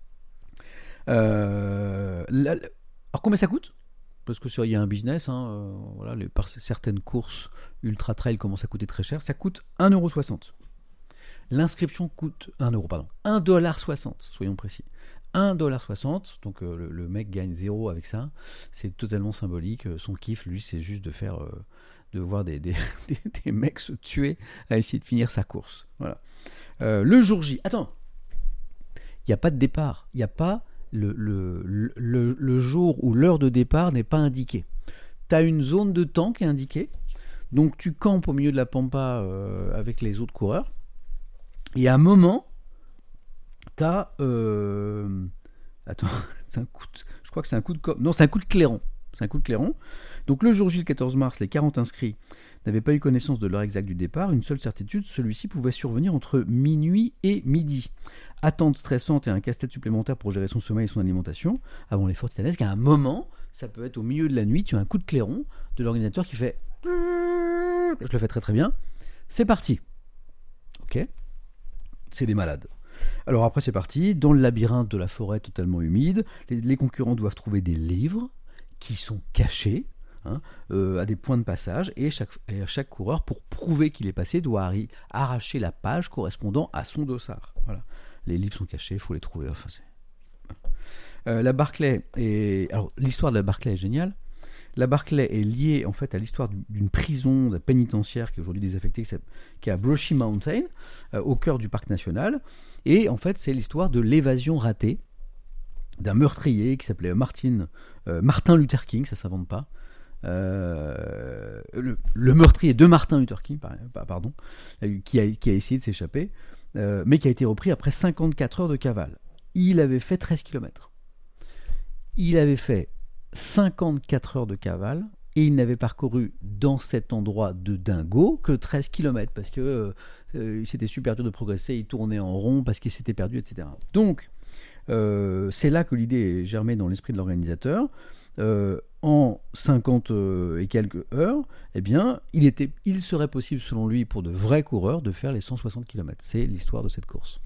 Euh, la, alors combien ça coûte ? Parce qu'il y a un business, hein, euh, voilà, les, par certaines courses ultra trail commencent à coûter très cher, ça coûte un euro soixante. L'inscription coûte un euro, pardon, un dollar soixante, soyons précis. un dollar soixante, donc euh, le, le mec gagne zéro avec ça, c'est totalement symbolique. Son kiff, lui, c'est juste de faire, euh, de voir des, des, des, des mecs se tuer à essayer de finir sa course. Voilà. Euh, le jour J, attends, il n'y a pas de départ, il n'y a pas. Le, le, le, le jour où l'heure de départ n'est pas indiquée. Tu as une zone de temps qui est indiquée, donc tu campes au milieu de la pampa euh, avec les autres coureurs, et à un moment, tu as... Euh... Attends, c'est un coup de... je crois que c'est un coup de... Non, c'est un coup de clairon. C'est un coup de clairon. Donc le jour J, le quatorze mars, les quarante inscrits n'avaient pas eu connaissance de l'heure exacte du départ. Une seule certitude, celui-ci pouvait survenir entre minuit et midi. Attente stressante et un casse-tête supplémentaire pour gérer son sommeil et son alimentation avant l'effort titanesque. À un moment, ça peut être au milieu de la nuit, tu as un coup de clairon de l'organisateur qui fait... Je le fais très très bien. C'est parti. Ok. C'est des malades. Alors après c'est parti. Dans le labyrinthe de la forêt totalement humide, les, les concurrents doivent trouver des livres qui sont cachés, hein, euh, à des points de passage, et chaque, et chaque coureur, pour prouver qu'il est passé, doit arri- arracher la page correspondant à son dossard. Voilà. Les livres sont cachés, il faut les trouver. Enfin, c'est... Euh, la Barclay est... Alors, l'histoire de la Barclay est géniale. La Barclay est liée en fait à l'histoire du- d'une prison de pénitentiaire qui est aujourd'hui désaffectée, qui, s'appelle- qui est à Brushy Mountain, euh, au cœur du parc national. Et en fait, c'est l'histoire de l'évasion ratée d'un meurtrier qui s'appelait Martin, euh, Martin Luther King, ça s'invente pas. Euh, le, le meurtrier de Martin Luther King, par- par- pardon, euh, qui a, qui a essayé de s'échapper, euh, mais qui a été repris après cinquante-quatre heures de cavale. Il avait fait treize kilomètres. Il avait fait cinquante-quatre heures de cavale et il n'avait parcouru dans cet endroit de dingo que treize kilomètres parce que euh, euh, c'était super dur de progresser, il tournait en rond parce qu'il s'était perdu, et cetera. Donc, euh, c'est là que l'idée est germée dans l'esprit de l'organisateur. Euh, en cinquante euh, et quelques heures, eh bien, il, était, il serait possible, selon lui, pour de vrais coureurs, de faire les cent soixante kilomètres. C'est l'histoire de cette course.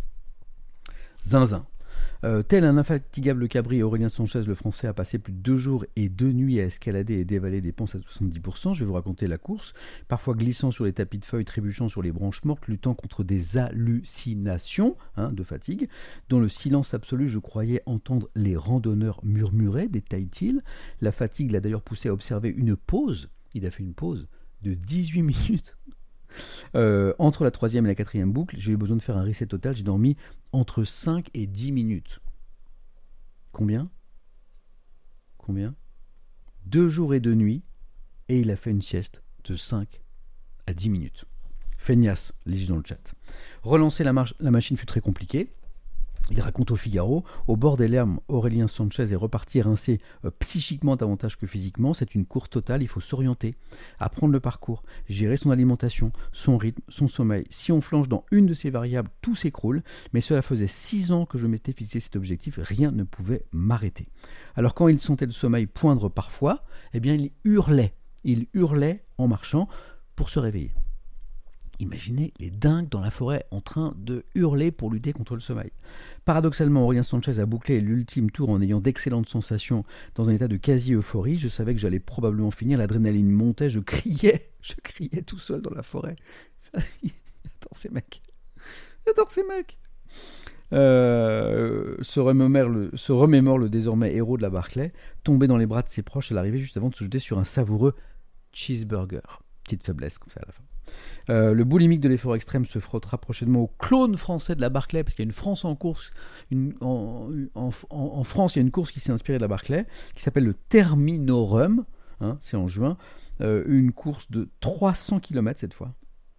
Zinzin. Euh, tel un infatigable cabri, Aurélien Sanchez, le français, a passé plus de deux jours et deux nuits à escalader et dévaler des ponts à soixante-dix pour cent. Je vais vous raconter la course. Parfois glissant sur les tapis de feuilles, trébuchant sur les branches mortes, luttant contre des hallucinations hein, de fatigue. Dans le silence absolu, je croyais entendre les randonneurs murmurer, détaille-t-il. La fatigue l'a d'ailleurs poussé à observer une pause. Il a fait une pause de dix-huit minutes. Euh, entre la troisième et la quatrième boucle, j'ai eu besoin de faire un reset total. J'ai dormi entre cinq et dix minutes. Combien Combien Deux jours et deux nuits, et il a fait une sieste de cinq à dix minutes. Feignasse, les dans le chat. Relancer la, marche, la machine fut très compliqué. Il raconte au Figaro, au bord des larmes, Aurélien Sanchez est reparti rincé euh, psychiquement davantage que physiquement. C'est une course totale, il faut s'orienter, apprendre le parcours, gérer son alimentation, son rythme, son sommeil. Si on flanche dans une de ces variables, tout s'écroule. Mais cela faisait six ans que je m'étais fixé cet objectif, rien ne pouvait m'arrêter. Alors quand il sentait le sommeil poindre parfois, eh bien il hurlait. Il hurlait en marchant pour se réveiller. Imaginez les dingues dans la forêt en train de hurler pour lutter contre le sommeil. Paradoxalement, Aurélien Sanchez a bouclé l'ultime tour en ayant d'excellentes sensations dans un état de quasi-euphorie. Je savais que j'allais probablement finir, l'adrénaline montait, je criais, je criais tout seul dans la forêt. J'adore ces mecs. J'adore ces mecs. Euh, se, remémore le, se remémore le désormais héros de la Barclay, tombé dans les bras de ses proches à l'arrivée juste avant de se jeter sur un savoureux cheeseburger. Petite faiblesse comme ça à la fin. Euh, le boulimique de l'effort extrême se frottera prochainement au clone français de la Barclay, parce qu'il y a une France en course, une, en, en, en, en France il y a une course qui s'est inspirée de la Barclay, qui s'appelle le Terminorum, hein, c'est en juin, euh, une course de trois cents kilomètres cette fois.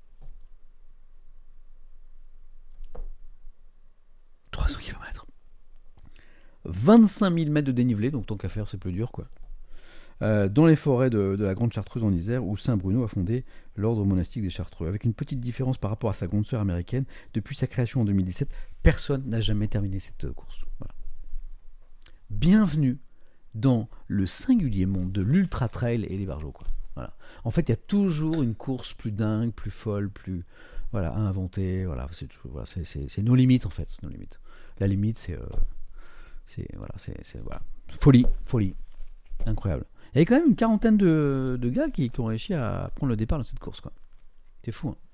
trois cents kilomètres. vingt-cinq mille mètres de dénivelé, donc tant qu'à faire c'est plus dur quoi. Euh, dans les forêts de, de la Grande Chartreuse en Isère, où Saint Bruno a fondé l'ordre monastique des Chartreux. Avec une petite différence par rapport à sa grande sœur américaine, depuis sa création en deux mille dix-sept, personne n'a jamais terminé cette course. Voilà. Bienvenue dans le singulier monde de l'ultra trail et des barjots. Quoi. Voilà. En fait, il y a toujours une course plus dingue, plus folle, plus voilà, à inventer. Voilà, c'est, voilà, c'est, c'est, c'est nos limites en fait. C'est nos limites. La limite, c'est, euh, c'est, voilà, c'est, c'est voilà. folie, folie, incroyable. Il y avait quand même une quarantaine de, de gars qui, qui ont réussi à prendre le départ dans cette course. Quoi. C'est fou. Hein.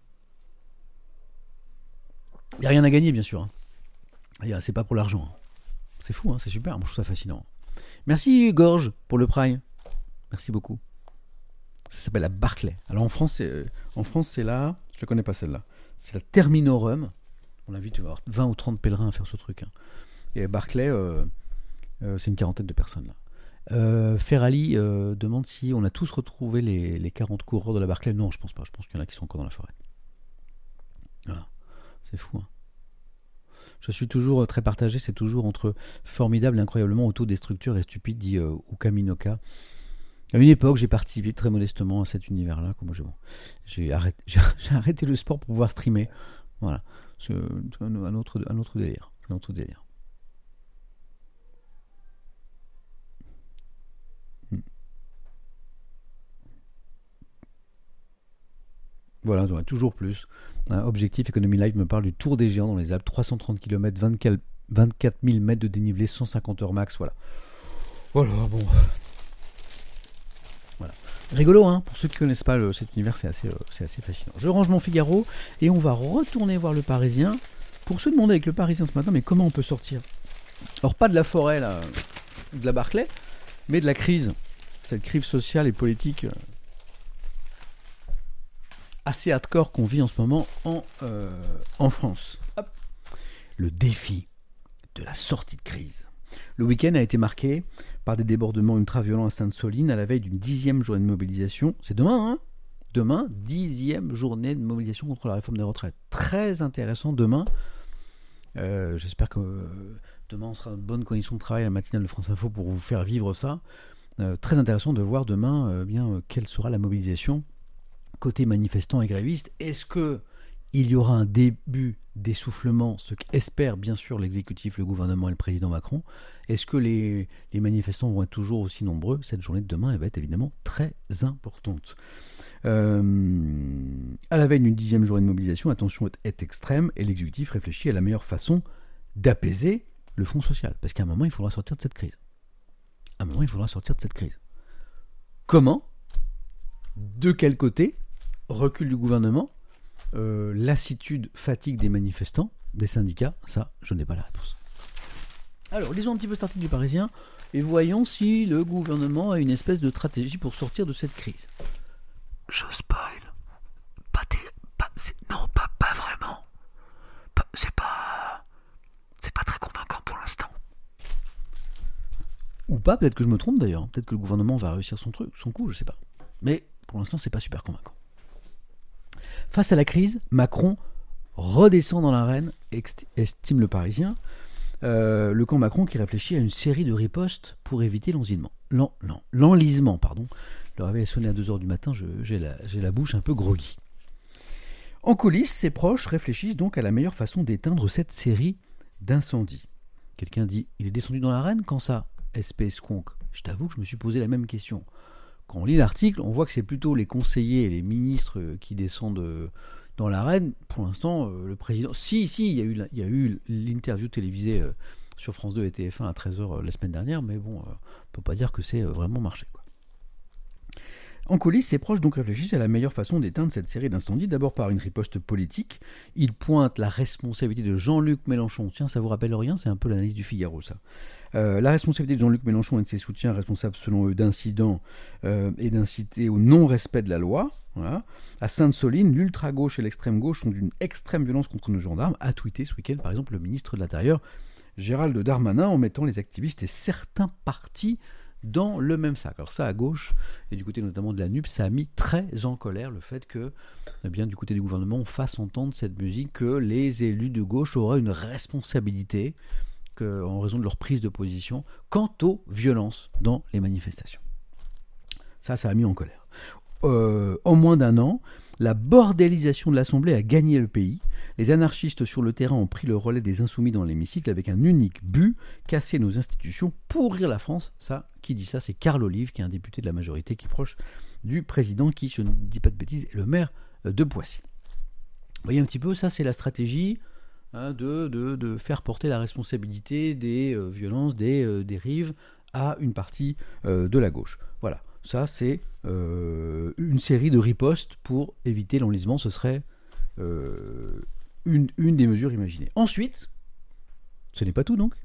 Il n'y a rien à gagner, bien sûr. Hein. C'est pas pour l'argent. Hein. C'est fou, hein, c'est super. Moi, je trouve ça fascinant. Merci, Gorge, pour le Prime. Merci beaucoup. Ça s'appelle la Barclay. Alors, en France, c'est, en France, c'est là. Je ne la connais pas, celle-là. C'est la Terminorum. On invite vingt ou trente pèlerins à faire ce truc. Hein. Et Barclay, euh, euh, c'est une quarantaine de personnes, là. Euh, Ferrali euh, demande si on a tous retrouvé les, les quarante coureurs de la Barclay. Non, je pense pas. Je pense qu'il y en a qui sont encore dans la forêt. Voilà. C'est fou. Hein. Je suis toujours très partagé. C'est toujours entre formidable et incroyablement autodestructeur et stupide, dit euh, Ukaminoka. À une époque, j'ai participé très modestement à cet univers-là. Moi, j'ai, bon, j'ai, arrêté, j'ai, j'ai arrêté le sport pour pouvoir streamer. Voilà. C'est un, un, autre, un autre délire. Un autre délire. Voilà, toujours plus. Un objectif Economy Live me parle du Tour des Géants dans les Alpes, trois cent trente kilomètres, vingt-quatre mille mètres de dénivelé, cent cinquante heures max, voilà. Voilà, bon. Voilà. Rigolo, hein, pour ceux qui ne connaissent pas le, cet univers, c'est assez, euh, c'est assez fascinant. Je range mon Figaro et on va retourner voir le Parisien pour se demander avec le Parisien ce matin, mais comment on peut sortir ? Alors, pas de la forêt, là, de la Barclay, mais de la crise cette crise sociale et politique euh, assez hardcore qu'on vit en ce moment en, euh, en France. Hop. Le défi de la sortie de crise. Le week-end a été marqué par des débordements ultra-violents à Sainte-Soline à la veille d'une dixième journée de mobilisation. C'est demain, hein ? Demain, dixième journée de mobilisation contre la réforme des retraites. Très intéressant demain. Euh, j'espère que euh, demain on sera dans de bonnes conditions de travail à la matinale de France Info pour vous faire vivre ça. Euh, très intéressant de voir demain euh, bien, euh, quelle sera la mobilisation côté manifestants et grévistes. Est-ce que il y aura un début d'essoufflement, ce qu'espère bien sûr l'exécutif, le gouvernement et le président Macron? Est-ce que les, les manifestants vont être toujours aussi nombreux? Cette journée de demain, elle va être évidemment très importante. Euh, à la veille d'une dixième journée de mobilisation, la tension est, est extrême et l'exécutif réfléchit à la meilleure façon d'apaiser le front social. Parce qu'à un moment, il faudra sortir de cette crise. À un moment, il faudra sortir de cette crise. Comment? De quel côté? Recul du gouvernement? Euh, lassitude, fatigue des manifestants, des syndicats, ça, je n'ai pas la réponse. Alors, lisons un petit peu cet article du Parisien et voyons si le gouvernement a une espèce de stratégie pour sortir de cette crise. Je spoil. Pas des... Pas, c'est, non, pas, pas vraiment. Pas, c'est pas... C'est pas très convaincant pour l'instant. Ou pas, peut-être que je me trompe d'ailleurs. Peut-être que le gouvernement va réussir son truc, son coup, je sais pas. Mais pour l'instant, c'est pas super convaincant. Face à la crise, Macron redescend dans l'arène, estime le Parisien. Euh, le camp Macron qui réfléchit à une série de ripostes pour éviter l'enlisement. L'en, l'en, l'enlisement, pardon. Le réveil a sonné à deux heures du matin, je, j'ai, la, j'ai la bouche un peu groggy. En coulisses, ses proches réfléchissent donc à la meilleure façon d'éteindre cette série d'incendies. Quelqu'un dit « Il est descendu dans l'arène quand ça ?» Espèce conque. Je t'avoue que je me suis posé la même question. Quand on lit l'article, on voit que c'est plutôt les conseillers et les ministres qui descendent dans l'arène. Pour l'instant, le président... Si, si, il y a eu, il y a eu l'interview télévisée sur France deux et T F un à treize heures la semaine dernière, mais bon, on ne peut pas dire que c'est vraiment marché, quoi. En coulisses, ses proches donc réfléchissent à la meilleure façon d'éteindre cette série d'incendies, d'abord par une riposte politique. Ils pointent la responsabilité de Jean-Luc Mélenchon. Tiens, ça vous rappelle rien? C'est un peu l'analyse du Figaro, ça. Euh, la responsabilité de Jean-Luc Mélenchon et de ses soutiens responsables, selon eux, d'incidents euh, et d'inciter au non-respect de la loi. Voilà. À Sainte-Soline, l'ultra-gauche et l'extrême-gauche sont d'une extrême violence contre nos gendarmes, a tweeté ce week-end, par exemple, le ministre de l'Intérieur, Gérald Darmanin, en mettant les activistes et certains partis dans le même sac. Alors ça, à gauche, et du côté notamment de la N U P, ça a mis très en colère le fait que, eh bien, du côté du gouvernement, on fasse entendre cette musique que les élus de gauche auraient une responsabilité que, en raison de leur prise de position quant aux violences dans les manifestations. Ça, ça a mis en colère. Euh, en moins d'un an, la bordélisation de l'Assemblée a gagné le pays. Les anarchistes sur le terrain ont pris le relais des insoumis dans l'hémicycle avec un unique but, casser nos institutions, pourrir la France. Ça, qui dit ça? C'est Carl Olive, qui est un député de la majorité, qui est proche du président, qui, je ne dis pas de bêtises, est le maire de Poissy. Vous voyez un petit peu, ça c'est la stratégie hein, de, de, de faire porter la responsabilité des euh, violences, des euh, dérives à une partie euh, de la gauche. Voilà. Ça, c'est euh, une série de ripostes pour éviter l'enlisement. Ce serait euh, une, une des mesures imaginées. Ensuite, ce n'est pas tout donc,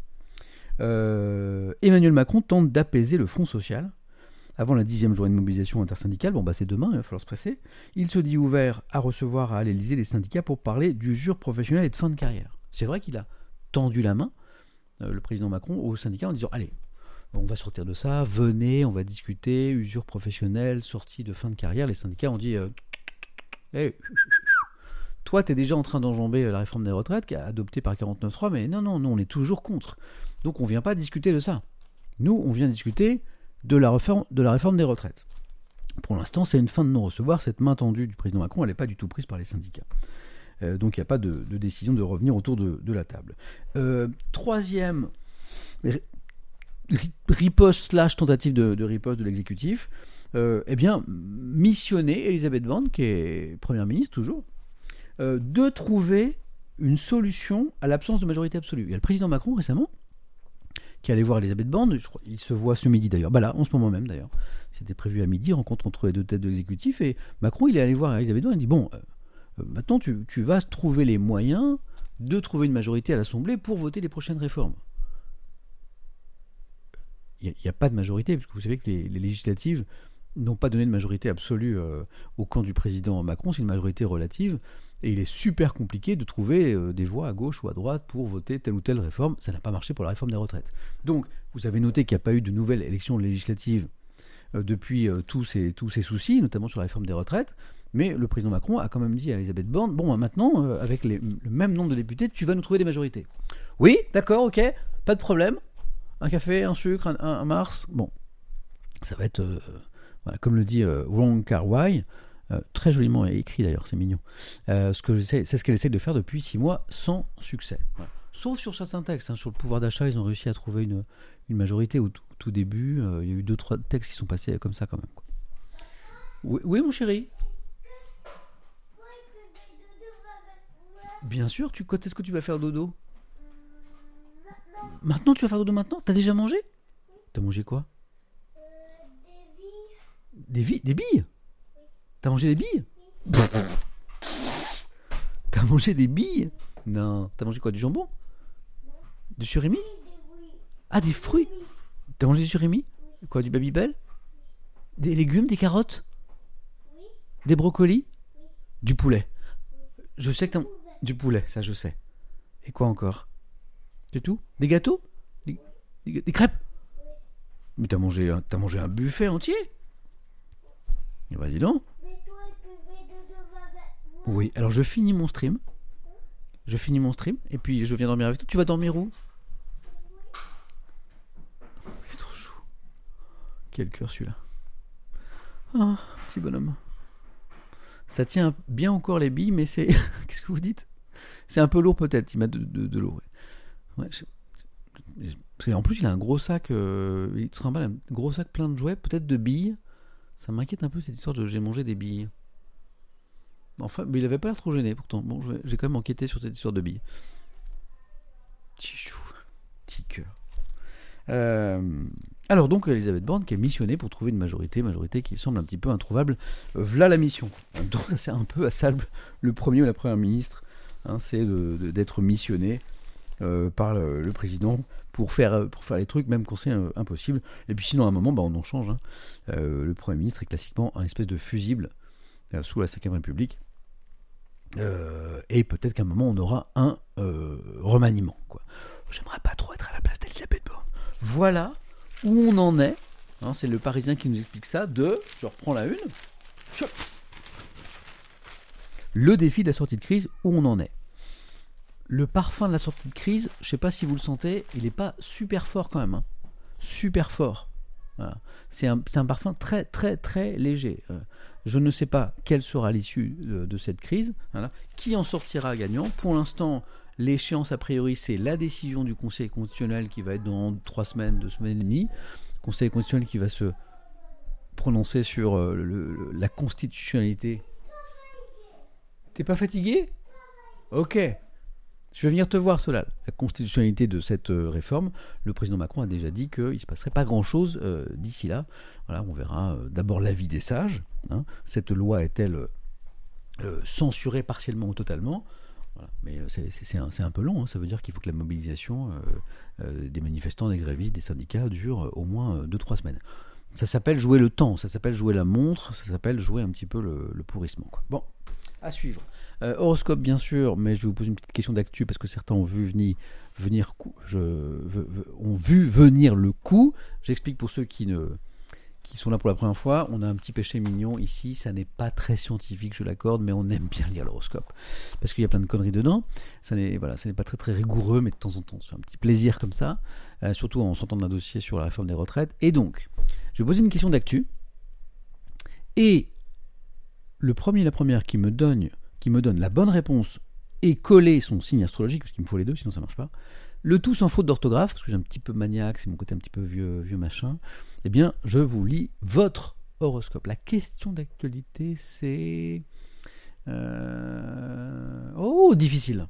euh, Emmanuel Macron tente d'apaiser le front social. Avant la dixième journée de mobilisation intersyndicale, bon bah c'est demain, il va falloir se presser, il se dit ouvert à recevoir à l'Élysée les syndicats pour parler d'usure professionnelle et de fin de carrière. C'est vrai qu'il a tendu la main, euh, le président Macron, aux syndicats en disant « Allez, on va sortir de ça, venez, on va discuter, usure professionnelle, sortie de fin de carrière. » Les syndicats ont dit euh, hey, « Toi, tu es déjà en train d'enjamber la réforme des retraites, qui est adoptée par quarante-neuf trois, mais non, non, nous, on est toujours contre. Donc, on ne vient pas discuter de ça. Nous, on vient discuter de la réforme, de la réforme des retraites. » Pour l'instant, c'est une fin de non-recevoir. Cette main tendue du président Macron, elle n'est pas du tout prise par les syndicats. Euh, donc, il n'y a pas de, de décision de revenir autour de, de la table. Euh, troisième riposte slash tentative de, de riposte de l'exécutif, euh, eh bien, missionner Elisabeth Borne, qui est première ministre toujours, euh, de trouver une solution à l'absence de majorité absolue. Il y a le président Macron récemment qui allait voir Elisabeth Borne, je crois, il se voit ce midi d'ailleurs, bah là, en ce moment même d'ailleurs, c'était prévu à midi, rencontre entre les deux têtes de l'exécutif, et Macron il est allé voir Elisabeth Borne, il dit bon, euh, maintenant tu, tu vas trouver les moyens de trouver une majorité à l'Assemblée pour voter les prochaines réformes. il n'y a, a pas de majorité, puisque vous savez que les, les législatives n'ont pas donné de majorité absolue euh, au camp du président Macron, c'est une majorité relative, et il est super compliqué de trouver euh, des voix à gauche ou à droite pour voter telle ou telle réforme. Ça n'a pas marché pour la réforme des retraites. Donc, vous avez noté qu'il n'y a pas eu de nouvelles élections législatives euh, depuis euh, tous, ces, tous ces soucis, notamment sur la réforme des retraites, mais le président Macron a quand même dit à Elisabeth Borne, bon, maintenant, euh, avec les, le même nombre de députés, tu vas nous trouver des majorités. Oui, d'accord, ok, pas de problème. Un café, un sucre, un, un, un Mars, bon, ça va être... Euh, Voilà, comme le dit euh, Wong Kar-wai, euh, très joliment écrit d'ailleurs, c'est mignon. Euh, ce que je sais, c'est ce qu'elle essaie de faire depuis six mois sans succès. Voilà. Sauf sur certains textes. Hein, sur le pouvoir d'achat, ils ont réussi à trouver une, une majorité au tout, tout début. Euh, il y a eu deux, trois textes qui sont passés comme ça quand même. Quoi. Oui, oui, mon chéri. Bien sûr, tu, quand est-ce que tu vas faire dodo ? Maintenant. Maintenant, tu vas faire dodo maintenant ? T'as déjà mangé ? T'as mangé quoi ? Des, vi- des billes ? T'as mangé des billes ? T'as mangé des billes ? Non. T'as mangé quoi ? Du jambon ? Du surimi ? Ah, des fruits ? T'as mangé du surimi ? Quoi ? Du Babybel ? Des légumes ? Des carottes ? Des brocolis ? Du poulet ? Je sais que t'as... Du poulet, ça je sais. Et quoi encore ? C'est tout ? Des gâteaux ? Des, des, des crêpes ? Mais t'as mangé, un, t'as mangé un buffet entier ? Eh ben dis donc. Oui, alors je finis mon stream. Je finis mon stream et puis je viens dormir avec toi. Tu vas dormir où ? C'est trop chou. Quel cœur celui-là. Ah, petit bonhomme. Ça tient bien encore les billes, mais c'est... Qu'est-ce que vous dites ? C'est un peu lourd peut-être, il m'a de, de, de l'eau. Ouais, je... Parce qu'en plus il a un gros sac, euh... il se remballe un gros sac plein de jouets, peut-être de billes. Ça m'inquiète un peu cette histoire de j'ai mangé des billes. Enfin, mais il avait pas l'air trop gêné pourtant. Bon, je vais- j'ai quand même enquêté sur cette histoire de billes. Petit chou, petit cœur. Euh, alors donc Elisabeth Borne qui est missionnée pour trouver une majorité, majorité qui semble un petit peu introuvable. Euh, V'là la mission. Donc ça c'est un peu à ça le, le premier ou la première ministre, hein, c'est de- de- d'être missionné euh, par le, le président pour faire, pour faire les trucs même quand c'est euh, impossible. Et puis sinon à un moment bah, on en change. Hein. Euh, le Premier ministre est classiquement un espèce de fusible euh, sous la cinquième République. Euh, et peut-être qu'à un moment on aura un euh, remaniement. Quoi. J'aimerais pas trop être à la place d'Elisabeth Borne. Voilà où on en est. Hein, c'est le Parisien qui nous explique ça. De, je reprends la une. Chop. Le défi de la sortie de crise, où on en est. Le parfum de la sortie de crise, je sais pas si vous le sentez, il n'est pas super fort quand même. Hein. Super fort. Voilà. C'est un, c'est un parfum très très très léger. Euh, je ne sais pas quelle sera l'issue de, de cette crise. Voilà. Qui en sortira gagnant ? Pour l'instant, l'échéance a priori, c'est la décision du Conseil constitutionnel qui va être dans trois semaines, deux semaines et demie. Conseil constitutionnel qui va se prononcer sur euh, le- le- la constitutionnalité. T'es pas fatigué ? Ok. Je vais venir te voir, Solal. La constitutionnalité de cette euh, réforme, le président Macron a déjà dit qu'il ne se passerait pas grand-chose euh, d'ici là. Voilà, on verra euh, d'abord l'avis des sages. Hein. Cette loi est-elle euh, censurée partiellement ou totalement ? Voilà. Mais euh, c'est, c'est, c'est, un, c'est un peu long. Hein. Ça veut dire qu'il faut que la mobilisation euh, euh, des manifestants, des grévistes, des syndicats dure euh, au moins deux trois semaines. Ça s'appelle jouer le temps, ça s'appelle jouer la montre, ça s'appelle jouer un petit peu le, le pourrissement. Quoi. Bon, à suivre. Euh, horoscope bien sûr, mais je vais vous poser une petite question d'actu parce que certains ont vu venir, venir coup, je, ve- ve- ont vu venir le coup. J'explique pour ceux qui, ne, qui sont là pour la première fois. On a un petit péché mignon ici, ça n'est pas très scientifique, je l'accorde, mais on aime bien lire l'horoscope parce qu'il y a plein de conneries dedans. Ça n'est, voilà, ça n'est pas très très rigoureux, mais de temps en temps, c'est un petit plaisir comme ça, euh, surtout en s'entendant d'un dossier sur la réforme des retraites. Et donc, je vais poser une question d'actu et le premier et la première qui me donne qui me donne la bonne réponse et coller son signe astrologique, parce qu'il me faut les deux, sinon ça marche pas, le tout sans faute d'orthographe, parce que j'ai un petit peu maniaque, c'est mon côté un petit peu vieux, vieux machin, eh bien, je vous lis votre horoscope. La question d'actualité, c'est... Euh... Oh, difficile.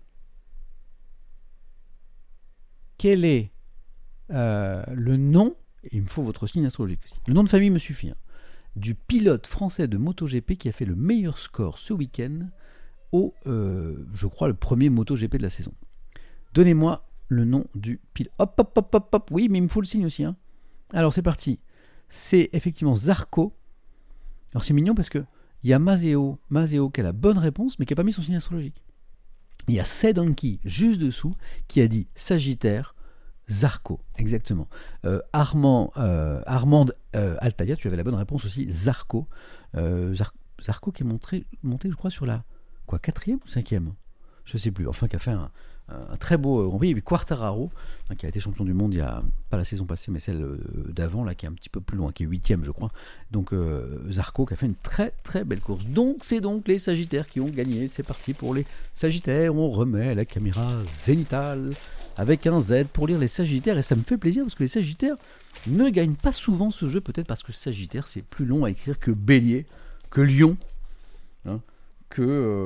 Quel est euh, le nom, et il me faut votre signe astrologique aussi, le nom de famille me suffit, hein, du pilote français de MotoGP qui a fait le meilleur score ce week-end au, euh, je crois, le premier MotoGP de la saison. Donnez-moi le nom du pilote. Hop, hop, hop, hop, hop. Oui, mais il me faut le signe aussi. Hein. Alors c'est parti. C'est effectivement Zarco. Alors c'est mignon parce que il y a Mazeo, Mazeo qui a la bonne réponse mais qui n'a pas mis son signe astrologique. Il y a Sedonki juste dessous qui a dit Sagittaire, Zarco, exactement. Euh, Armand, euh, Armande euh, Altaïa, tu avais la bonne réponse aussi, Zarco. Euh, Zar- Zarco qui est montré, monté, je crois, sur la quoi, quatrième ou cinquième, je sais plus. Enfin, qui a fait un, un très beau Grand Prix. Et puis Quartararo, hein, qui a été champion du monde il y a pas la saison passée, mais celle euh, d'avant, là, qui est un petit peu plus loin, qui est huitième, je crois. Donc euh, Zarco qui a fait une très très belle course. Donc c'est donc les Sagittaires qui ont gagné. C'est parti pour les Sagittaires. On remet la caméra zénitale avec un Z pour lire les Sagittaires. Et ça me fait plaisir parce que les Sagittaires ne gagnent pas souvent ce jeu, peut-être parce que Sagittaire c'est plus long à écrire que Bélier, que Lion, hein, que,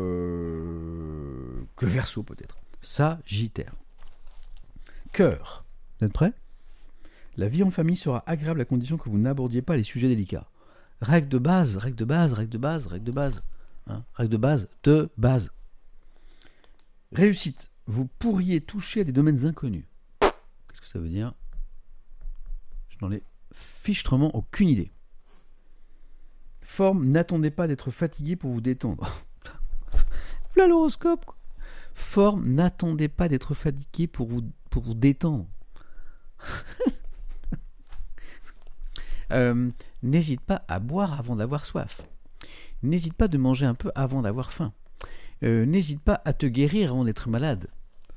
euh, que Verseau peut-être. Sagittaire. Cœur. Vous êtes prêts ? La vie en famille sera agréable à condition que vous n'abordiez pas les sujets délicats. Règle de base, règle de base, règle de base, règle de base. Hein, règle de base, de base. Réussite. Vous pourriez toucher à des domaines inconnus. Qu'est-ce que ça veut dire ? Je n'en ai fichtrement aucune idée. Forme, n'attendez pas d'être fatigué pour vous détendre. Voilà l'horoscope, quoi. Forme, n'attendez pas d'être fatigué pour vous, pour vous détendre. euh, n'hésite pas à boire avant d'avoir soif. N'hésite pas de manger un peu avant d'avoir faim. Euh, n'hésite pas à te guérir avant d'être malade.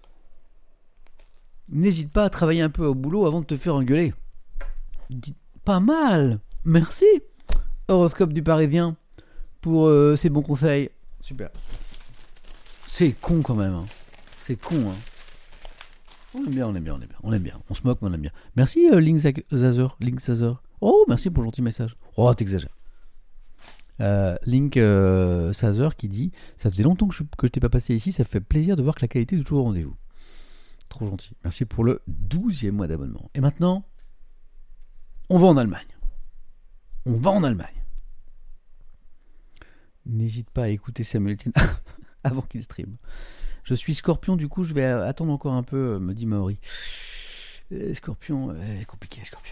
N'hésite pas à travailler un peu au boulot avant de te faire engueuler. Dis- Pas mal, merci. Horoscope du Parisien pour euh, ces bons conseils. Super. C'est con quand même. Hein. C'est con. Hein. On aime bien, on aime bien, on aime bien. On aime bien. On se moque, mais on aime bien. Merci euh, Link Zazer. Link Zazer. Oh, merci pour le gentil message. Oh, t'exagères. Euh, Link euh, Sazer qui dit ça faisait longtemps que je, que je t'ai pas passé ici, ça fait plaisir de voir que la qualité est toujours au rendez-vous. Trop gentil. Merci pour le douzième mois d'abonnement. Et maintenant, on va en Allemagne. On va en Allemagne. N'hésite pas à écouter Samuel Etienne avant qu'il stream. Je suis Scorpion, du coup je vais attendre encore un peu, me dit Maori. Euh, Scorpion, euh, compliqué Scorpion.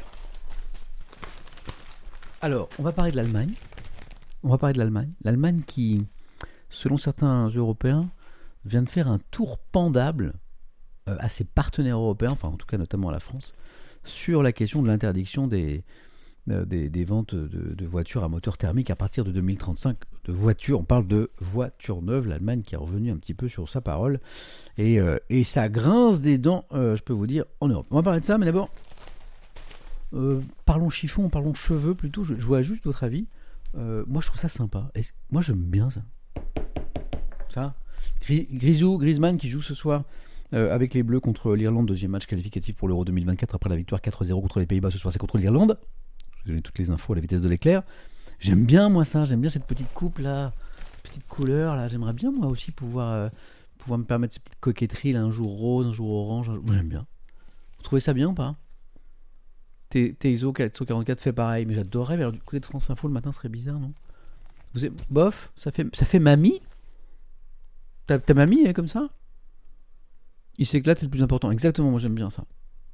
Alors, on va parler de l'Allemagne. On va parler de l'Allemagne. L'Allemagne qui, selon certains Européens, vient de faire un tour pendable euh, à ses partenaires européens, enfin en tout cas notamment à la France, sur la question de l'interdiction des, euh, des, des ventes de, de voitures à moteur thermique à partir de deux mille trente-cinq. De voitures, on parle de voitures neuves. L'Allemagne qui est revenue un petit peu sur sa parole. Et, euh, et ça grince des dents, euh, je peux vous dire, en Europe. On va parler de ça, mais d'abord, euh, parlons chiffon, parlons cheveux plutôt. Je, je vois juste votre avis. Euh, moi je trouve ça sympa. Et moi j'aime bien ça. Ça. Gris, Grisou, Griezmann qui joue ce soir euh, avec les Bleus contre l'Irlande, deuxième match qualificatif pour l'Euro deux mille vingt-quatre après la victoire quatre zéro contre les Pays-Bas. Ce soir c'est contre l'Irlande. Je vais donner toutes les infos à la vitesse de l'éclair. J'aime bien moi ça, j'aime bien cette petite coupe là, petite couleur là. J'aimerais bien moi aussi pouvoir, euh, pouvoir me permettre cette petite coquetterie là, un jour rose, un jour orange. Un jour... J'aime bien. Vous trouvez ça bien ou pas ? Teizo quatre cent quarante-quatre fait pareil, mais j'adorerais. Mais alors du côté de France Info le matin serait bizarre, non ? Vous êtes... Bof, ça fait, ça fait mamie. Ta, ta mamie elle est comme ça ? Il s'éclate, c'est le plus important. Exactement, moi j'aime bien ça.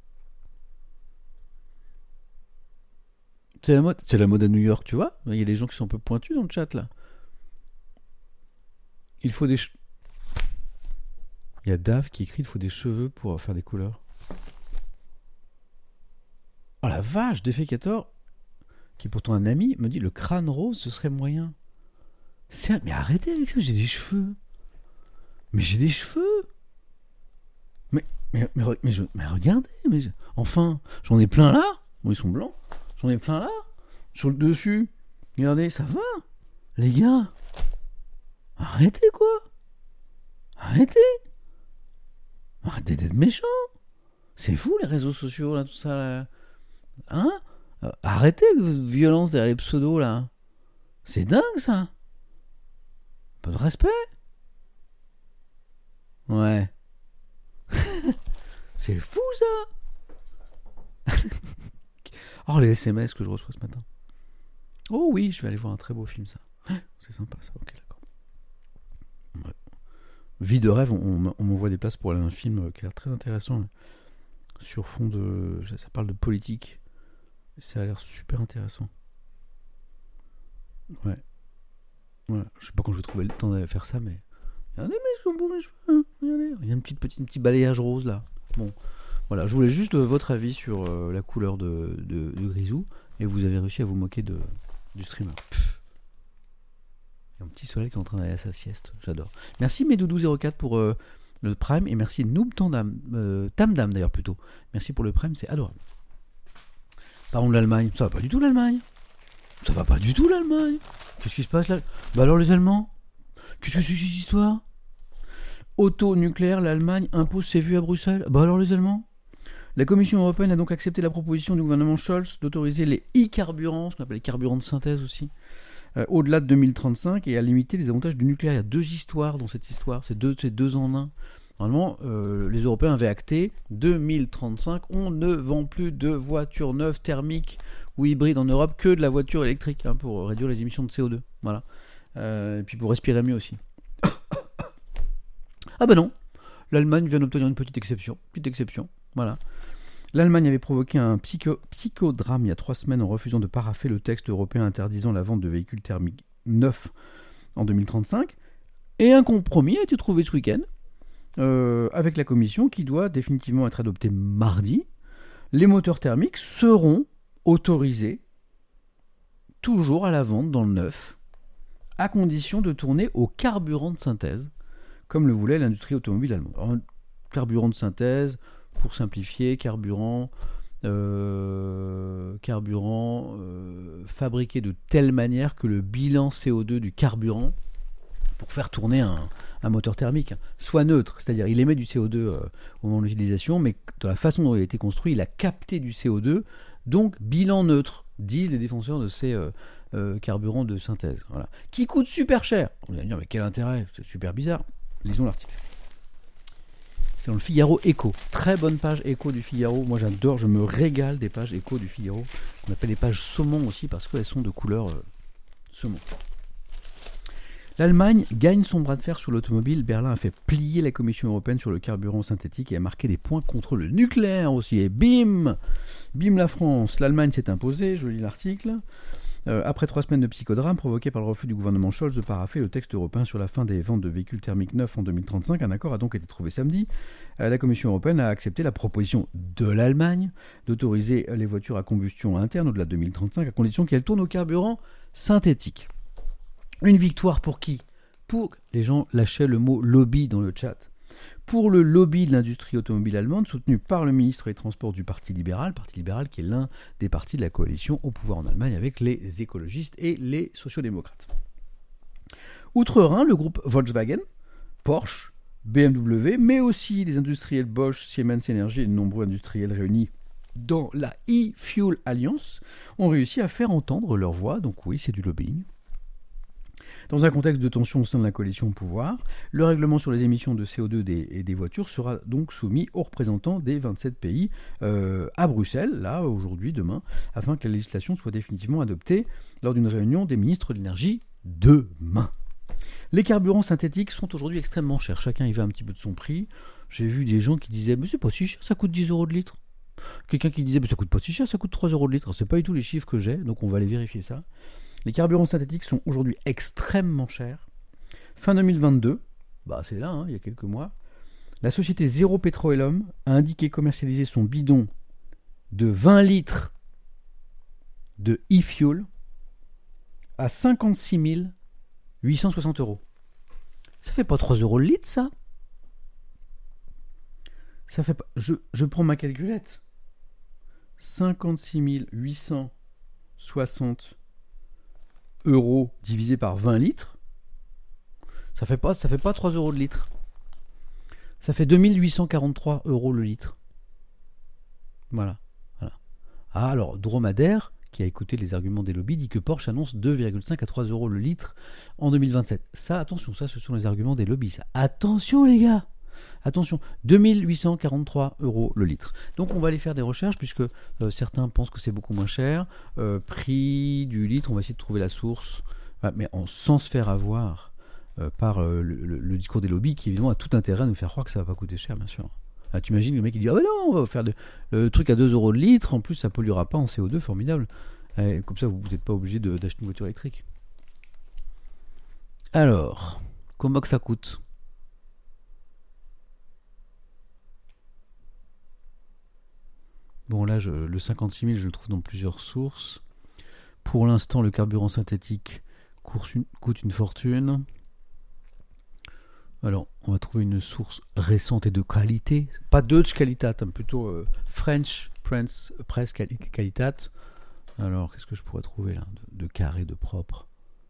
C'est la mode, c'est la mode à New York, tu vois ? Il y a des gens qui sont un peu pointus dans le chat là. Il faut des. Che... Il y a Dave qui écrit il faut des cheveux pour faire des couleurs. Oh la vache, Défécator, qui est pourtant un ami, me dit le crâne rose ce serait moyen. C'est un... Mais arrêtez avec ça, j'ai des cheveux. Mais j'ai des cheveux. Mais mais mais, mais, je... mais regardez, mais je... enfin, j'en ai plein là. Bon, ils sont blancs. J'en ai plein là. Sur le dessus. Regardez, ça va. Les gars. Arrêtez quoi. Arrêtez. Arrêtez d'être méchants. C'est fou les réseaux sociaux là, tout ça là. Hein euh, arrêtez votre violence derrière les pseudos là. C'est dingue ça. Pas de respect. Ouais. C'est fou ça. Oh les S M S que je reçois ce matin. Oh oui, je vais aller voir un très beau film ça. C'est sympa ça, ok d'accord. Ouais. Vie de rêve, on, on m'envoie des places pour aller à un film qui a l'air très intéressant. Sur fond de... Ça parle de politique. Ça a l'air super intéressant. Ouais. Voilà. Je sais pas quand je vais trouver le temps d'aller faire ça, mais. Regardez, mais ils sont beaux mes cheveux. Hein. Regardez. Il y a une petite, petite, un petit balayage rose là. Bon. Voilà. Je voulais juste euh, votre avis sur euh, la couleur de, de, de Grisou. Et vous avez réussi à vous moquer de, du streamer. Pff. Il y a un petit soleil qui est en train d'aller à sa sieste. J'adore. Merci Medoudou zéro quatre pour euh, le Prime. Et merci Noob Tandam. Euh, Tamdam d'ailleurs plutôt. Merci pour le Prime, c'est adorable. Parlons de l'Allemagne. Ça va pas du tout l'Allemagne. Ça va pas du tout l'Allemagne. Qu'est-ce qui se passe là? Bah alors les Allemands? Qu'est-ce que c'est cette histoire? Auto nucléaire, l'Allemagne impose ses vues à Bruxelles. Bah alors les Allemands? La Commission européenne a donc accepté la proposition du gouvernement Scholz d'autoriser les e-carburants, ce qu'on appelle les carburants de synthèse aussi, euh, au-delà de deux mille trente-cinq et à limiter les avantages du nucléaire. Il y a deux histoires dans cette histoire, c'est deux, c'est deux en un. Normalement, euh, les Européens avaient acté deux mille trente-cinq, on ne vend plus de voitures neuves thermiques ou hybrides en Europe que de la voiture électrique hein, pour réduire les émissions de C O deux. Voilà. Euh, et puis pour respirer mieux aussi. Ah ben non, l'Allemagne vient d'obtenir une petite exception. Petite exception, voilà. L'Allemagne avait provoqué un psycho- psychodrame il y a trois semaines en refusant de paraffer le texte européen interdisant la vente de véhicules thermiques neufs en deux mille trente-cinq. Et un compromis a été trouvé ce week-end. Euh, avec la commission qui doit définitivement être adoptée mardi, les moteurs thermiques seront autorisés toujours à la vente dans le neuf, à condition de tourner au carburant de synthèse, comme le voulait l'industrie automobile allemande. Alors, carburant de synthèse, pour simplifier, carburant, euh, carburant euh, fabriqué de telle manière que le bilan C O deux du carburant, pour faire tourner un, un moteur thermique, soit neutre, c'est-à-dire il émet du C O deux euh, au moment de l'utilisation, mais dans la façon dont il a été construit, il a capté du C O deux, donc bilan neutre, disent les défenseurs de ces euh, euh, carburants de synthèse, voilà. Qui coûtent super cher. On va dire, mais quel intérêt, c'est super bizarre. Lisons l'article. C'est dans le Figaro Écho. Très bonne page Écho du Figaro. Moi j'adore, je me régale des pages Écho du Figaro. On appelle les pages saumon aussi parce qu'elles sont de couleur euh, saumon. L'Allemagne gagne son bras de fer sur l'automobile. Berlin a fait plier la Commission européenne sur le carburant synthétique et a marqué des points contre le nucléaire aussi. Et bim Bim la France. L'Allemagne s'est imposée, je lis l'article. Euh, après trois semaines de psychodrame provoqué par le refus du gouvernement Scholz de paraffer le texte européen sur la fin des ventes de véhicules thermiques neufs en deux mille trente-cinq, un accord a donc été trouvé samedi. Euh, la Commission européenne a accepté la proposition de l'Allemagne d'autoriser les voitures à combustion interne au-delà de deux mille trente-cinq à condition qu'elles tournent au carburant synthétique. Une victoire pour qui? Pour, les gens lâchaient le mot lobby dans le chat. Pour le lobby de l'industrie automobile allemande, soutenu par le ministre des Transports du Parti libéral, Parti libéral qui est l'un des partis de la coalition au pouvoir en Allemagne avec les écologistes et les sociodémocrates. Outre-Rhin, le groupe Volkswagen, Porsche, B M W, mais aussi les industriels Bosch, Siemens Energy et de nombreux industriels réunis dans la e-Fuel Alliance ont réussi à faire entendre leur voix, donc oui, c'est du lobbying. Dans un contexte de tension au sein de la coalition au pouvoir, le règlement sur les émissions de C O deux des, et des voitures sera donc soumis aux représentants des vingt-sept pays euh, à Bruxelles, là, aujourd'hui, demain, afin que la législation soit définitivement adoptée lors d'une réunion des ministres de l'énergie demain. Les carburants synthétiques sont aujourd'hui extrêmement chers. Chacun y va un petit peu de son prix. J'ai vu des gens qui disaient « mais c'est pas si cher, ça coûte dix euros de litre ». Quelqu'un qui disait « mais ça coûte pas si cher, ça coûte trois euros de litre ». C'est pas du tout les chiffres que j'ai, donc on va aller vérifier ça. Les carburants synthétiques sont aujourd'hui extrêmement chers. Fin deux mille vingt-deux, bah c'est là, hein, il y a quelques mois, la société Zero Petroleum a indiqué commercialiser son bidon de vingt litres de e-fuel à cinquante-six mille huit cent soixante euros. Ça fait pas trois euros le litre, ça? Ça fait pas... Je, je prends ma calculette. cinquante-six mille huit cent soixante euros divisé par vingt litres, ça fait pas, ça fait pas trois euros le litre. Ça fait deux mille huit cent quarante-trois euros le litre. Voilà. voilà. Ah, alors, Dromadaire, qui a écouté les arguments des lobbies, dit que Porsche annonce deux virgule cinq à trois euros le litre en deux mille vingt-sept. Ça, attention, ça, ce sont les arguments des lobbies. Ça. Attention, les gars! Attention, deux mille huit cent quarante-trois euros le litre. Donc on va aller faire des recherches puisque euh, certains pensent que c'est beaucoup moins cher. Euh, prix du litre, on va essayer de trouver la source, ah, mais en, sans se faire avoir euh, par euh, le, le, le discours des lobbies qui évidemment a tout intérêt à nous faire croire que ça va pas coûter cher, bien sûr. Ah, tu imagines le mec qui dit ah ben non, on va faire de- le truc à deux euros le litre, en plus ça polluera pas en C O deux, formidable. Eh, comme ça vous n'êtes pas obligé de- d'acheter une voiture électrique. Alors, comment que ça coûte? Bon là je- le cinquante-six mille je le trouve dans plusieurs sources. Pour l'instant le carburant synthétique course une- coûte une fortune. Alors, on va trouver une source récente et de qualité. Pas Deutsche Qualität, hein, plutôt euh, French Press, Press Quali- Qualität. Alors, qu'est-ce que je pourrais trouver là de, de carré, de propre?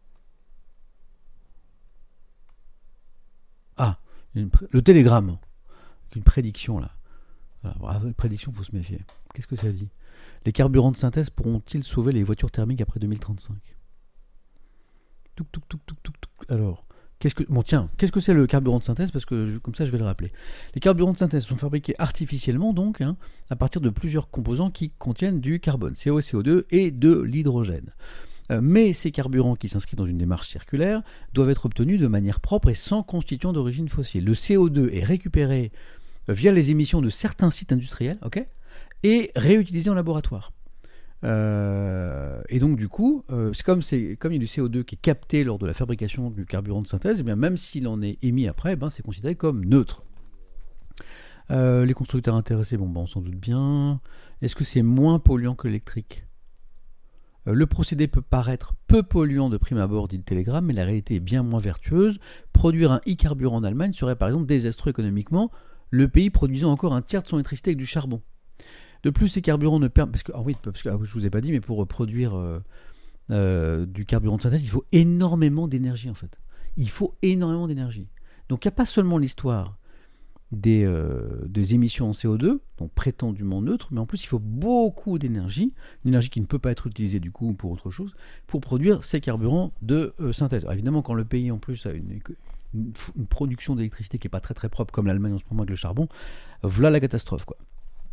Ah, une pré- le Télégramme. Une prédiction là. Alors, avec prédiction, il faut se méfier. Qu'est-ce que ça dit? Les carburants de synthèse pourront-ils sauver les voitures thermiques après deux mille trente-cinq? Touc, touc, touc, touc, touc, touc. Alors, qu'est-ce que... Bon, tiens, qu'est-ce que c'est le carburant de synthèse? Parce que je- comme ça, je vais le rappeler. Les carburants de synthèse sont fabriqués artificiellement, donc, hein, à partir de plusieurs composants qui contiennent du carbone, C O, C O deux et de l'hydrogène. Euh, mais ces carburants qui s'inscrivent dans une démarche circulaire doivent être obtenus de manière propre et sans constituant d'origine fossile. Le C O deux est récupéré euh, via les émissions de certains sites industriels, ok, et réutilisé en laboratoire. Euh, et donc du coup, euh, c'est comme, c'est, comme il y a du C O deux qui est capté lors de la fabrication du carburant de synthèse, et bien même s'il en est émis après, ben, c'est considéré comme neutre. Euh, les constructeurs intéressés, bon, ben, on s'en doute bien. Est-ce que c'est moins polluant que l'électrique? Euh, Le procédé peut paraître peu polluant de prime abord, dit le Télégramme, mais la réalité est bien moins vertueuse. Produire un e-carburant en Allemagne serait par exemple désastreux économiquement, le pays produisant encore un tiers de son électricité avec du charbon. De plus, ces carburants ne permettent... Parce que, ah oui, parce que ah oui, je vous ai pas dit, mais pour produire euh, euh, du carburant de synthèse, il faut énormément d'énergie en fait. Il faut énormément d'énergie. Donc il n'y a pas seulement l'histoire des, euh, des émissions en C O deux, donc prétendument neutres, mais en plus il faut beaucoup d'énergie, une énergie qui ne peut pas être utilisée du coup pour autre chose, pour produire ces carburants de euh, synthèse. Alors, évidemment, quand le pays en plus a une, une, une production d'électricité qui n'est pas très très propre, comme l'Allemagne en ce moment avec le charbon, voilà la catastrophe quoi.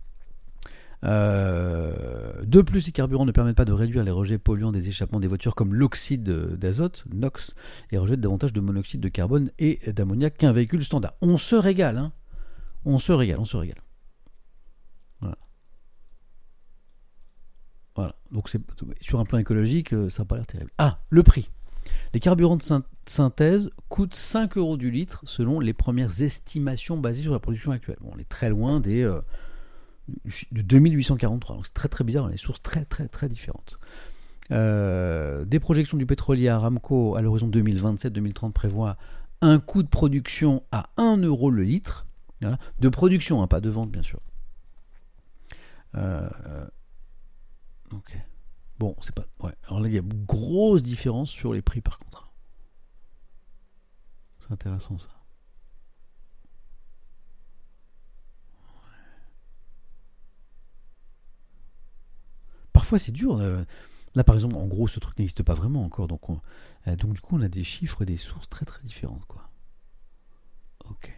Euh, de plus, ces carburants ne permettent pas de réduire les rejets polluants des échappements des voitures comme l'oxyde d'azote, NOx, et rejettent davantage de monoxyde de carbone et d'ammoniac qu'un véhicule standard. On se régale, hein. On se régale, on se régale. Voilà. Voilà. Donc c'est, sur un plan écologique, ça n'a pas l'air terrible. Ah, le prix. Les carburants de syn- synthèse coûtent cinq euros du litre selon les premières estimations basées sur la production actuelle. Bon, on est très loin des... Euh, de deux mille huit cent quarante-trois, donc c'est très très bizarre, on a des sources très très très différentes. Euh, des projections du pétrolier Aramco à l'horizon deux mille vingt-sept deux mille trente prévoient un coût de production à un euro le litre, voilà, de production, hein, pas de vente bien sûr. Euh, ok. Bon, c'est pas. Ouais. Alors là, il y a une grosse différence sur les prix par contre. C'est intéressant ça. Parfois c'est dur. Euh, là par exemple, en gros, ce truc n'existe pas vraiment encore. Donc, on, euh, donc du coup, on a des chiffres et des sources très très différentes, quoi. Ok.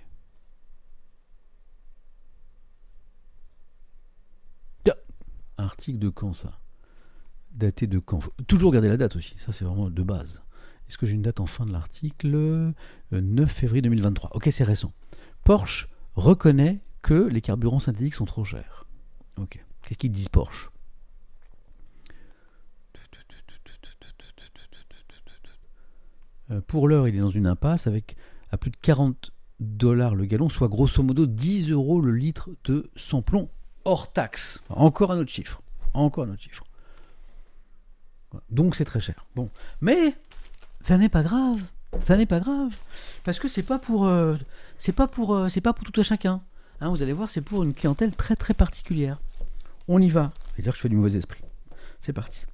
Tiens, article de quand ça? Daté de quand? Faut toujours garder la date aussi. Ça c'est vraiment de base. Est-ce que j'ai une date en fin de l'article? euh, neuf février deux mille vingt-trois. Ok, c'est récent. Porsche reconnaît que les carburants synthétiques sont trop chers. Ok. Qu'est-ce qu'ils disent Porsche? Pour l'heure, il est dans une impasse avec à plus de quarante dollars le gallon, soit grosso modo dix euros le litre de sans-plomb hors taxe. Encore un autre chiffre. Encore un autre chiffre. Donc c'est très cher. Bon, mais ça n'est pas grave. Ça n'est pas grave parce que c'est pas pour, euh, c'est pas pour, euh, c'est pas pour tout à chacun. Hein, vous allez voir, c'est pour une clientèle très très particulière. On y va. Je vais dire que je fais du mauvais esprit. C'est parti.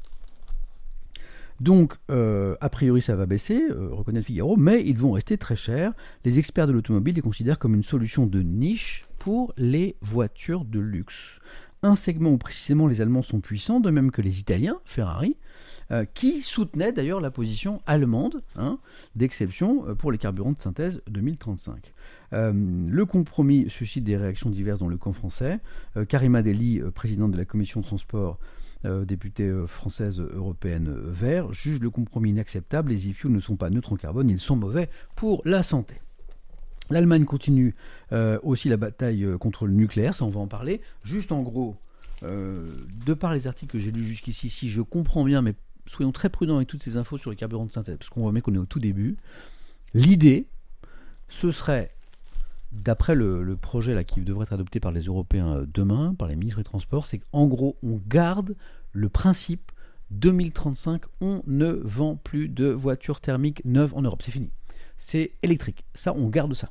Donc, euh, a priori, ça va baisser, euh, reconnaît le Figaro, mais ils vont rester très chers. Les experts de l'automobile les considèrent comme une solution de niche pour les voitures de luxe. Un segment où précisément les Allemands sont puissants, de même que les Italiens, Ferrari, euh, qui soutenaient d'ailleurs la position allemande, hein, d'exception pour les carburants de synthèse deux mille trente-cinq. Euh, le compromis suscite des réactions diverses dans le camp français. Euh, Karima Deli, euh, présidente de la commission de transport, Euh, députée euh, française euh, européenne euh, vert, juge le compromis inacceptable. Les e-fuels ne sont pas neutres en carbone, ils sont mauvais pour la santé. L'Allemagne continue euh, aussi la bataille euh, contre le nucléaire, ça on va en parler. Juste en gros, euh, de par les articles que j'ai lus jusqu'ici, si je comprends bien, mais soyons très prudents avec toutes ces infos sur les carburants de synthèse, parce qu'on voit bien qu'on est au tout début. L'idée, ce serait, d'après le, le projet là, qui devrait être adopté par les Européens euh, demain, par les ministres des Transports, c'est qu'en gros, on garde le principe deux mille trente-cinq, on ne vend plus de voitures thermiques neuves en Europe, c'est fini. C'est électrique, ça on garde ça.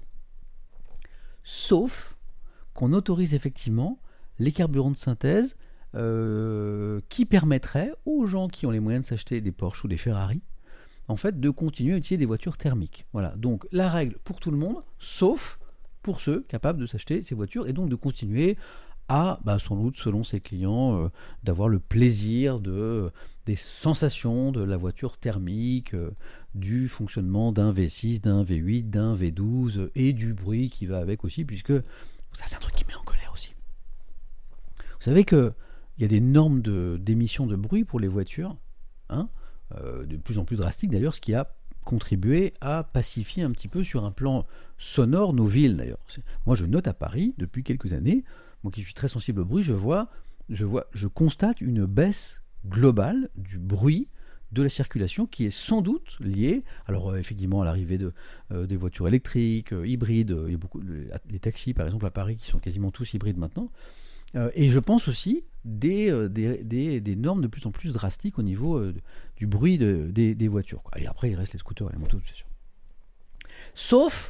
Sauf qu'on autorise effectivement les carburants de synthèse euh, qui permettraient aux gens qui ont les moyens de s'acheter des Porsche ou des Ferrari, en fait, de continuer à utiliser des voitures thermiques. Voilà, donc la règle pour tout le monde, sauf pour ceux capables de s'acheter ces voitures et donc de continuer à, bah, sans doute selon ses clients, euh, d'avoir le plaisir de, des sensations de la voiture thermique, euh, du fonctionnement d'un V six, d'un V huit, d'un V douze euh, et du bruit qui va avec aussi, puisque ça c'est un truc qui met en colère aussi. Vous savez qu'il y a des normes de, d'émission de bruit pour les voitures, hein, euh, de plus en plus drastiques d'ailleurs, ce qui a contribué à pacifier un petit peu sur un plan sonore nos villes d'ailleurs. Moi je note à Paris depuis quelques années, moi qui suis très sensible au bruit, je vois, je vois, je constate une baisse globale du bruit de la circulation qui est sans doute liée, alors euh, effectivement à l'arrivée de, euh, des voitures électriques, euh, hybrides, euh, il y a beaucoup, les, les taxis par exemple à Paris qui sont quasiment tous hybrides maintenant, euh, et je pense aussi des, euh, des, des, des normes de plus en plus drastiques au niveau euh, du bruit de, des, des voitures, quoi. Et après il reste les scooters et les motos, c'est sûr. Sauf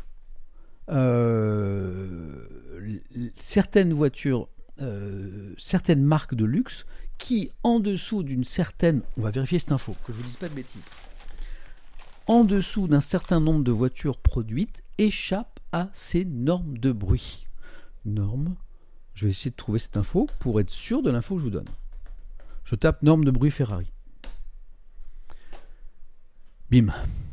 Euh, certaines voitures, euh, certaines marques de luxe qui, en dessous d'une certaine, on va vérifier cette info, que je vous dise pas de bêtises, en dessous d'un certain nombre de voitures produites, échappent à ces normes de bruit. Normes, je vais essayer de trouver cette info pour être sûr de l'info que je vous donne. Je tape normes de bruit Ferrari. Bim.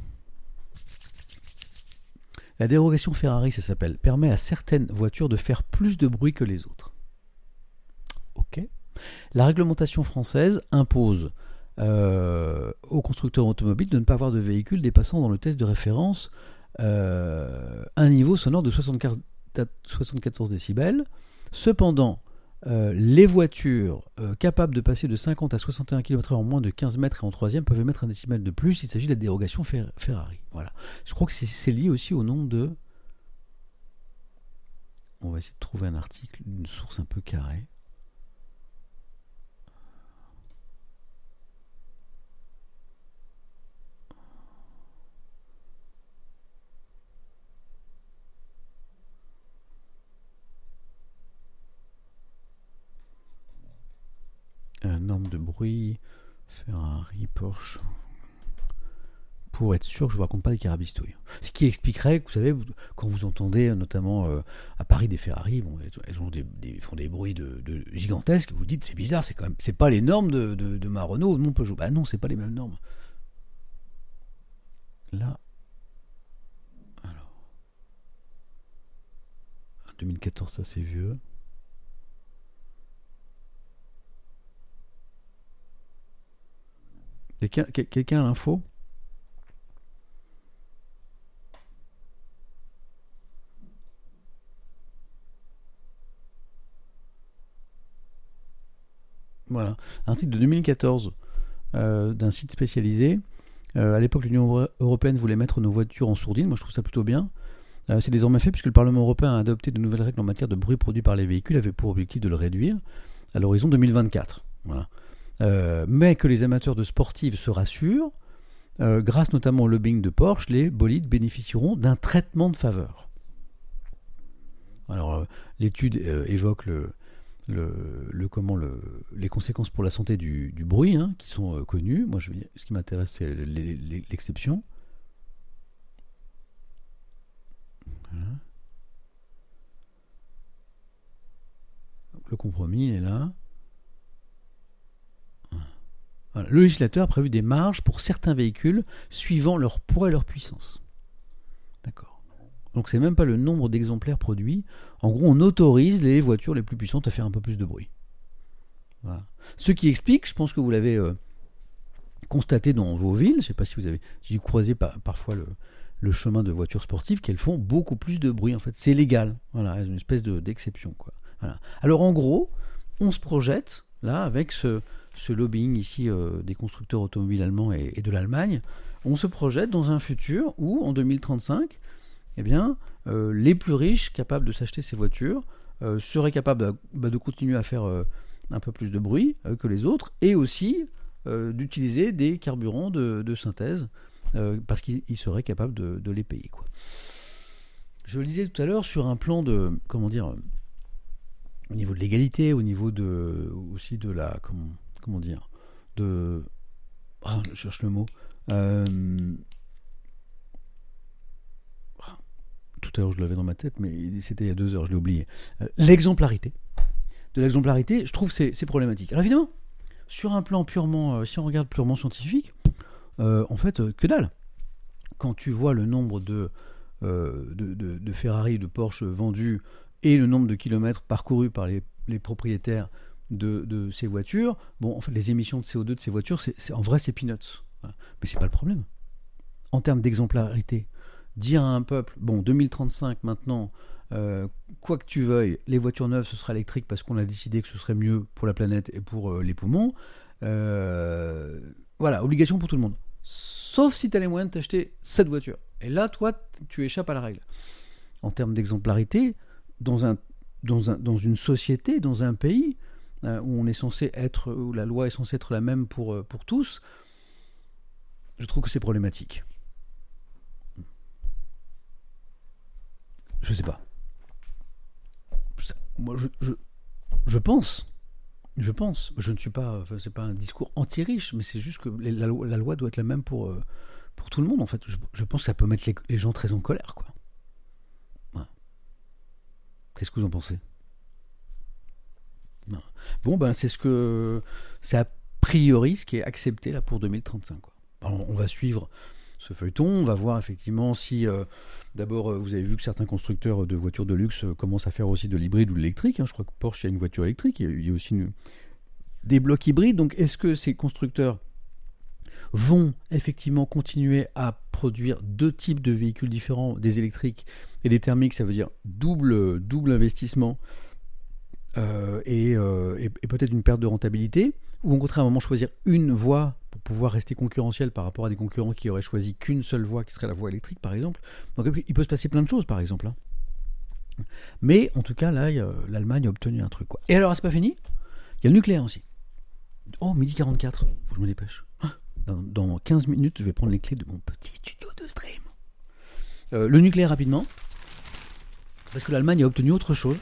La dérogation Ferrari, ça s'appelle, permet à certaines voitures de faire plus de bruit que les autres. Ok. La réglementation française impose euh, aux constructeurs automobiles de ne pas avoir de véhicules dépassant dans le test de référence euh, un niveau sonore de soixante-quatorze décibels. Cependant, euh, les voitures euh, capables de passer de cinquante à soixante et un kilomètres heure en moins de quinze mètres et en troisième peuvent émettre un décibel de plus. Il s'agit de la dérogation Fer- Ferrari. Voilà. Je crois que c'est, c'est lié aussi au nom de... On va essayer de trouver un article, une source un peu carrée. Euh, norme de bruit, Ferrari, Porsche. Pour être sûr que je ne vous raconte pas des carabistouilles. Ce qui expliquerait, vous savez, quand vous entendez notamment euh, à Paris des Ferrari, bon, elles ont des, des, font des bruits de, de gigantesques, vous dites c'est bizarre, c'est quand même, c'est pas les normes de, de, de ma Renault ou de mon Peugeot. Bah non, c'est pas les mêmes normes. Là, alors, deux mille quatorze, ça c'est vieux. Quelqu'un, quelqu'un a l'info ? Voilà, un article de deux mille quatorze euh, d'un site spécialisé. Euh, à l'époque, l'Union européenne voulait mettre nos voitures en sourdine. Moi, je trouve ça plutôt bien. Euh, c'est désormais fait puisque le Parlement européen a adopté de nouvelles règles en matière de bruit produit par les véhicules, avec pour objectif de le réduire à l'horizon deux mille vingt-quatre. Voilà. Euh, mais que les amateurs de sportives se rassurent, euh, grâce notamment au lobbying de Porsche, les bolides bénéficieront d'un traitement de faveur. Alors, euh, l'étude euh, évoque le, le, le, comment, le, les conséquences pour la santé du, du bruit, hein, qui sont euh, connues. Moi, je, ce qui m'intéresse, c'est les, les, l'exception. Voilà. Le compromis est là. Voilà. Le législateur a prévu des marges pour certains véhicules suivant leur poids et leur puissance. D'accord. Donc c'est même pas le nombre d'exemplaires produits. En gros, on autorise les voitures les plus puissantes à faire un peu plus de bruit. Voilà. Ce qui explique, je pense que vous l'avez euh, constaté dans vos villes, je ne sais pas si vous avez dû croiser par, parfois le, le chemin de voitures sportives qu'elles font beaucoup plus de bruit. En fait, c'est légal. Voilà, elles ont une espèce de, d'exception, quoi. Voilà. Alors en gros, on se projette là avec ce, ce lobbying ici euh, des constructeurs automobiles allemands et, et de l'Allemagne. On se projette dans un futur où en deux mille trente-cinq, eh bien, euh, les plus riches capables de s'acheter ces voitures euh, seraient capables de, bah, de continuer à faire euh, un peu plus de bruit euh, que les autres, et aussi euh, d'utiliser des carburants de, de synthèse euh, parce qu'ils ils seraient capables de, de les payer, quoi. Je le disais tout à l'heure, sur un plan de, comment dire, euh, au niveau de l'égalité, au niveau de, aussi de la, comment, comment dire, de, ah, je cherche le mot, euh, tout à l'heure je l'avais dans ma tête, mais c'était il y a deux heures, je l'ai oublié. Euh, l'exemplarité. De l'exemplarité, je trouve que c'est, c'est problématique. Alors évidemment, sur un plan purement, euh, si on regarde purement scientifique, euh, en fait, euh, que dalle. Quand tu vois le nombre de, euh, de, de, de Ferrari, de Porsche vendus et le nombre de kilomètres parcourus par les, les propriétaires de, de ces voitures, bon, en fait, les émissions de C O deux de ces voitures, c'est, c'est, en vrai, c'est peanuts. Voilà. Mais c'est pas le problème. En termes d'exemplarité, dire à un peuple, bon, deux mille trente-cinq maintenant, euh, quoi que tu veuilles, les voitures neuves, ce sera électrique parce qu'on a décidé que ce serait mieux pour la planète et pour euh, les poumons. Euh, voilà, obligation pour tout le monde. Sauf si tu as les moyens de t'acheter cette voiture. Et là, toi, tu échappes à la règle. En termes d'exemplarité, dans, un, dans, un, dans une société, dans un pays euh, où on est censé être, où la loi est censée être la même pour, pour tous, je trouve que c'est problématique. Je sais pas. Je, moi, je, je, je pense. Je pense. Je ne suis pas. Enfin, c'est pas un discours anti-riche, mais c'est juste que les, la, la loi doit être la même pour, euh, pour tout le monde, en fait. Je, je pense que ça peut mettre les, les gens très en colère, quoi. Voilà. Qu'est-ce que vous en pensez ? Non. Bon, ben, c'est ce que. C'est a priori ce qui est accepté là pour deux mille trente-cinq, quoi. Alors, on va suivre ce feuilleton, on va voir effectivement si, euh, d'abord, euh, vous avez vu que certains constructeurs de voitures de luxe euh, commencent à faire aussi de l'hybride ou de l'électrique, hein. Je crois que Porsche, il y a une voiture électrique, il y a, il y a aussi une, des blocs hybrides, donc est-ce que ces constructeurs vont effectivement continuer à produire deux types de véhicules différents, des électriques et des thermiques, ça veut dire double, double investissement euh, et, euh, et, et peut-être une perte de rentabilité, ou au contraire à un moment choisir une voie pour pouvoir rester concurrentiel par rapport à des concurrents qui auraient choisi qu'une seule voie, qui serait la voie électrique par exemple. Donc il peut se passer plein de choses par exemple, hein. Mais en tout cas là, a, l'Allemagne a obtenu un truc, quoi. Et alors c'est pas fini, il y a le nucléaire aussi. Oh, midi quarante-quatre, faut que je me dépêche. Dans, dans quinze minutes, je vais prendre les clés de mon petit studio de stream. Euh, le nucléaire rapidement, parce que l'Allemagne a obtenu autre chose.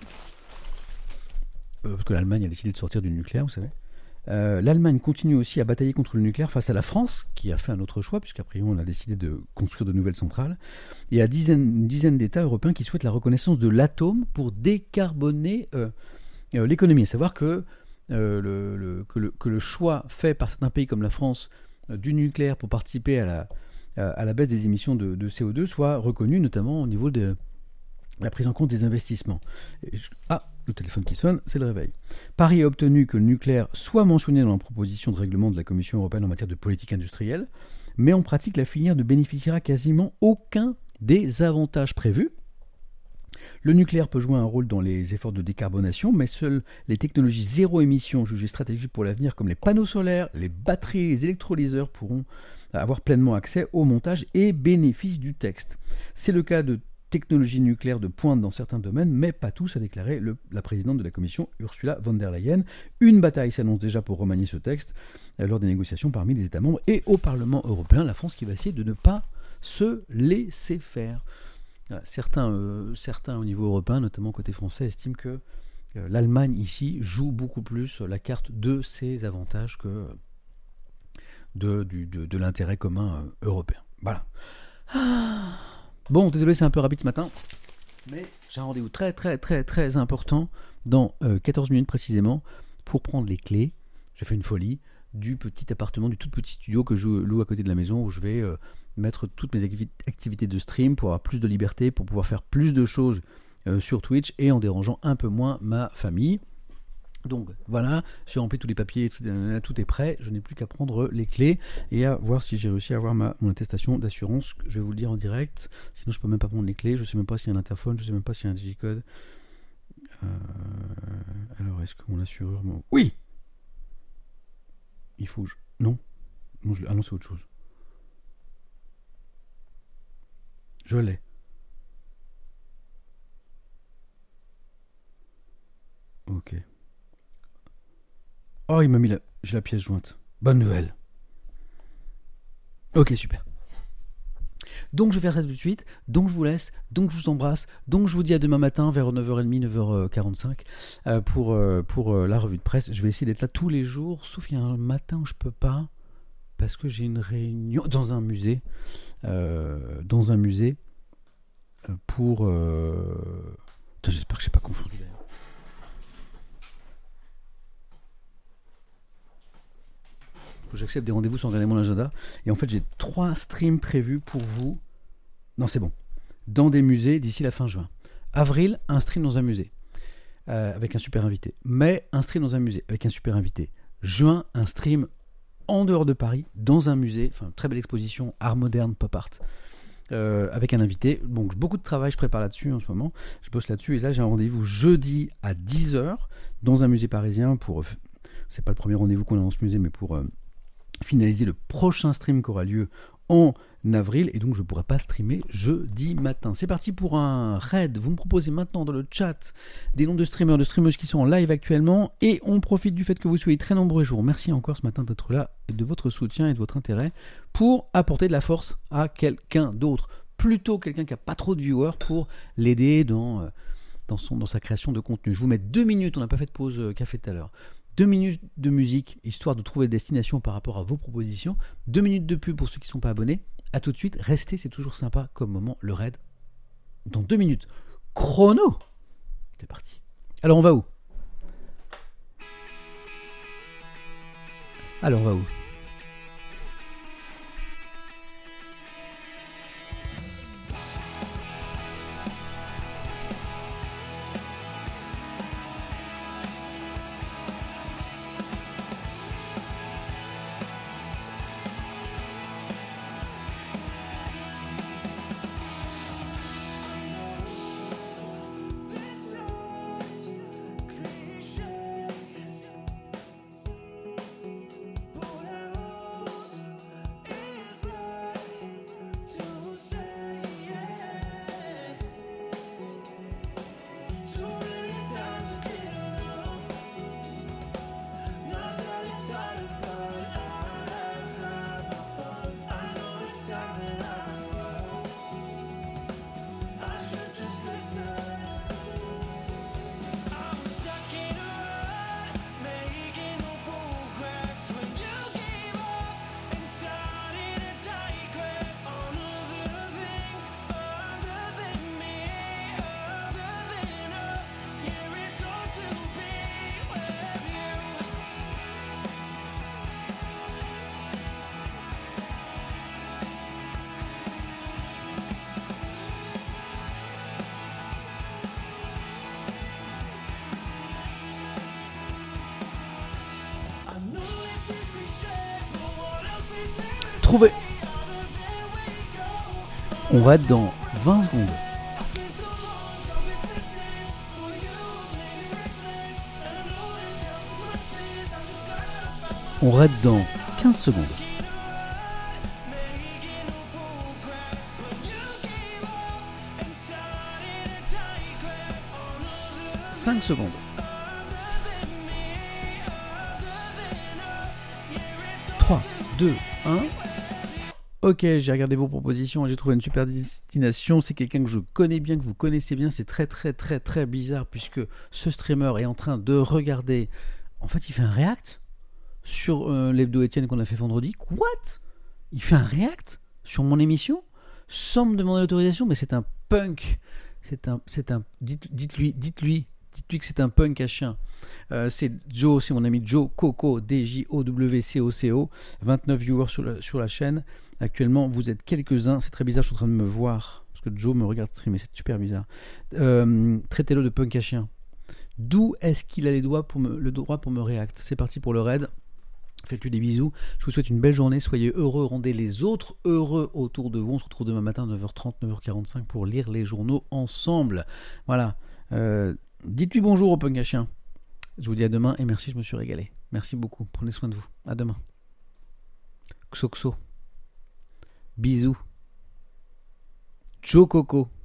Euh, parce que l'Allemagne a décidé de sortir du nucléaire, vous savez. Euh, L'Allemagne continue aussi à batailler contre le nucléaire face à la France, qui a fait un autre choix, puisqu'après on a décidé de construire de nouvelles centrales, et à dizaine, une dizaine d'États européens qui souhaitent la reconnaissance de l'atome pour décarboner euh, euh, l'économie. À savoir que, euh, le, le, que, le, que le choix fait par certains pays comme la France euh, du nucléaire pour participer à la, à la baisse des émissions de, de C O deux soit reconnu, notamment au niveau de la prise en compte des investissements. Et je, ah Le téléphone qui sonne, c'est le réveil. Paris a obtenu que le nucléaire soit mentionné dans la proposition de règlement de la Commission européenne en matière de politique industrielle, mais en pratique, la filière ne bénéficiera quasiment aucun des avantages prévus. Le nucléaire peut jouer un rôle dans les efforts de décarbonation, mais seules les technologies zéro émission jugées stratégiques pour l'avenir, comme les panneaux solaires, les batteries, les électrolyseurs, pourront avoir pleinement accès au montage et bénéfice du texte. C'est le cas de technologie nucléaire de pointe dans certains domaines, mais pas tous, a déclaré le, la présidente de la Commission, Ursula von der Leyen. Une bataille s'annonce déjà pour remanier ce texte euh, lors des négociations parmi les États membres et au Parlement européen. La France qui va essayer de ne pas se laisser faire. Voilà, certains, euh, certains au niveau européen, notamment côté français, estiment que euh, l'Allemagne ici joue beaucoup plus la carte de ses avantages que de, du, de, de l'intérêt commun euh, européen. Voilà. Ah. Bon, désolé, c'est un peu rapide ce matin, mais j'ai un rendez-vous très très très très important dans euh, quatorze minutes précisément pour prendre les clés, j'ai fait une folie, du petit appartement, du tout petit studio que je loue à côté de la maison où je vais euh, mettre toutes mes activi- activités de stream pour avoir plus de liberté, pour pouvoir faire plus de choses euh, sur Twitch et en dérangeant un peu moins ma famille. Donc voilà, j'ai rempli tous les papiers, et cetera, tout est prêt, je n'ai plus qu'à prendre les clés et à voir si j'ai réussi à avoir ma, mon attestation d'assurance, je vais vous le dire en direct, sinon je peux même pas prendre les clés, je sais même pas s'il y a un interphone, je sais même pas s'il y a un digicode. Euh, alors est-ce que mon assureur... Mon... Oui. Il faut que je... Non, non je... Ah non, c'est autre chose. Je l'ai. Ok. Oh, il m'a mis la... J'ai la pièce jointe. Bonne nouvelle. Ok, super. Donc je vais faire ça tout de suite. Donc je vous laisse. Donc je vous embrasse. Donc je vous dis à demain matin vers neuf heures trente, neuf heures quarante-cinq euh, pour, euh, pour euh, la revue de presse. Je vais essayer d'être là tous les jours, sauf qu'il y a un matin où je peux pas parce que j'ai une réunion dans un musée. Euh, dans un musée euh, pour... Euh... Putain, j'espère que je n'ai pas confondu d'ailleurs. J'accepte des rendez-vous sans regarder mon agenda. Et en fait, j'ai trois streams prévus pour vous. Non, c'est bon. Dans des musées d'ici la fin juin. Avril, un stream dans un musée. Euh, avec un super invité. Mai, un stream dans un musée. Avec un super invité. Juin, un stream en dehors de Paris, dans un musée. Enfin, très belle exposition, art moderne, pop art. Euh, avec un invité. Donc, beaucoup de travail, je prépare là-dessus en ce moment. Je bosse là-dessus. Et là, j'ai un rendez-vous jeudi à dix heures dans un musée parisien pour... C'est pas le premier rendez-vous qu'on a dans ce musée, mais pour... Euh, finaliser le prochain stream qui aura lieu en avril et donc je ne pourrai pas streamer jeudi matin. C'est parti pour un raid. Vous me proposez maintenant dans le chat des noms de streamers, de streameuses qui sont en live actuellement et on profite du fait que vous soyez très nombreux. Je vous remercie encore ce matin d'être là et de votre soutien et de votre intérêt pour apporter de la force à quelqu'un d'autre. Plutôt quelqu'un qui n'a pas trop de viewers pour l'aider dans, dans, son, dans sa création de contenu. Je vous mets deux minutes, on n'a pas fait de pause café tout à l'heure. Deux minutes de musique, histoire de trouver destination par rapport à vos propositions. Deux minutes de pub pour ceux qui ne sont pas abonnés. A tout de suite, restez, c'est toujours sympa comme moment, le raid. Dans deux minutes. Chrono. C'est parti. Alors, on va où? Alors, on va où? Trouvé. On va être dans vingt secondes. On rate dans quinze secondes. cinq secondes. trois, deux, un. Ok, j'ai regardé vos propositions et j'ai trouvé une super destination. C'est quelqu'un que je connais bien, que vous connaissez bien. C'est très très très très bizarre puisque ce streamer est en train de regarder. En fait, il fait un react sur euh, l'hebdo Étienne qu'on a fait vendredi. What? Il fait un react sur mon émission sans me demander l'autorisation. Mais c'est un punk. C'est un, c'est un. Dites, dites-lui, dites-lui. Dites-lui que c'est un punk à chien. Euh, c'est Joe, c'est mon ami Joe Coco, D J O W C O C O. vingt-neuf viewers sur la, sur la chaîne. Actuellement, vous êtes quelques-uns. C'est très bizarre, je suis en train de me voir. Parce que Joe me regarde streamer, c'est super bizarre. Euh, traitez-le de punk à chien. D'où est-ce qu'il a les doigts pour me, le droit pour me react? C'est parti pour le raid. Faites-lui des bisous. Je vous souhaite une belle journée. Soyez heureux. Rendez les autres heureux autour de vous. On se retrouve demain matin à neuf heures trente, neuf heures quarante-cinq pour lire les journaux ensemble. Voilà. Euh, dites-lui bonjour au punk à chien. Je vous dis à demain et merci, je me suis régalé. Merci beaucoup. Prenez soin de vous. À demain. Xo xo. Bisous. Joe Coco.